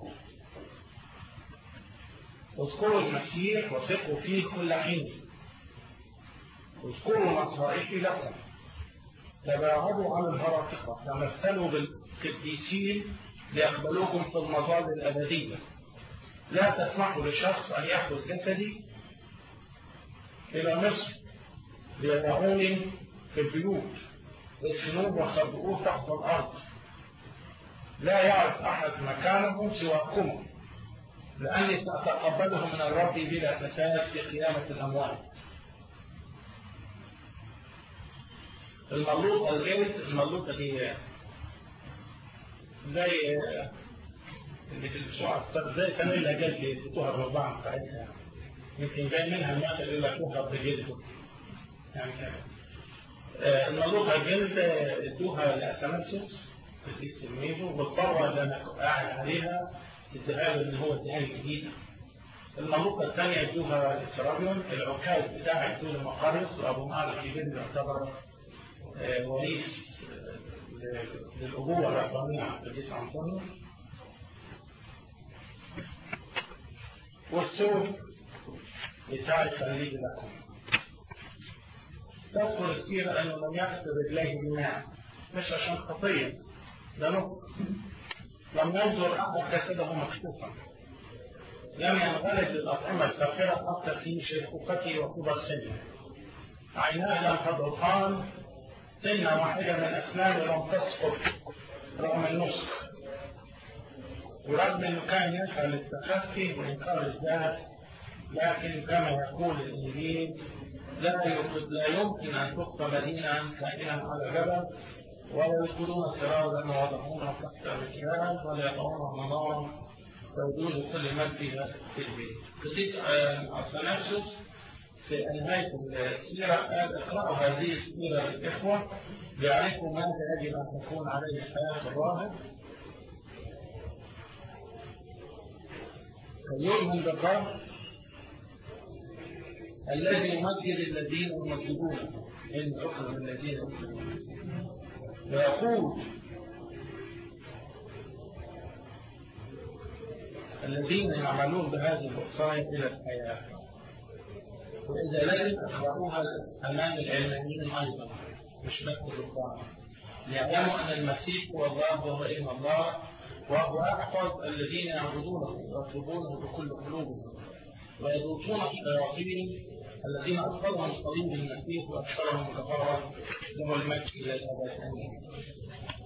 اذكروا المسيح وثقوا فيه كل حين، اذكروا نصائحي لكم، تباعدوا عن الهراطقة، تمثلوا بالقديسين ليقبلوكم في المظال الأبدية. لا تسمحوا لشخص أن يأخذ جسدي إلى مصر ليضعوني في البيوت، ادفنوه وخبئوه تحت الأرض. لا يعرف أحد مكانه سواكم، لأني سأتقبله من الرب بلا فساد في قيامة الأموات. الملوطة الجلد، الملوطة دي زي اللي تلبسوها على الصدر، زي كانيلا جلد يدوها الرضاعة بتاعتها، يمكن جاي منها المثل يقول لك تهرب بجلده يعني كده. الملوطة الجلد ادوها لأثناسيوس قديس تلميذه، والطروة اللي أنا قاعد عليها اداها له إن هو اداها لي جديدة. الملوطة الثانية ادوها لإسرائيل، العكاز بتاعها ادوه لمقارس، وأبو معرف الجلد يعتبر وريث للأبوة الربانية عن القديس أنطونيوس. والسور بتاع خليج لكم. تذكر السيرة أنه لم يغسل رجليه بالماء، مش عشان خطية، ده نقطة. لم ينظر أحد جسده مكشوفا، لم ينغلق للأطعمة الفاخرة حتى في شيخوخته وكبر سنه. عيناه لم تضعفان، سنة واحدة من أسنانه لم تسقط رغم النسك. ورغم أنه كان يسعى للتخفي وإنكار الذات، لكن كما يقول الإنجيل لا يمكن أن تقطع مدينة كائنا على جبل، ولا يدخلون سراجا ويضعونه تحت الرجال ولا يضعونه منارا ويجوز كل مجد في البيت. قديس أثناسيوس في نهاية السيرة قال اقرأوا هذه السيرة للإخوة ليعرفوا ماذا يجب أن تكون عليه حياة الراهب، فليؤمن بالرب الذي يمجد الذين يمجدونه إن أخرج الذين يمجدونه، ويقول الذين يعملون بهذه الوصايا إلى الحياة. وإذا لم أقرأوها أمام العلمانيين أيضا مش بس الرهبان، ليعلموا أن المسيح هو الله وهو ابن الله، وهو أحفظ الذين يعبدونه ويطلبونه بكل قلوبهم، ويذوقون الشياطين الذين أدخلهم صليب المسيح وأبشرهم كفارا له المجد إلى الأبد. آمين.